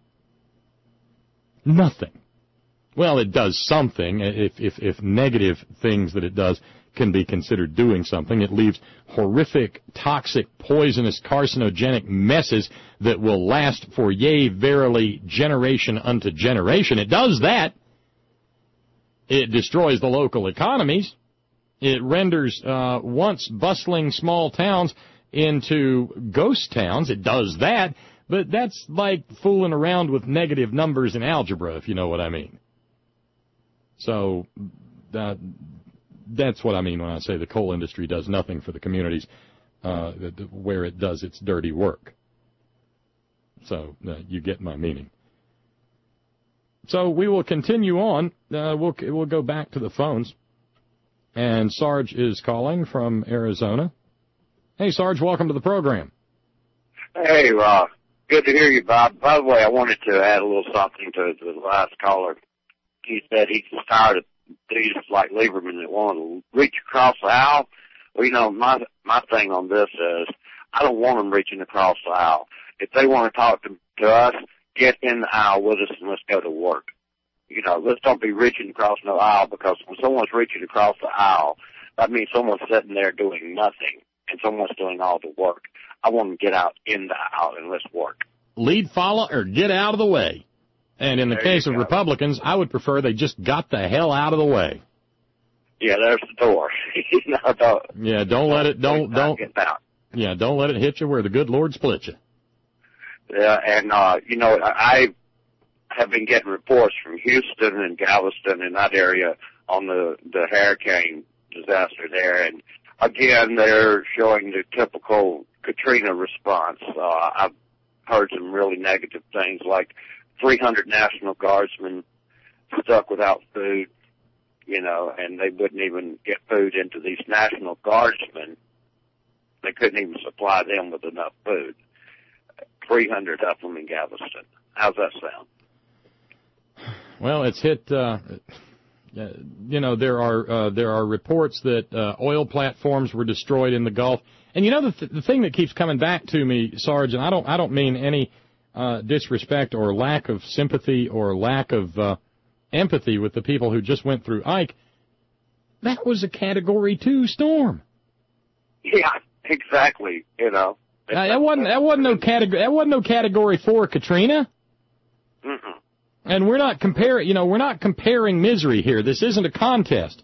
Nothing. Well, it does something. If, if, if negative things that it does can be considered doing something, it leaves horrific, toxic, poisonous, carcinogenic messes that will last for, yea, verily, generation unto generation. It does that. It destroys the local economies. It renders uh, once bustling small towns into ghost towns. It does that. But that's like fooling around with negative numbers in algebra, if you know what I mean. So uh, that's what I mean when I say the coal industry does nothing for the communities uh, where it does its dirty work. So uh, you get my meaning. So we will continue on. Uh, we'll we'll go back to the phones. And Sarge is calling from Arizona. Hey, Sarge, welcome to the program. Hey, uh, good to hear you, Bob. By the way, I wanted to add a little something to the last caller. He said he's tired of these like Lieberman that want to reach across the aisle. Well, you know, my my thing on this is I don't want them reaching across the aisle. If they want to talk to, to us, get in the aisle with us and let's go to work. You know, let's don't be reaching across no aisle, because when someone's reaching across the aisle, that means someone's sitting there doing nothing and someone's doing all the work. I want them to get out in the aisle and let's work. Lead, follow, or get out of the way. And in the there case of go. Republicans, I would prefer they just got the hell out of the way. Yeah, there's the door. you know, don't, yeah, don't let it, don't, don't, get out. Yeah, don't let it hit you where the good Lord split you. Yeah, and, uh, you know, I have been getting reports from Houston and Galveston and that area on the, the hurricane disaster there. And, again, they're showing the typical Katrina response. Uh, I've heard some really negative things like three hundred National Guardsmen stuck without food, you know, and they wouldn't even get food into these National Guardsmen. They couldn't even supply them with enough food. three hundred of them in Galveston. How's that sound? Well, it's hit. Uh, you know, there are uh, there are reports that uh, oil platforms were destroyed in the Gulf, and you know the th- the thing that keeps coming back to me, Sarge, and I don't I don't mean any uh, disrespect or lack of sympathy or lack of uh, empathy with the people who just went through Ike. That was a Category two storm. Yeah, exactly. You know, uh, that wasn't that wasn't no category that wasn't no Category four Katrina. Mm-mm. And we're not comparing, you know, we're not comparing misery here. This isn't a contest.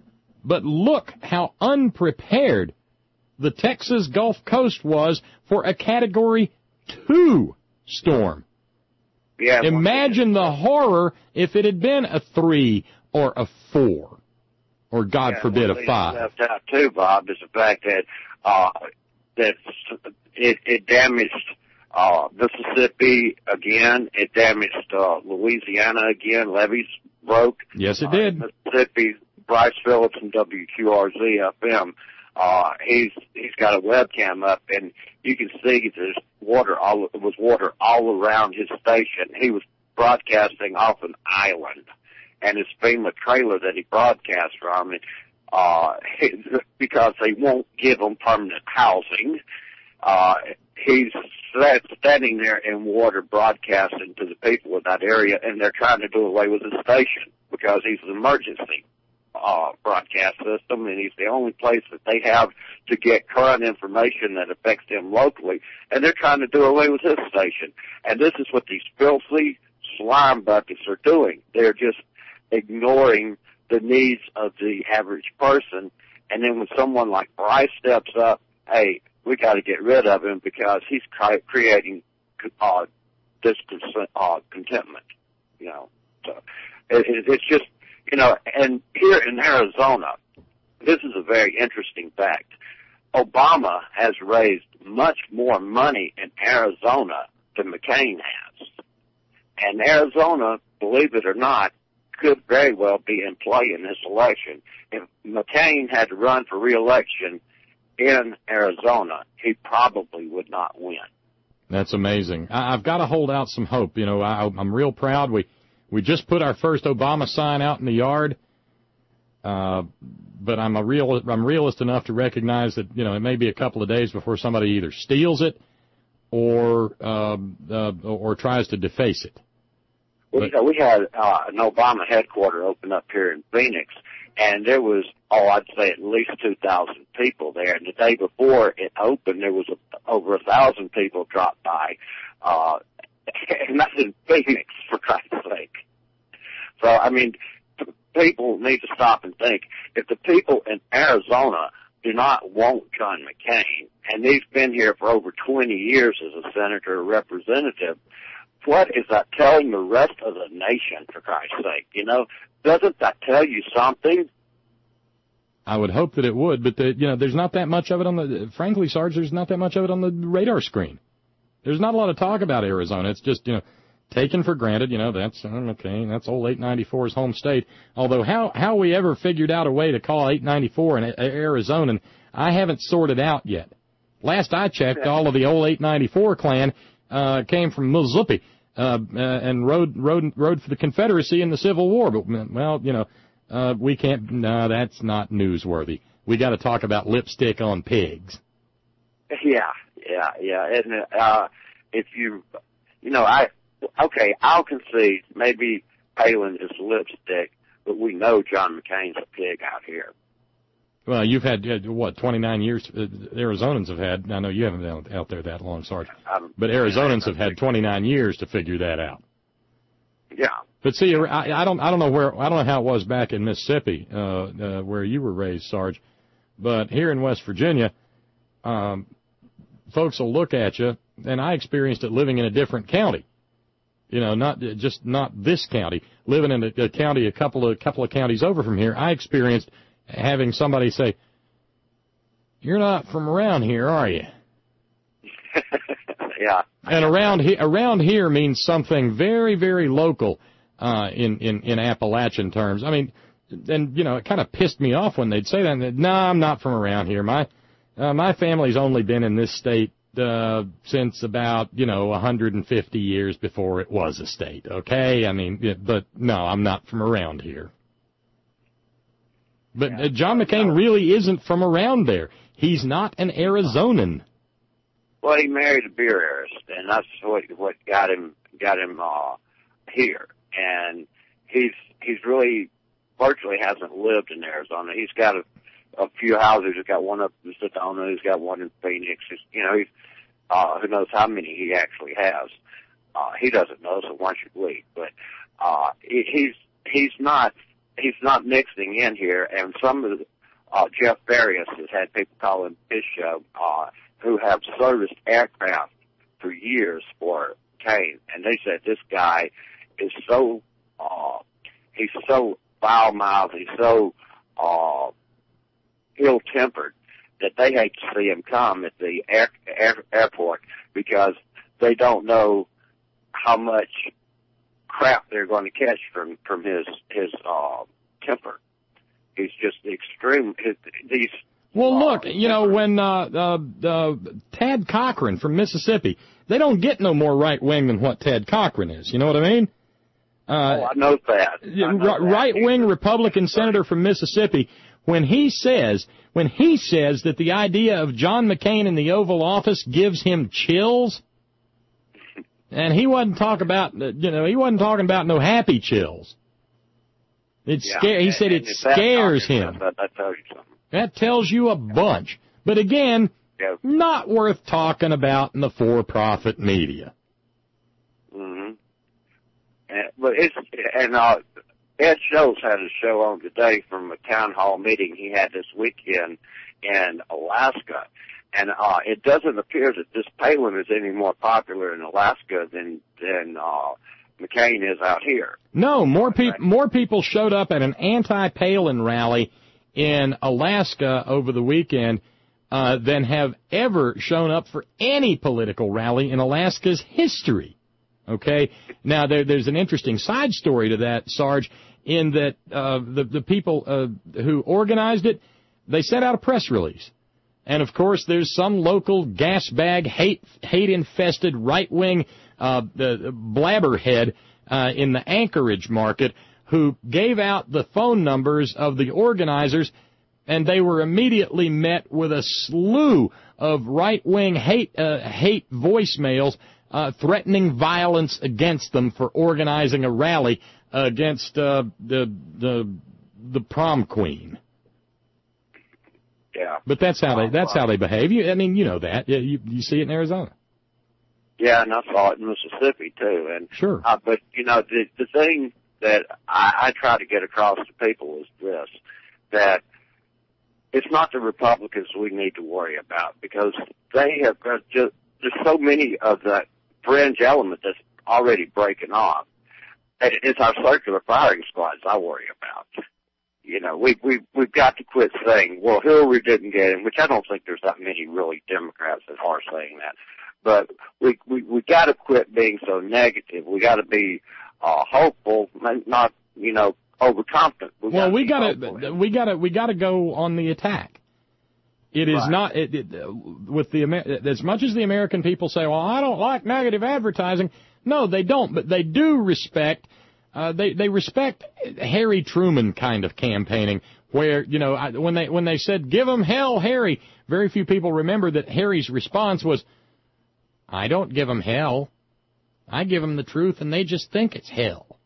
But look how unprepared the Texas Gulf Coast was for a Category two storm. Yeah. Imagine the horror if it had been a three or a four, or God yeah, forbid, a five. Left out too, Bob, is the fact that uh, that it, it damaged. Uh, Mississippi again, it damaged, uh, Louisiana again, levees broke. Yes, it did. Uh, Mississippi, Bryce Phillips from W Q R Z F M, uh, he's, he's got a webcam up and you can see there's water all, there was water all around his station. He was broadcasting off an island and his FEMA trailer that he broadcast from, and, uh, because they won't give him permanent housing, uh, he's standing there in water broadcasting to the people in that area, and they're trying to do away with the station because he's an emergency uh, broadcast system, and he's the only place that they have to get current information that affects them locally, and they're trying to do away with his station. And this is what these filthy slime buckets are doing. They're just ignoring the needs of the average person, and then when someone like Bryce steps up, hey, we got to get rid of him because he's creating uh, this uh, contentment, you know. So it, it, it's just, you know, and here in Arizona, this is a very interesting fact. Obama has raised much more money in Arizona than McCain has. And Arizona, believe it or not, could very well be in play in this election. If McCain had to run for re-election in Arizona, he probably would not win. That's amazing. I, I've got to hold out some hope. You know, I, I'm real proud. We we just put our first Obama sign out in the yard, uh, but I'm a real I'm realist enough to recognize that, you know, it may be a couple of days before somebody either steals it or uh, uh, or tries to deface it. Well, you know, we had uh, an Obama headquarters open up here in Phoenix, and there was, oh, I'd say at least two thousand people there. And the day before it opened, there was a, over a thousand people dropped by. Uh, and that's in Phoenix, for Christ's sake. So, I mean, people need to stop and think. If the people in Arizona do not want John McCain, and he's been here for over twenty years as a senator or representative, what is that telling the rest of the nation, for Christ's sake? You know, doesn't that tell you something? I would hope that it would, but the, you know, there's not that much of it on the. Frankly, Sarge, there's not that much of it on the radar screen. There's not a lot of talk about Arizona. It's just, you know, taken for granted. You know, that's okay. That's old eight ninety-four's home state. Although how how we ever figured out a way to call eight ninety-four an Arizonan, I haven't sorted out yet. Last I checked, all of the old eight ninety-four clan uh, came from Mississippi uh, uh, and rode rode rode for the Confederacy in the Civil War. But well, you know, uh, we can't. No, that's not newsworthy. We got to talk about lipstick on pigs. Yeah, yeah, yeah. And uh, if you, you know, I okay, I'll concede maybe Palin is lipstick, but we know John McCain's a pig out here. Well, you've had, what, twenty-nine years, uh, Arizonans have had, I know you haven't been out there that long, Sarge, um, but Arizonans have had twenty-nine years to figure that out. Yeah. But see, I, I don't, I don't know where, I don't know how it was back in Mississippi, uh, uh, where you were raised, Sarge, but here in West Virginia, um, folks will look at you, and I experienced it living in a different county. You know, not just not this county, living in a, a county a couple of couple of counties over from here. I experienced having somebody say, "You're not from around here, are you?" Yeah. And around here, around here means something very, very local uh, in in in Appalachian terms. I mean, and you know, it kind of pissed me off when they'd say that. No, nah, I'm not from around here. My uh, my family's only been in this state uh, since about, you know, one hundred fifty years before it was a state, okay? I mean, it, but no, I'm not from around here. But uh, John McCain really isn't from around there. He's not an Arizonan. Well, he married a beer heiress, and that's what what got him got him uh, here. And he's he's really virtually hasn't lived in Arizona. He's got a, a few houses. He's got one up in Sedona. He's got one in Phoenix. He's, you know, he's uh, who knows how many he actually has. Uh, he doesn't know, so why should we? But uh, he, he's he's not he's not mixing in here. And some of the, uh, Jeff Farias has had people call him his show, uh, who have serviced aircraft for years for Kane, and they said this guy is so uh, he's so foul-mouthed, he's so uh, ill-tempered that they hate to see him come at the air, air, airport because they don't know how much crap they're going to catch from from his his uh, temper. He's just extreme. His, these. Well, look, you know, when uh, uh, uh, Tad Cochran from Mississippi, they don't get no more right-wing than what Tad Cochran is. You know what I mean? Uh, oh, I know that. I know that. Right-wing Republican senator from Mississippi, when he says when he says that the idea of John McCain in the Oval Office gives him chills, and he wasn't talking about, you know, he wasn't talking about no happy chills. It yeah, sca- he said and, it and scares him. That, that tells you something. That tells you a bunch. But again, yeah. not worth talking about in the for-profit media. Mm-hmm. And, but it's, and uh, Ed Schultz had a show on today from a town hall meeting he had this weekend in Alaska. And uh, it doesn't appear that this Palin is any more popular in Alaska than, than uh, McCain is out here. No, more people more people showed up at an anti-Palin rally in Alaska over the weekend uh, than have ever shown up for any political rally in Alaska's history. Okay? Now, there, there's an interesting side story to that, Sarge, in that uh, the, the people uh, who organized it, they sent out a press release. And, of course, there's some local gas bag, hate, hate-infested right-wing uh, the blabberhead uh, in the Anchorage market who gave out the phone numbers of the organizers, and they were immediately met with a slew of right-wing hate uh, hate voicemails uh, threatening violence against them for organizing a rally against uh, the the the prom queen. Yeah. But that's how they that's how they behave. You, I mean, you know that. You you see it in Arizona. Yeah, and I saw it in Mississippi too. And sure. Uh, but you know, the the thing that I, I try to get across to people is this: that it's not the Republicans we need to worry about because they have got just there's so many of that fringe element that's already breaking off. It's our circular firing squads I worry about. You know, we we we've got to quit saying, well, Hillary didn't get in, which I don't think there's that many really Democrats that are saying that. But we we we got to quit being so negative. We got to be uh, hopeful, not you know overconfident. We well, gotta we got to we got to we got to go on the attack. It is right. not it, it, with the as much as the American people say, well, I don't like negative advertising. No, they don't, but they do respect. Uh, they they respect Harry Truman kind of campaigning, where you know I, when they when they said give them hell, Harry. Very few people remember that Harry's response was, I don't give them hell. I give them the truth, and they just think it's hell.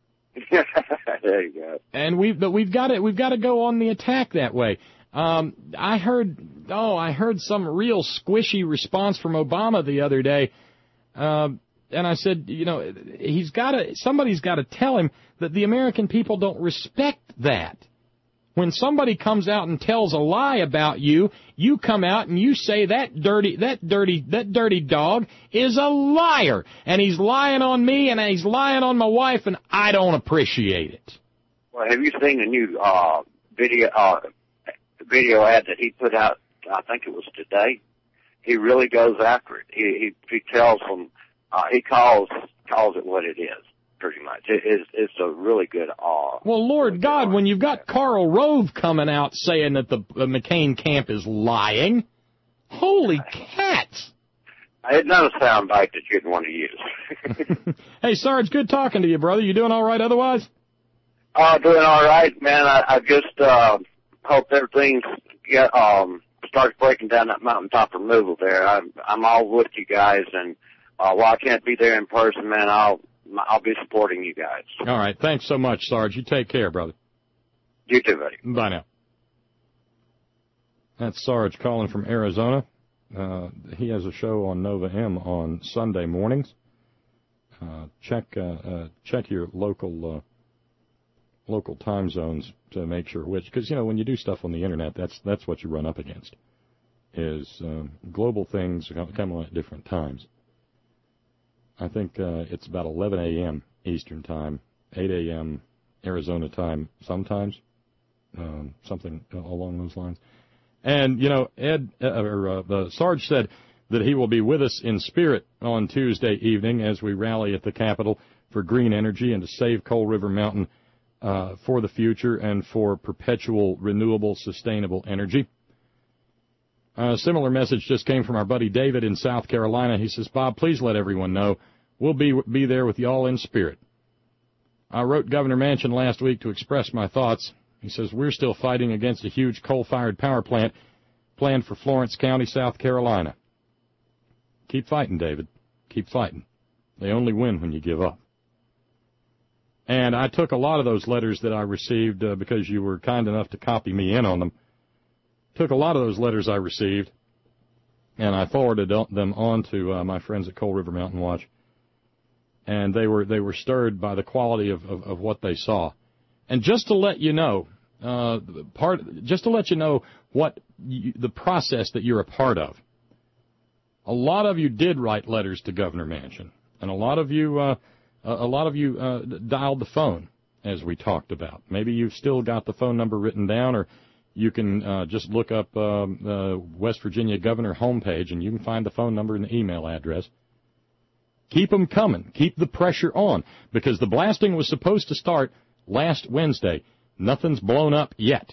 There you go. And we but we've got to we've got to go on the attack that way. Um, I heard oh I heard some real squishy response from Obama the other day. Uh, And I said, you know, he's got to, somebody's got to tell him that the American people don't respect that. When somebody comes out and tells a lie about you, you come out and you say that dirty, that dirty, that dirty dog is a liar. And he's lying on me and he's lying on my wife and I don't appreciate it. Well, have you seen the new, uh, video, uh, video ad that he put out? I think it was today. He really goes after it. He, he, he tells them, Uh, he calls calls it what it is, pretty much. It, it's, it's a really good awe. Well, Lord God, when you've got Karl Rove coming out saying that the uh, McCain camp is lying, holy cats! It's not a sound bite that you'd want to use. Hey, Sarge, good talking to you, brother. You doing all right otherwise? Oh, doing all right, man. I, I just uh, hope everything get, um, starts breaking down that mountaintop removal there. I'm, I'm all with you guys, and uh, while I can't be there in person, man, I'll I'll be supporting you guys. All right. Thanks so much, Sarge. You take care, brother. You too, buddy. Bye now. That's Sarge calling from Arizona. Uh, he has a show on Nova M on Sunday mornings. Uh, check uh, uh, check your local uh, local time zones to make sure which, because you know when you do stuff on the internet, that's that's what you run up against. Is um, global things come on at different times. I think uh, it's about eleven a.m. Eastern time, eight a.m. Arizona time sometimes, um, something along those lines. And, you know, Ed, uh, or, uh, uh, Sarge said that he will be with us in spirit on Tuesday evening as we rally at the Capitol for green energy and to save Coal River Mountain uh, for the future and for perpetual, renewable, sustainable energy. A similar message just came from our buddy David in South Carolina. He says, Bob, please let everyone know we'll be be there with you all in spirit. I wrote Governor Manchin last week to express my thoughts. He says, we're still fighting against a huge coal-fired power plant planned for Florence County, South Carolina. Keep fighting, David. Keep fighting. They only win when you give up. And I took a lot of those letters that I received uh, because you were kind enough to copy me in on them. Took a lot of those letters I received, and I forwarded them on to uh, my friends at Coal River Mountain Watch. And they were they were stirred by the quality of, of, of what they saw. And just to let you know, uh, part just to let you know what you, the process that you're a part of. A lot of you did write letters to Governor Manchin, and a lot of you, uh, a lot of you uh, dialed the phone, as we talked about. Maybe you've still got the phone number written down, or you can uh, just look up uh, uh, West Virginia Governor homepage, and you can find the phone number and the email address. Keep them coming. Keep the pressure on, because the blasting was supposed to start last Wednesday. Nothing's blown up yet.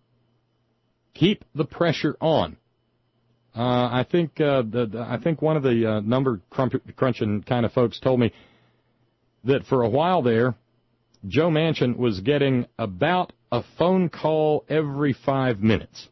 Keep the pressure on. Uh, I think uh, the, the, I think one of the uh, number crunching kind of folks told me that for a while there, Joe Manchin was getting about a phone call every five minutes,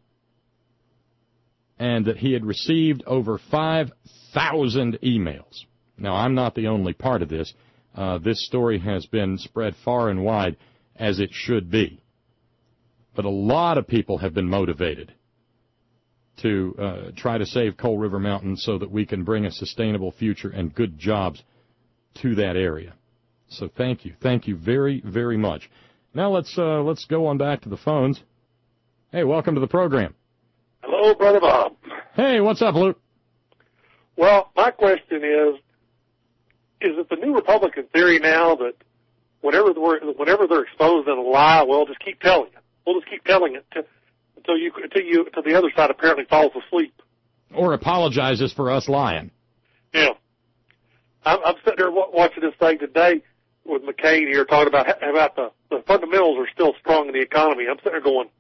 and that he had received over five thousand emails. Now, I'm not the only part of this. Uh, this story has been spread far and wide, as it should be. But a lot of people have been motivated to uh, try to save Coal River Mountain so that we can bring a sustainable future and good jobs to that area. So thank you. Thank you very, very much. Now let's uh, let's go on back to the phones. Hey, welcome to the program. Hello, Brother Bob. Hey, what's up, Luke? Well, my question is, is it the new Republican theory now that whenever they're, whenever they're exposed in a lie, well, just keep telling it. We'll just keep telling it to, until you until you until the other side apparently falls asleep or apologizes for us lying. Yeah, I'm, I'm sitting there watching this thing today with McCain here talking about about the, the fundamentals are still strong in the economy. I'm sitting there going,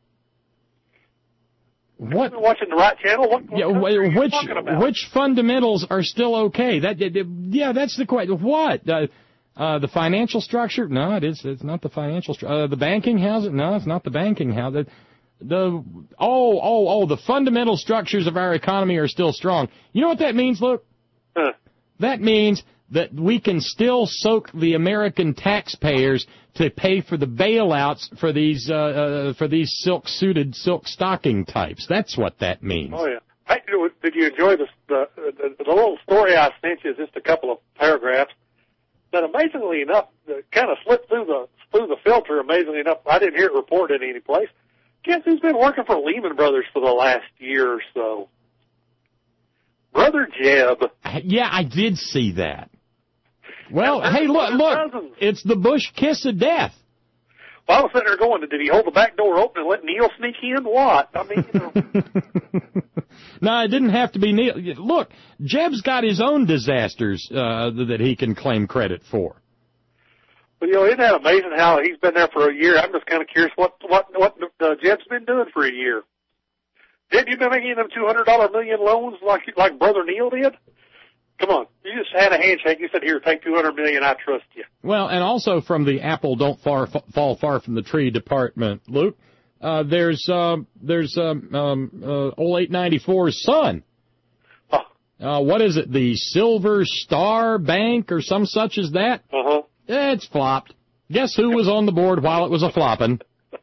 what? You're watching the right channel? What, what yeah, which which fundamentals are still okay? That yeah, that's the question. What? Uh, uh, the financial structure? No, it is. It's not the financial structure. Uh, the banking house? No, it's not the banking house. The, the oh oh oh the fundamental structures of our economy are still strong. You know what that means, Luke? Huh. That means that we can still soak the American taxpayers to pay for the bailouts for these uh, uh, for these silk-suited, silk-stocking types. That's what that means. Oh yeah. Hey, did you enjoy this, the, the the little story I sent you? Just a couple of paragraphs that, amazingly enough, kind of slipped through the through the filter. Amazingly enough, I didn't hear it reported any place. Guess who's been working for Lehman Brothers for the last year or so? Brother Jeb. Yeah, I did see that. Well, hey, look, look, it's the Bush kiss of death. Well, I was sitting there going, did he hold the back door open and let Neil sneak in? What? I mean, you know. No, it didn't have to be Neil. Look, Jeb's got his own disasters uh, that he can claim credit for. But, you know, isn't that amazing how he's been there for a year? I'm just kind of curious what what what uh, Jeb's been doing for a year. Did you been making them two hundred dollar million loans like like Brother Neil did? Come on. You just had a handshake. You said, here, take two hundred million dollars. I trust you. Well, and also from the apple don't far, fall far from the tree department, Luke, uh, there's, uh, there's, um, um, uh, old eight ninety-four's son. Oh. Uh, what is it? The Silver Star Bank or some such as that? Uh-huh. It's flopped. Guess who was on the board while it was a flopping?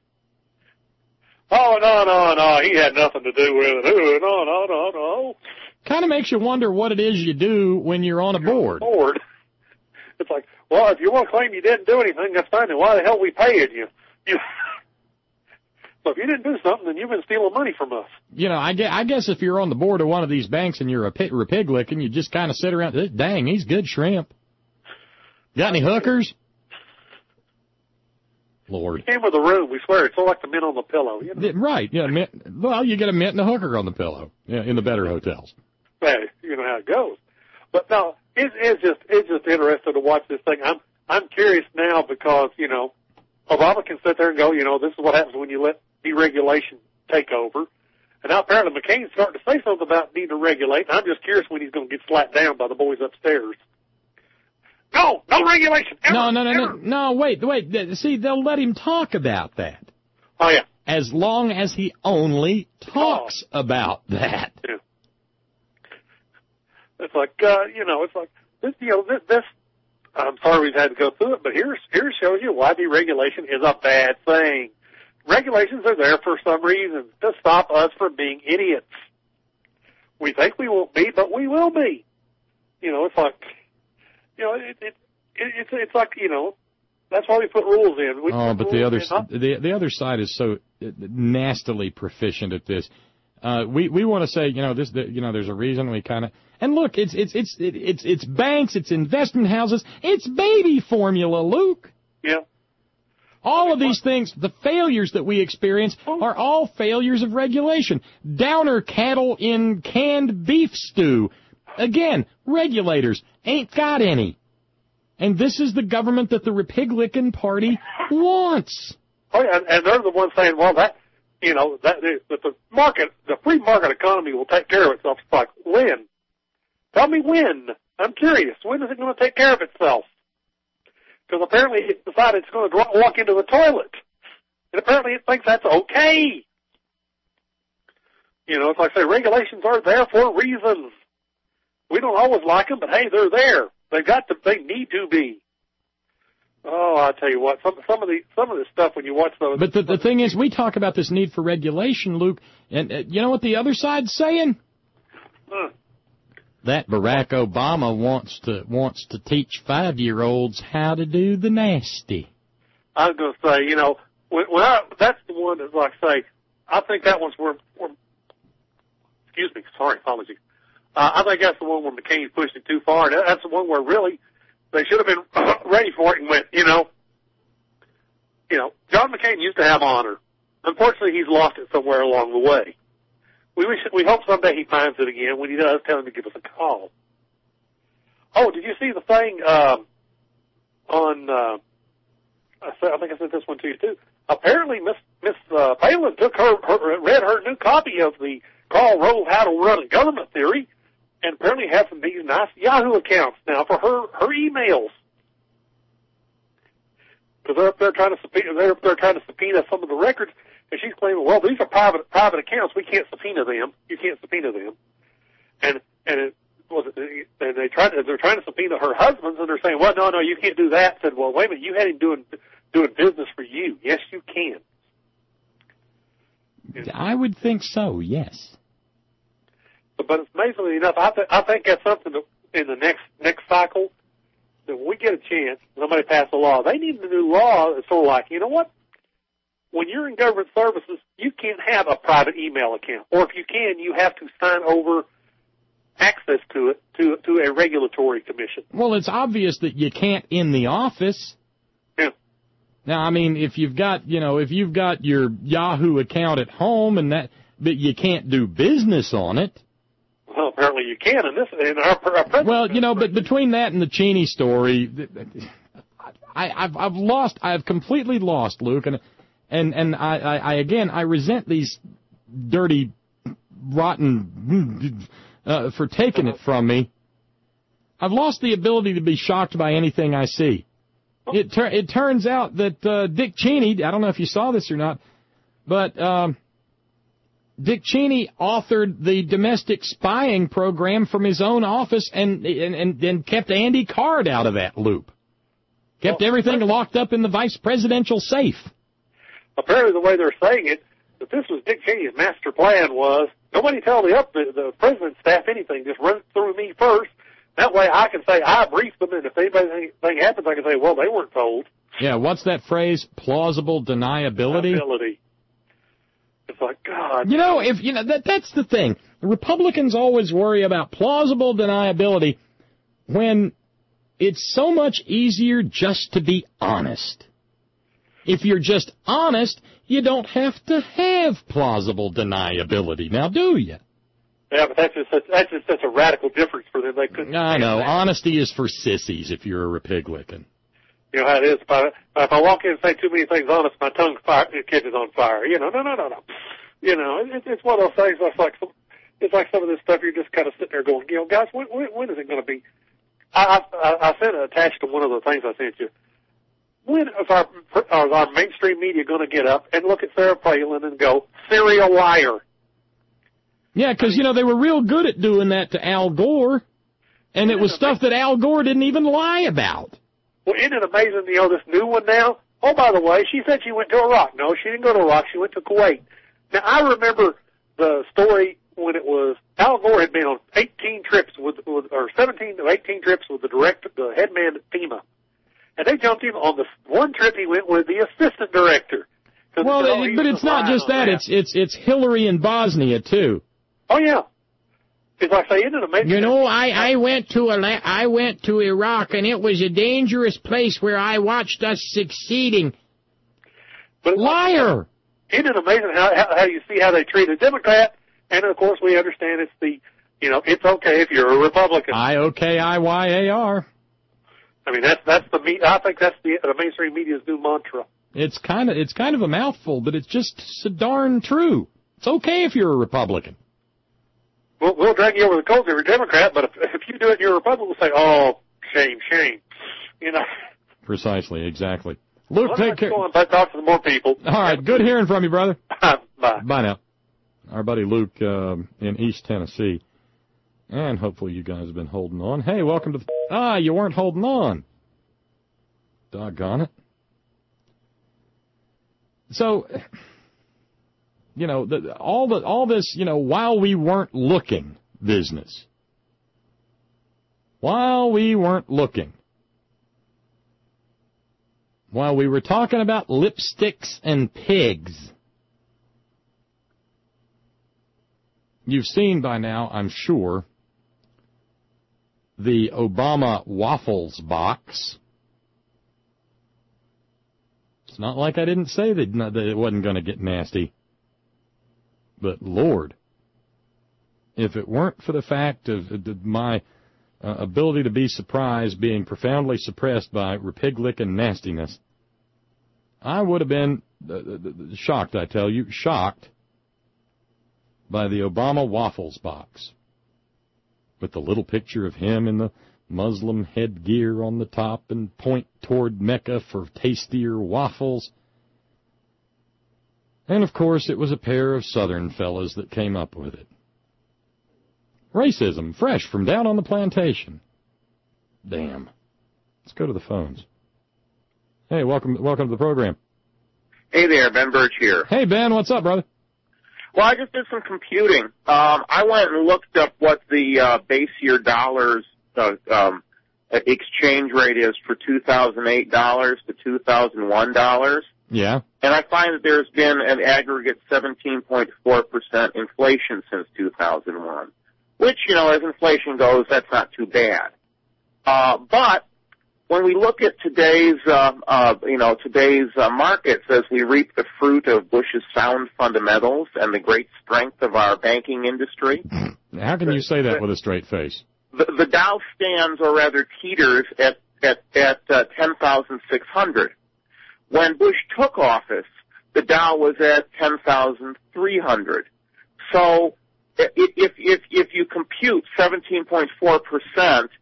Oh, no, no, no. He had nothing to do with it. Ooh, no, no, no, no. Kind of makes you wonder what it is you do when you're on a board. On a board. It's like, well, if you want to claim you didn't do anything, that's fine. Then why the hell are we paying you? you so if you didn't do something, then you've been stealing money from us. You know, I guess, I guess if you're on the board of one of these banks and you're a pig, a pig licking, you just kind of sit around, dang, he's good shrimp. Got any hookers? Lord. He came with a room, we swear. It's all like the mint on the pillow. You know? Right. Yeah. Mint, well, you get a mint and a hooker on the pillow. Yeah, in the better hotels. Hey, you know how it goes. But no, it, it's just it's just interesting to watch this thing. I'm I'm curious now because you know Obama can sit there and go, you know, this is what happens when you let deregulation take over. And now apparently McCain's starting to say something about needing to regulate. And I'm just curious when he's going to get slapped down by the boys upstairs. No, no regulation. Ever, no, no, no, ever. no, no, wait, wait. See, they'll let him talk about that. Oh, yeah. As long as he only talks oh. about that. Yeah. It's like, uh, you know, it's like, this, you know, this, this, I'm sorry we've had to go through it, but here's, here shows you why deregulation is a bad thing. Regulations are there for some reason, to stop us from being idiots. We think we won't be, but we will be. You know, it's like, you know, it, it, it it's it's like, you know, that's why we put rules in. We oh, but the other in, huh? the the other side is so nastily proficient at this. Uh, we we want to say, you know, this, the, you know, there's a reason we kind of, and look, it's it's it's it's it's banks, it's investment houses, it's baby formula, Luke. Yeah. All of these things, the failures that we experience are all failures of regulation. Downer cattle in canned beef stew. Again, regulators ain't got any. And this is the government that the Republican Party wants. Oh, yeah, and they're the ones saying, well, that, you know, that, that the market, the free market economy will take care of itself. It's like, when? Tell me when. I'm curious. When is it going to take care of itself? Because apparently it decided it's going to walk into the toilet. And apparently it thinks that's okay. You know, it's like I say, regulations are there for reasons. We don't always like them, but hey, they're there. They've got to, they need to be. Oh, I tell you what, some some of the some of this stuff when you watch those. But the the thing is, we talk about this need for regulation, Luke, and uh, you know what the other side's saying? Huh. That Barack Obama wants to wants to teach five-year-olds how to do the nasty. I was going to say, you know, when, when I, that's the one that's like say, I think that one's where, where excuse me, sorry, apologies. Uh, I think that's the one where McCain pushed it too far. That's the one where really they should have been ready for it and went, you know, you know, John McCain used to have honor. Unfortunately, he's lost it somewhere along the way. We wish, we hope someday he finds it again. When he does, tell him to give us a call. Oh, did you see the thing um, on? Uh, I, said, I think I sent this one to you too. Apparently, Miss Miss uh, Palin took her, her read her new copy of the Karl Rove How to Run a Government Theory, and apparently has some these nice Yahoo accounts now for her her emails. Because they're up there trying to subpoena, they're up there trying to subpoena some of the records, and she's claiming, well, these are private private accounts. We can't subpoena them. You can't subpoena them. And and it was it, and they tried to, they're trying to subpoena her husband's, and they're saying, well, no, no, you can't do that. Said, well, wait a minute, you had him doing doing business for you. Yes, you can. I would think so. Yes. But, but amazingly enough, I, th- I think that's something that in the next next cycle that when we get a chance, somebody pass a law. They need a new law that's sort of like, you know what? When you're in government services, you can't have a private email account, or if you can, you have to sign over access to it to to a regulatory commission. Well, it's obvious that you can't in the office. Yeah. Now, I mean, if you've got, you know, if you've got your Yahoo account at home and that, but you can't do business on it. Well, apparently you can in this. In our, our well, you know, but between that and the Cheney story, I, I've I've lost. I've completely lost, Luke, and and and I, I, I again I resent these dirty, rotten uh, for taking it from me. I've lost the ability to be shocked by anything I see. It, tur- it turns out that uh, Dick Cheney, I don't know if you saw this or not, but um, Dick Cheney authored the domestic spying program from his own office and and, and, and kept Andy Card out of that loop. Kept well, everything locked up in the vice presidential safe. Apparently the way they're saying it, that this was Dick Cheney's master plan was, nobody tell the, up, the, the president's staff anything, just run it through me first. That way I can say I briefed them, and if anything happens, I can say, well, they weren't told. Yeah, what's that phrase? Plausible deniability? Deniability. It's like, God. You know, if you know that that's the thing. The Republicans always worry about plausible deniability when it's so much easier just to be honest. If you're just honest, you don't have to have plausible deniability. Now, do you? Yeah, but that's just such, that's just such a radical difference for them. They couldn't. I know. That. Honesty is for sissies if you're a Republican. You know how it is. If I, if I walk in and say too many things honest, my tongue fire, it catches on fire. You know, no, no, no, no. You know, it, it's one of those things. It's like some, it's like some of this stuff. You're just kind of sitting there going, you know, guys, when, when, when is it going to be? I, I, I sent it attached to one of the things I sent you. When is our, is our mainstream media going to get up and look at Sarah Palin and go, serial liar? Yeah, because, you know, they were real good at doing that to Al Gore, and it was stuff that Al Gore didn't even lie about. Well, isn't it amazing, you know, this new one now? Oh, by the way, she said she went to Iraq. No, she didn't go to Iraq. She went to Kuwait. Now, I remember the story when it was Al Gore had been on eighteen trips with, with or seventeen to eighteen trips with the director, the head man at FEMA. And they jumped him on the one trip he went with the assistant director. Well, said, oh, but it's not just that. that. It's it's it's Hillary in Bosnia, too. Oh, yeah. It's like saying it amazing. You know, I, I went to a, I went to Iraq, and it was a dangerous place where I watched us succeeding. But Liar! Isn't it amazing how, how, how you see how they treat a Democrat? And, of course, we understand it's the, you know, it's okay if you're a Republican. I O K I Y A R. I mean, that's that's the me. I think that's the, the mainstream media's new mantra. It's kind of it's kind of a mouthful, but it's just so darn true. It's okay if you're a Republican. We'll, we'll drag you over the coals if you're a Democrat, but if, if you do it and you're a Republican, we'll say, oh, shame, shame. You know. Precisely, exactly. Luke, well, take care. Go on, talk to more people. All right, good hearing from you, brother. Bye. Bye now. Our buddy Luke um, in East Tennessee. And hopefully you guys have been holding on. Hey, welcome to the... Ah, you weren't holding on. Doggone it. So... You know, the, all the all this, you know, while we weren't looking business. While we weren't looking. While we were talking about lipsticks and pigs. You've seen by now, I'm sure, the Obama waffles box. It's not like I didn't say that, that it wasn't going to get nasty. But, Lord, if it weren't for the fact of, of my uh, ability to be surprised being profoundly suppressed by Republican nastiness, I would have been uh, shocked, I tell you, shocked by the Obama waffles box with the little picture of him in the Muslim headgear on the top and point toward Mecca for tastier waffles. And, of course, it was a pair of Southern fellas that came up with it. Racism, fresh from down on the plantation. Damn. Let's go to the phones. Hey, welcome welcome to the program. Hey there, Ben Birch here. Hey, Ben, what's up, brother? Well, I just did some computing. Um, I went and looked up what the uh, base year dollars uh, um, exchange rate is for two thousand eight dollars to two thousand one dollars. Yeah. And I find that there's been an aggregate seventeen point four percent inflation since two thousand one, which, you know, as inflation goes, that's not too bad. Uh, but when we look at today's, uh, uh, you know, today's uh, markets as we reap the fruit of Bush's sound fundamentals and the great strength of our banking industry. How can you say that with a straight face? The, the Dow stands, or rather teeters, at, at, at uh, ten thousand six hundred. When Bush took office, the Dow was at ten thousand three hundred. So if, if, if you compute seventeen point four percent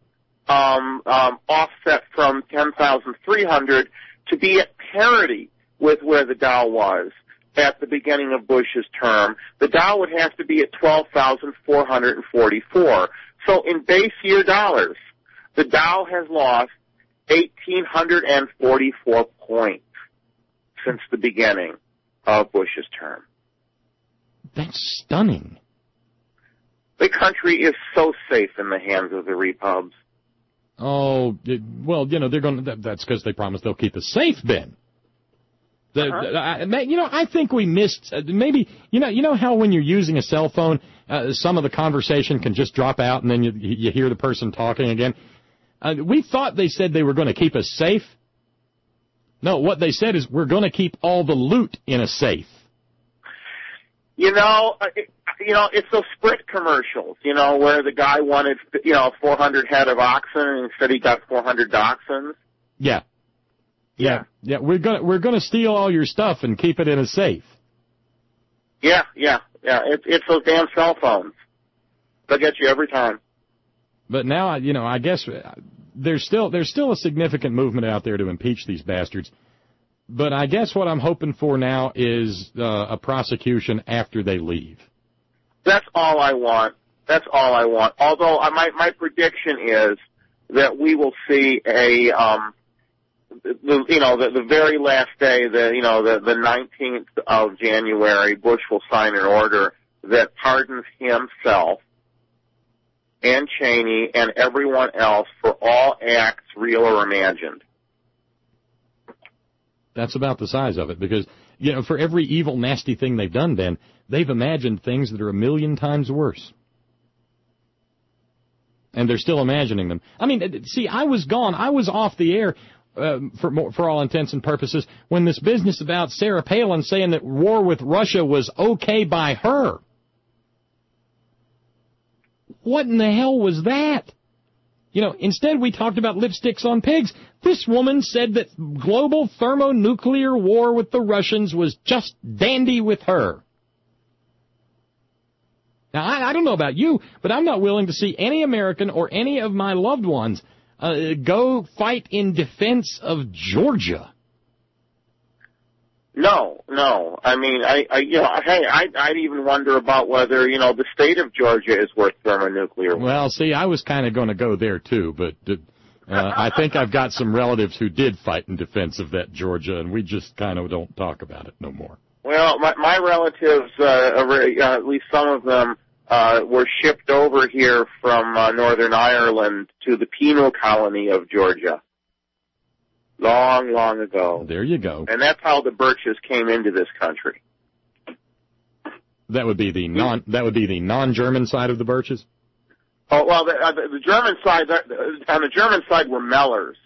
um, um, offset from ten thousand three hundred to be at parity with where the Dow was at the beginning of Bush's term. The Dow would have to be at twelve thousand four hundred forty-four. So in base year dollars, the Dow has lost one thousand eight hundred forty-four points since the beginning of Bush's term. That's stunning. The country is so safe in the hands of the repubs. Oh, it, well, you know, they're going to, that's because they promised they'll keep us safe, Ben. The, Uh-huh. I, you know, I think we missed, uh, maybe, you know, you know how when you're using a cell phone, uh, some of the conversation can just drop out and then you, you hear the person talking again? Uh, we thought they said they were going to keep us safe. No, what they said is we're going to keep all the loot in a safe. You know, uh, it, you know, it's those Sprint commercials, you know, where the guy wanted, you know, four hundred head of oxen and instead he got four hundred dachshunds. Yeah. Yeah. Yeah, we're going to we're going to steal all your stuff and keep it in a safe. Yeah, yeah, yeah. It's it's those damn cell phones. They'll get you every time. But now, you know, I guess there's still there's still a significant movement out there to impeach these bastards. But I guess what I'm hoping for now is uh, a prosecution after they leave. That's all I want. That's all I want. Although uh, my my prediction is that we will see a um, the, you know the, the very last day, the you know the the nineteenth of January, Bush will sign an order that pardons himself and Cheney and everyone else for all acts, real or imagined. That's about the size of it, because, you know, for every evil, nasty thing they've done, Ben, they've imagined things that are a million times worse. And they're still imagining them. I mean, see, I was gone. I was off the air uh, for for all intents and purposes when this business about Sarah Palin saying that war with Russia was okay by her. What in the hell was that? You know, instead we talked about lipsticks on pigs. This woman said that global thermonuclear war with the Russians was just dandy with her. Now, I, I don't know about you, but I'm not willing to see any American or any of my loved ones uh, go fight in defense of Georgia. No, no. I mean, I, I you know, hey, I, I'd even wonder about whether, you know, the state of Georgia is worth thermonuclear. Well, see, I was kind of going to go there, too, but uh, I think I've got some relatives who did fight in defense of that Georgia, and we just kind of don't talk about it no more. Well, my, my relatives, uh, uh, at least some of them, uh, were shipped over here from uh, Northern Ireland to the penal colony of Georgia. Long, long ago. There you go. And that's how the Birches came into this country. That would be the non that would be the non-German side of the Birches? Oh, well, the, uh, the, the German side, uh, on the German side were Mellers.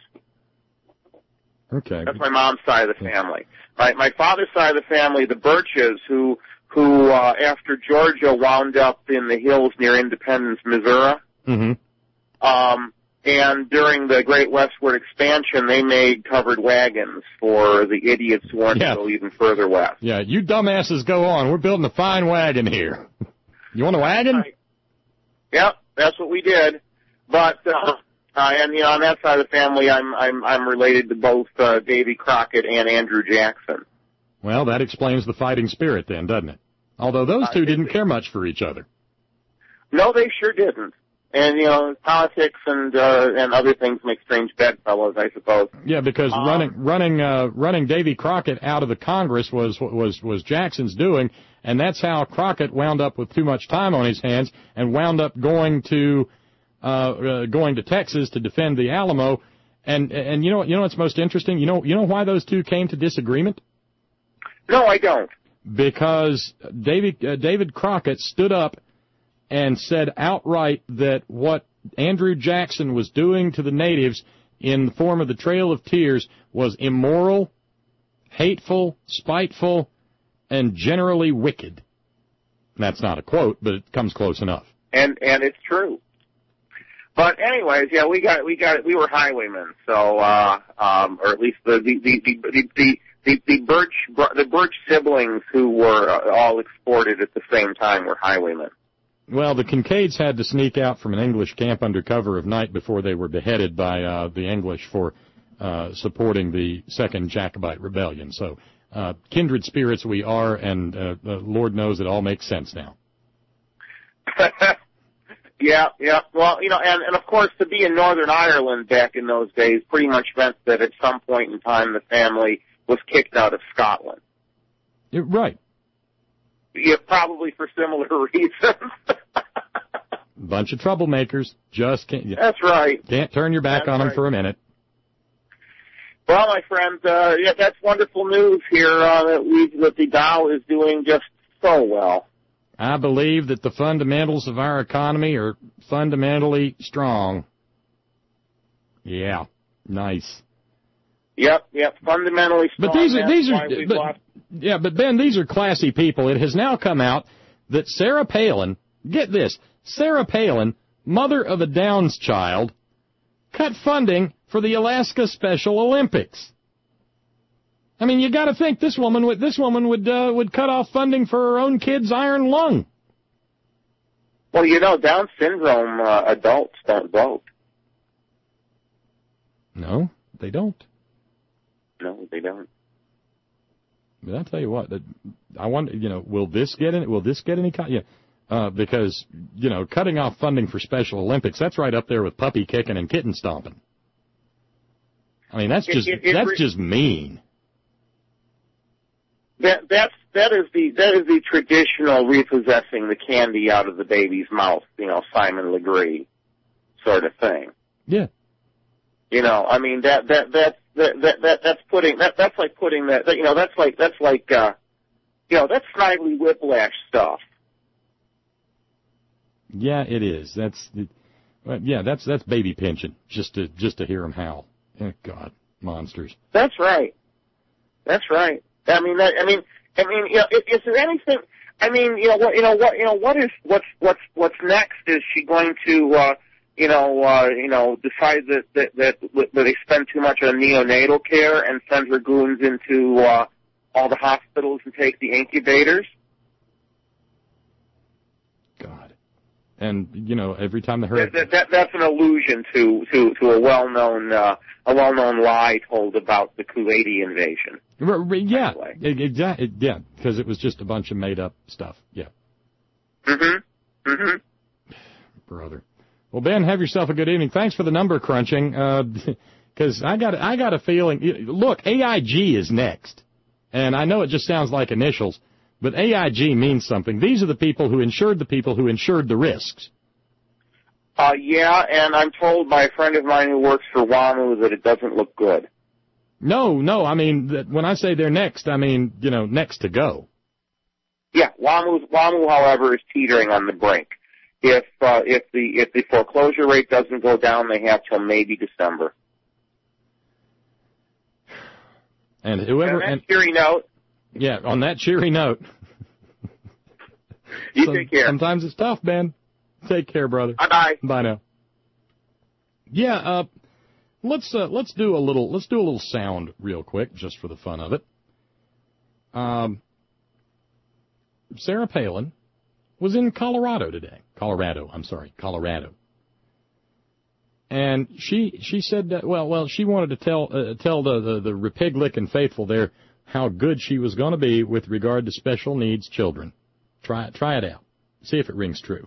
Okay. That's my mom's side of the family. My, my father's side of the family, the Birches, who, who uh, after Georgia wound up in the hills near Independence, Missouri. Mm-hmm. Um, And during the Great Westward Expansion, they made covered wagons for the idiots who wanted yeah. to go even further west. Yeah, you dumbasses go on. We're building a fine wagon here. You want a wagon? Right. Yep, that's what we did. But uh, uh, and you know, on that side of the family, I'm I'm I'm related to both uh, Davy Crockett and Andrew Jackson. Well, that explains the fighting spirit, then, doesn't it? Although those two uh, didn't care much for each other. No, they sure didn't. And, you know, politics and uh, and other things make strange bedfellows, I suppose. Yeah, because um, running running uh, running Davy Crockett out of the Congress was was was Jackson's doing, and that's how Crockett wound up with too much time on his hands and wound up going to uh, uh, going to Texas to defend the Alamo. And and you know you know what's most interesting? You know you know why those two came to disagreement? No, I don't. Because David uh, David Crockett stood up and said outright that what Andrew Jackson was doing to the natives in the form of the Trail of Tears was immoral, hateful, spiteful, and generally wicked. That's not a quote, but it comes close enough. And and it's true. But anyways, yeah, we got we got we were highwaymen, so uh, um, or at least the the the the the, the, the Birch the Birch siblings who were all exported at the same time were highwaymen. Well, the Kincaids had to sneak out from an English camp under cover of night before they were beheaded by uh, the English for uh, supporting the Second Jacobite Rebellion. So, uh, kindred spirits we are, and uh, uh, Lord knows it all makes sense now. Yeah, yeah. Well, you know, and, and of course, to be in Northern Ireland back in those days pretty much meant that at some point in time the family was kicked out of Scotland. You're right. Yeah, probably for similar reasons. Bunch of troublemakers. Just can't. Yeah, That's right. Can't turn your back That's on them right. for a minute. Well, my friend, uh, yeah, that's wonderful news here uh, that we that the Dow is doing just so well. I believe that the fundamentals of our economy are fundamentally strong. Yeah, nice. Yep, yep, fundamentally strong. But these are That's these why are we've but, lost. yeah, but Ben, these are classy people. It has now come out that Sarah Palin, get this, Sarah Palin, mother of a Downs child, cut funding for the Alaska Special Olympics. I mean, you got to think this woman would this woman would uh, would cut off funding for her own kid's iron lung. Well, you know, Down syndrome uh, adults don't vote. No, they don't. No, they don't. But I'll tell you what, I wonder, you know, will this get any, will this get any, yeah, uh, because, you know, cutting off funding for Special Olympics, that's right up there with puppy kicking and kitten stomping. I mean, that's just, it, it, it that's re- just mean. That that's that is the that is the traditional repossessing the candy out of the baby's mouth, you know, Simon Legree sort of thing. Yeah. You know, I mean that that that that that, that that's putting that that's like putting that, that you know that's like that's like uh you know that's Snidely Whiplash stuff. Yeah, it is. That's well, yeah, that's that's baby pinching just to just to hear them howl. Oh, God, monsters. That's right. That's right. I mean, that, I mean, I mean, you know, is, is there anything? I mean, you know, what, you know, what, you know, what is what's what's what's next? Is she going to, uh, you know, uh, you know, decide that that that, that they spend too much on neonatal care and send her goons into uh, all the hospitals and take the incubators? God. And you know, every time they heard that, that, that that's an allusion to to to a well-known uh, a well-known lie told about the Kuwaiti invasion. Yeah, exactly. Yeah, because it was just a bunch of made-up stuff. Yeah. Mm-hmm. Mm-hmm. Brother. Well, Ben, have yourself a good evening. Thanks for the number crunching. Because uh, I got I got a feeling. Look, A I G is next, and I know it just sounds like initials, but A I G means something. These are the people who insured the people who insured the risks. Uh, yeah, and I'm told by a friend of mine who works for WAMU that it doesn't look good. No, no, I mean, that when I say they're next, I mean, you know, next to go. Yeah, WAMU, WAMU, however, is teetering on the brink. If, uh, if the, if the foreclosure rate doesn't go down, they have till maybe December. And whoever, and on that and, cheery note. Yeah, on that cheery note. You so, take care. Sometimes it's tough, Ben. Take care, brother. Bye-bye. Bye now. Yeah, uh, Let's uh, let's do a little let's do a little sound real quick, just for the fun of it. Um, Sarah Palin was in Colorado today. Colorado, I'm sorry, Colorado. And she she said that, well well she wanted to tell uh, tell the the, the Republican faithful there how good she was going to be with regard to special needs children. Try try it out. See if it rings true.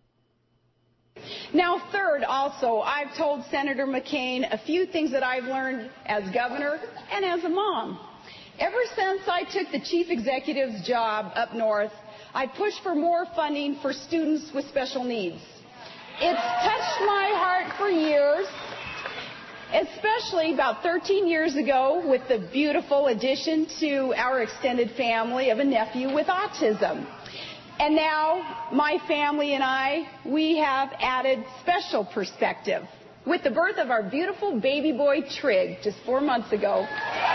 Now, third, also, I've told Senator McCain a few things that I've learned as governor and as a mom. Ever since I took the chief executive's job up north, I pushed for more funding for students with special needs. It's touched my heart for years, especially about thirteen years ago with the beautiful addition to our extended family of a nephew with autism. And now, my family and I, we have added special perspective with the birth of our beautiful baby boy Trig just four months ago.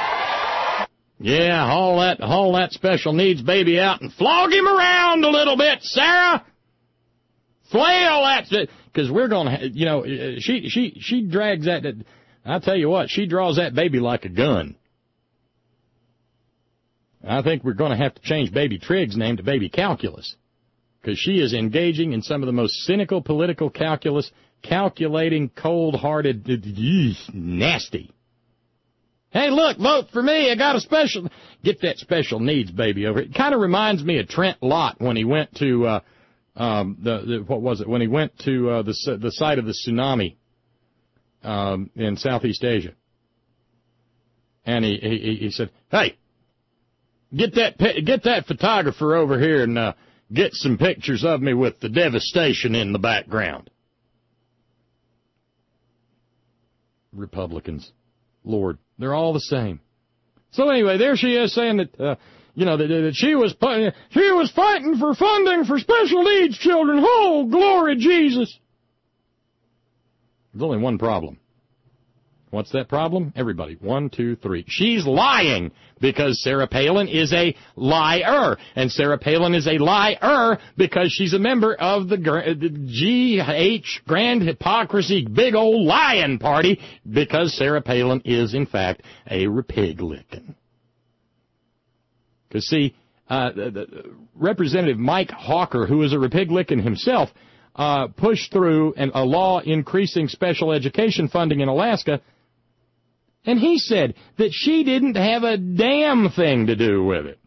Yeah, haul that, haul that special needs baby out and flog him around a little bit, Sarah. Flail that, because we're going to, you know, she, she, she drags that, I'll tell you what, she draws that baby like a gun. I think we're going to have to change baby Trig's name to baby Calculus. because she is engaging in some of the most cynical political calculus, calculating, cold-hearted, nasty. Hey, look, vote for me. I got a special. Get that special needs baby over here. It kind of reminds me of Trent Lott when he went to, uh, um, the, the, what was it, when he went to uh, the, the site of the tsunami um, in Southeast Asia. And he, he, he said, hey, get that, get that photographer over here and uh, get some pictures of me with the devastation in the background. Republicans. Lord, they're all the same. So anyway, there she is saying that, uh, you know, that, that she was she was fighting for funding for special needs children. Oh, glory Jesus. There's only one problem. What's that problem? Everybody. One, two, three. She's lying because Sarah Palin is a liar. And Sarah Palin is a liar because she's a member of the G H, Grand Hypocrisy, big old lying party, because Sarah Palin is, in fact, a repig-licking. Because, see, uh, the, the, Representative Mike Hawker, who is a repig-licking himself, uh, pushed through an, a law increasing special education funding in Alaska. And he said that she didn't have a damn thing to do with it.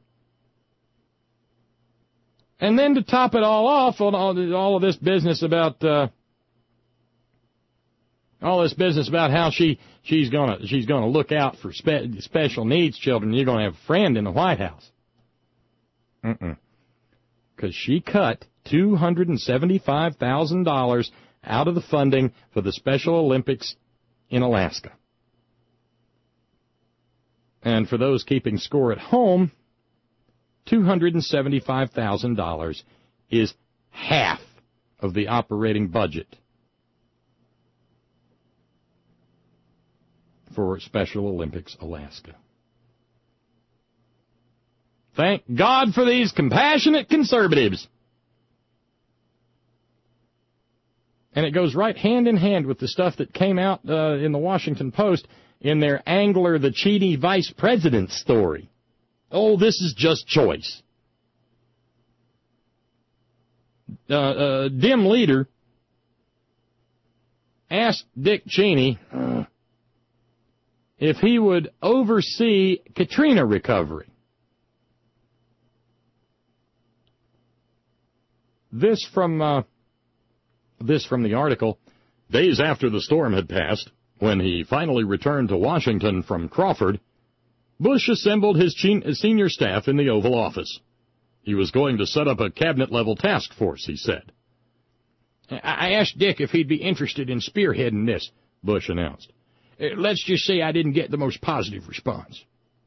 And then to top it all off, on all, all of this business about uh, all this business about how she she's gonna she's gonna look out for spe- special needs children. You're gonna have a friend in the White House. Mm-mm. Because she cut two hundred and seventy-five thousand dollars out of the funding for the Special Olympics in Alaska. And for those keeping score at home, two hundred seventy-five thousand dollars is half of the operating budget for Special Olympics Alaska. Thank God for these compassionate conservatives. And it goes right hand in hand with the stuff that came out uh, in the Washington Post in their Angler the Cheney vice president story. Oh, this is just choice. Uh, uh, dim leader asked Dick Cheney uh, if he would oversee Katrina recovery. This from uh, this from the article. Days after the storm had passed, when he finally returned to Washington from Crawford, Bush assembled his senior staff in the Oval Office. He was going to set up a cabinet-level task force, he said. I asked Dick if he'd be interested in spearheading this, Bush announced. Let's just say I didn't get the most positive response.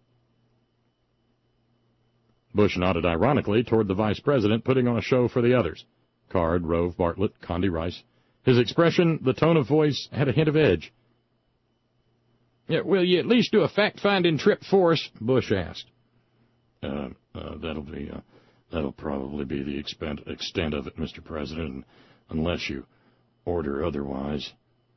Bush nodded ironically toward the vice president, putting on a show for the others. Card, Rove, Bartlett, Condi Rice. His expression, the tone of voice, had a hint of edge. Yeah, will you at least do a fact-finding trip for us? Bush asked. Uh, uh, that'll be, uh, that'll probably be the extent, extent of it, Mister President, unless you order otherwise.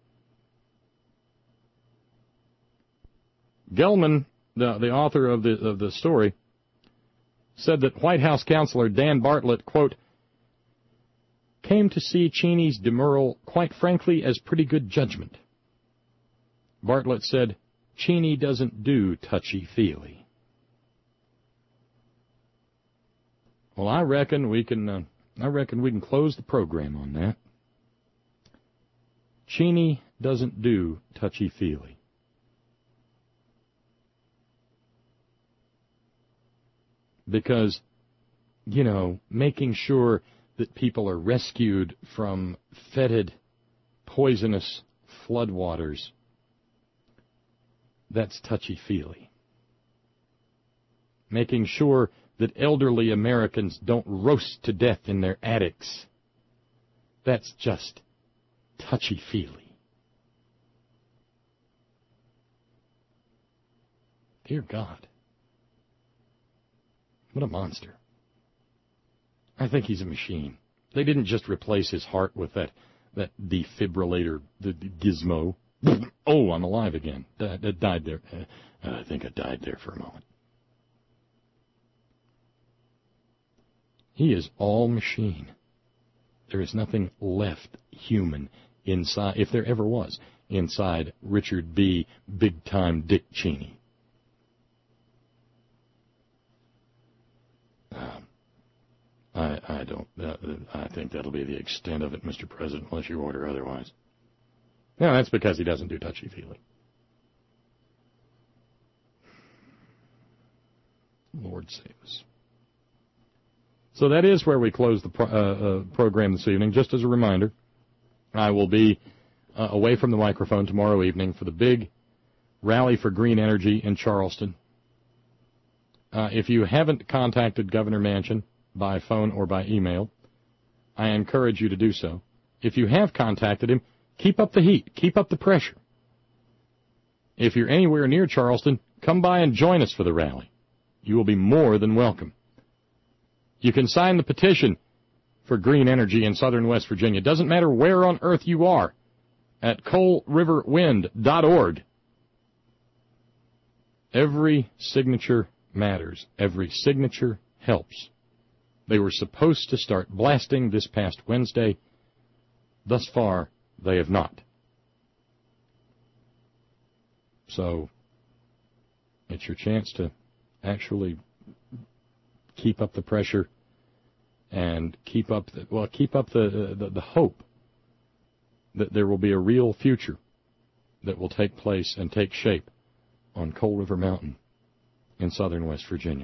Gelman, the, the author of the, of the story, said that White House counselor Dan Bartlett, quote, came to see Cheney's demurral, quite frankly, as pretty good judgment. Bartlett said, Cheney doesn't do touchy-feely. Well, I reckon we can, uh, I reckon we can close the program on that. Cheney doesn't do touchy-feely. Because, you know, making sure that people are rescued from fetid, poisonous floodwaters, that's touchy-feely. Making sure that elderly Americans don't roast to death in their attics, that's just touchy-feely. Dear God. What a monster. I think he's a machine. They didn't just replace his heart with that, that defibrillator, the, the gizmo. Oh, I'm alive again. I, I died there. Uh, I think I died there for a moment. He is all machine. There is nothing left human inside, if there ever was, inside Richard B. Big-Time Dick Cheney. Um, I, I don't, uh, I think that'll be the extent of it, Mister President, unless you order otherwise. No, that's because he doesn't do touchy-feely. Lord save us. So that is where we close the pro- uh, uh, program this evening. Just as a reminder, I will be uh, away from the microphone tomorrow evening for the big rally for green energy in Charleston. Uh, if you haven't contacted Governor Manchin by phone or by email, I encourage you to do so. If you have contacted him, keep up the heat. Keep up the pressure. If you're anywhere near Charleston, come by and join us for the rally. You will be more than welcome. You can sign the petition for green energy in southern West Virginia. It doesn't matter where on earth you are, at coal river wind dot org. Every signature matters. Every signature helps. They were supposed to start blasting this past Wednesday. Thus far, they have not. So, it's your chance to actually keep up the pressure and keep up the, well, keep up the, the, the hope that there will be a real future that will take place and take shape on Coal River Mountain in southern West Virginia.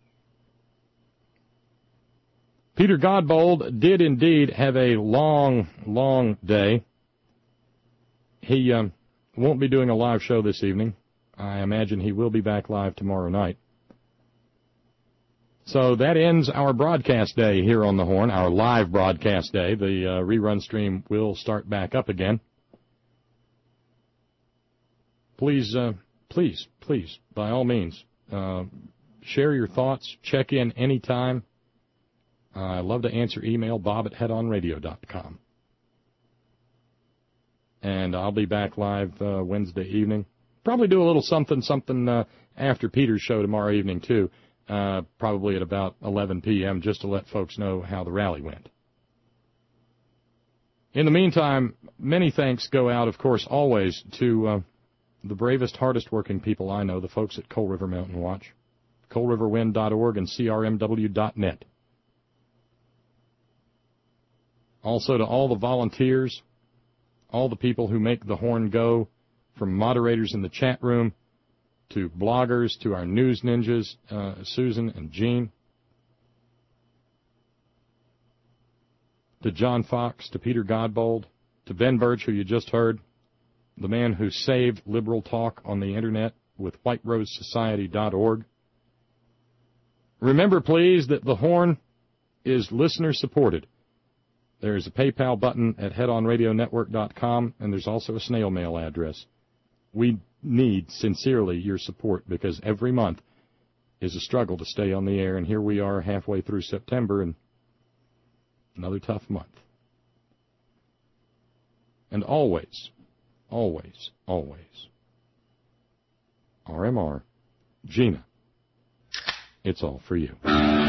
Peter Godbold did indeed have a long, long day. He um, won't be doing a live show this evening. I imagine he will be back live tomorrow night. So that ends our broadcast day here on the Horn, our live broadcast day. The uh, rerun stream will start back up again. Please, uh, please, please, by all means, uh, share your thoughts. Check in anytime. Uh, I love to answer email, bob at head on radio dot com. And I'll be back live uh, Wednesday evening. Probably do a little something, something uh, after Peter's show tomorrow evening, too. Uh, probably at about eleven p.m., just to let folks know how the rally went. In the meantime, many thanks go out, of course, always to uh, the bravest, hardest-working people I know, the folks at Coal River Mountain Watch, coal river wind dot org and c r m w dot net. Also to all the volunteers, all the people who make the Horn go, from moderators in the chat room, to bloggers, to our news ninjas, uh, Susan and Jean, to John Fox, to Peter Godbold, to Ben Birch, who you just heard, the man who saved liberal talk on the Internet with white rose society dot org. Remember, please, that the Horn is listener-supported. There's a PayPal button at head on radio network dot com, and there's also a snail mail address. We need, sincerely, your support, because every month is a struggle to stay on the air, and here we are halfway through September, and another tough month. And always, always, always, R M R, Gina, it's all for you.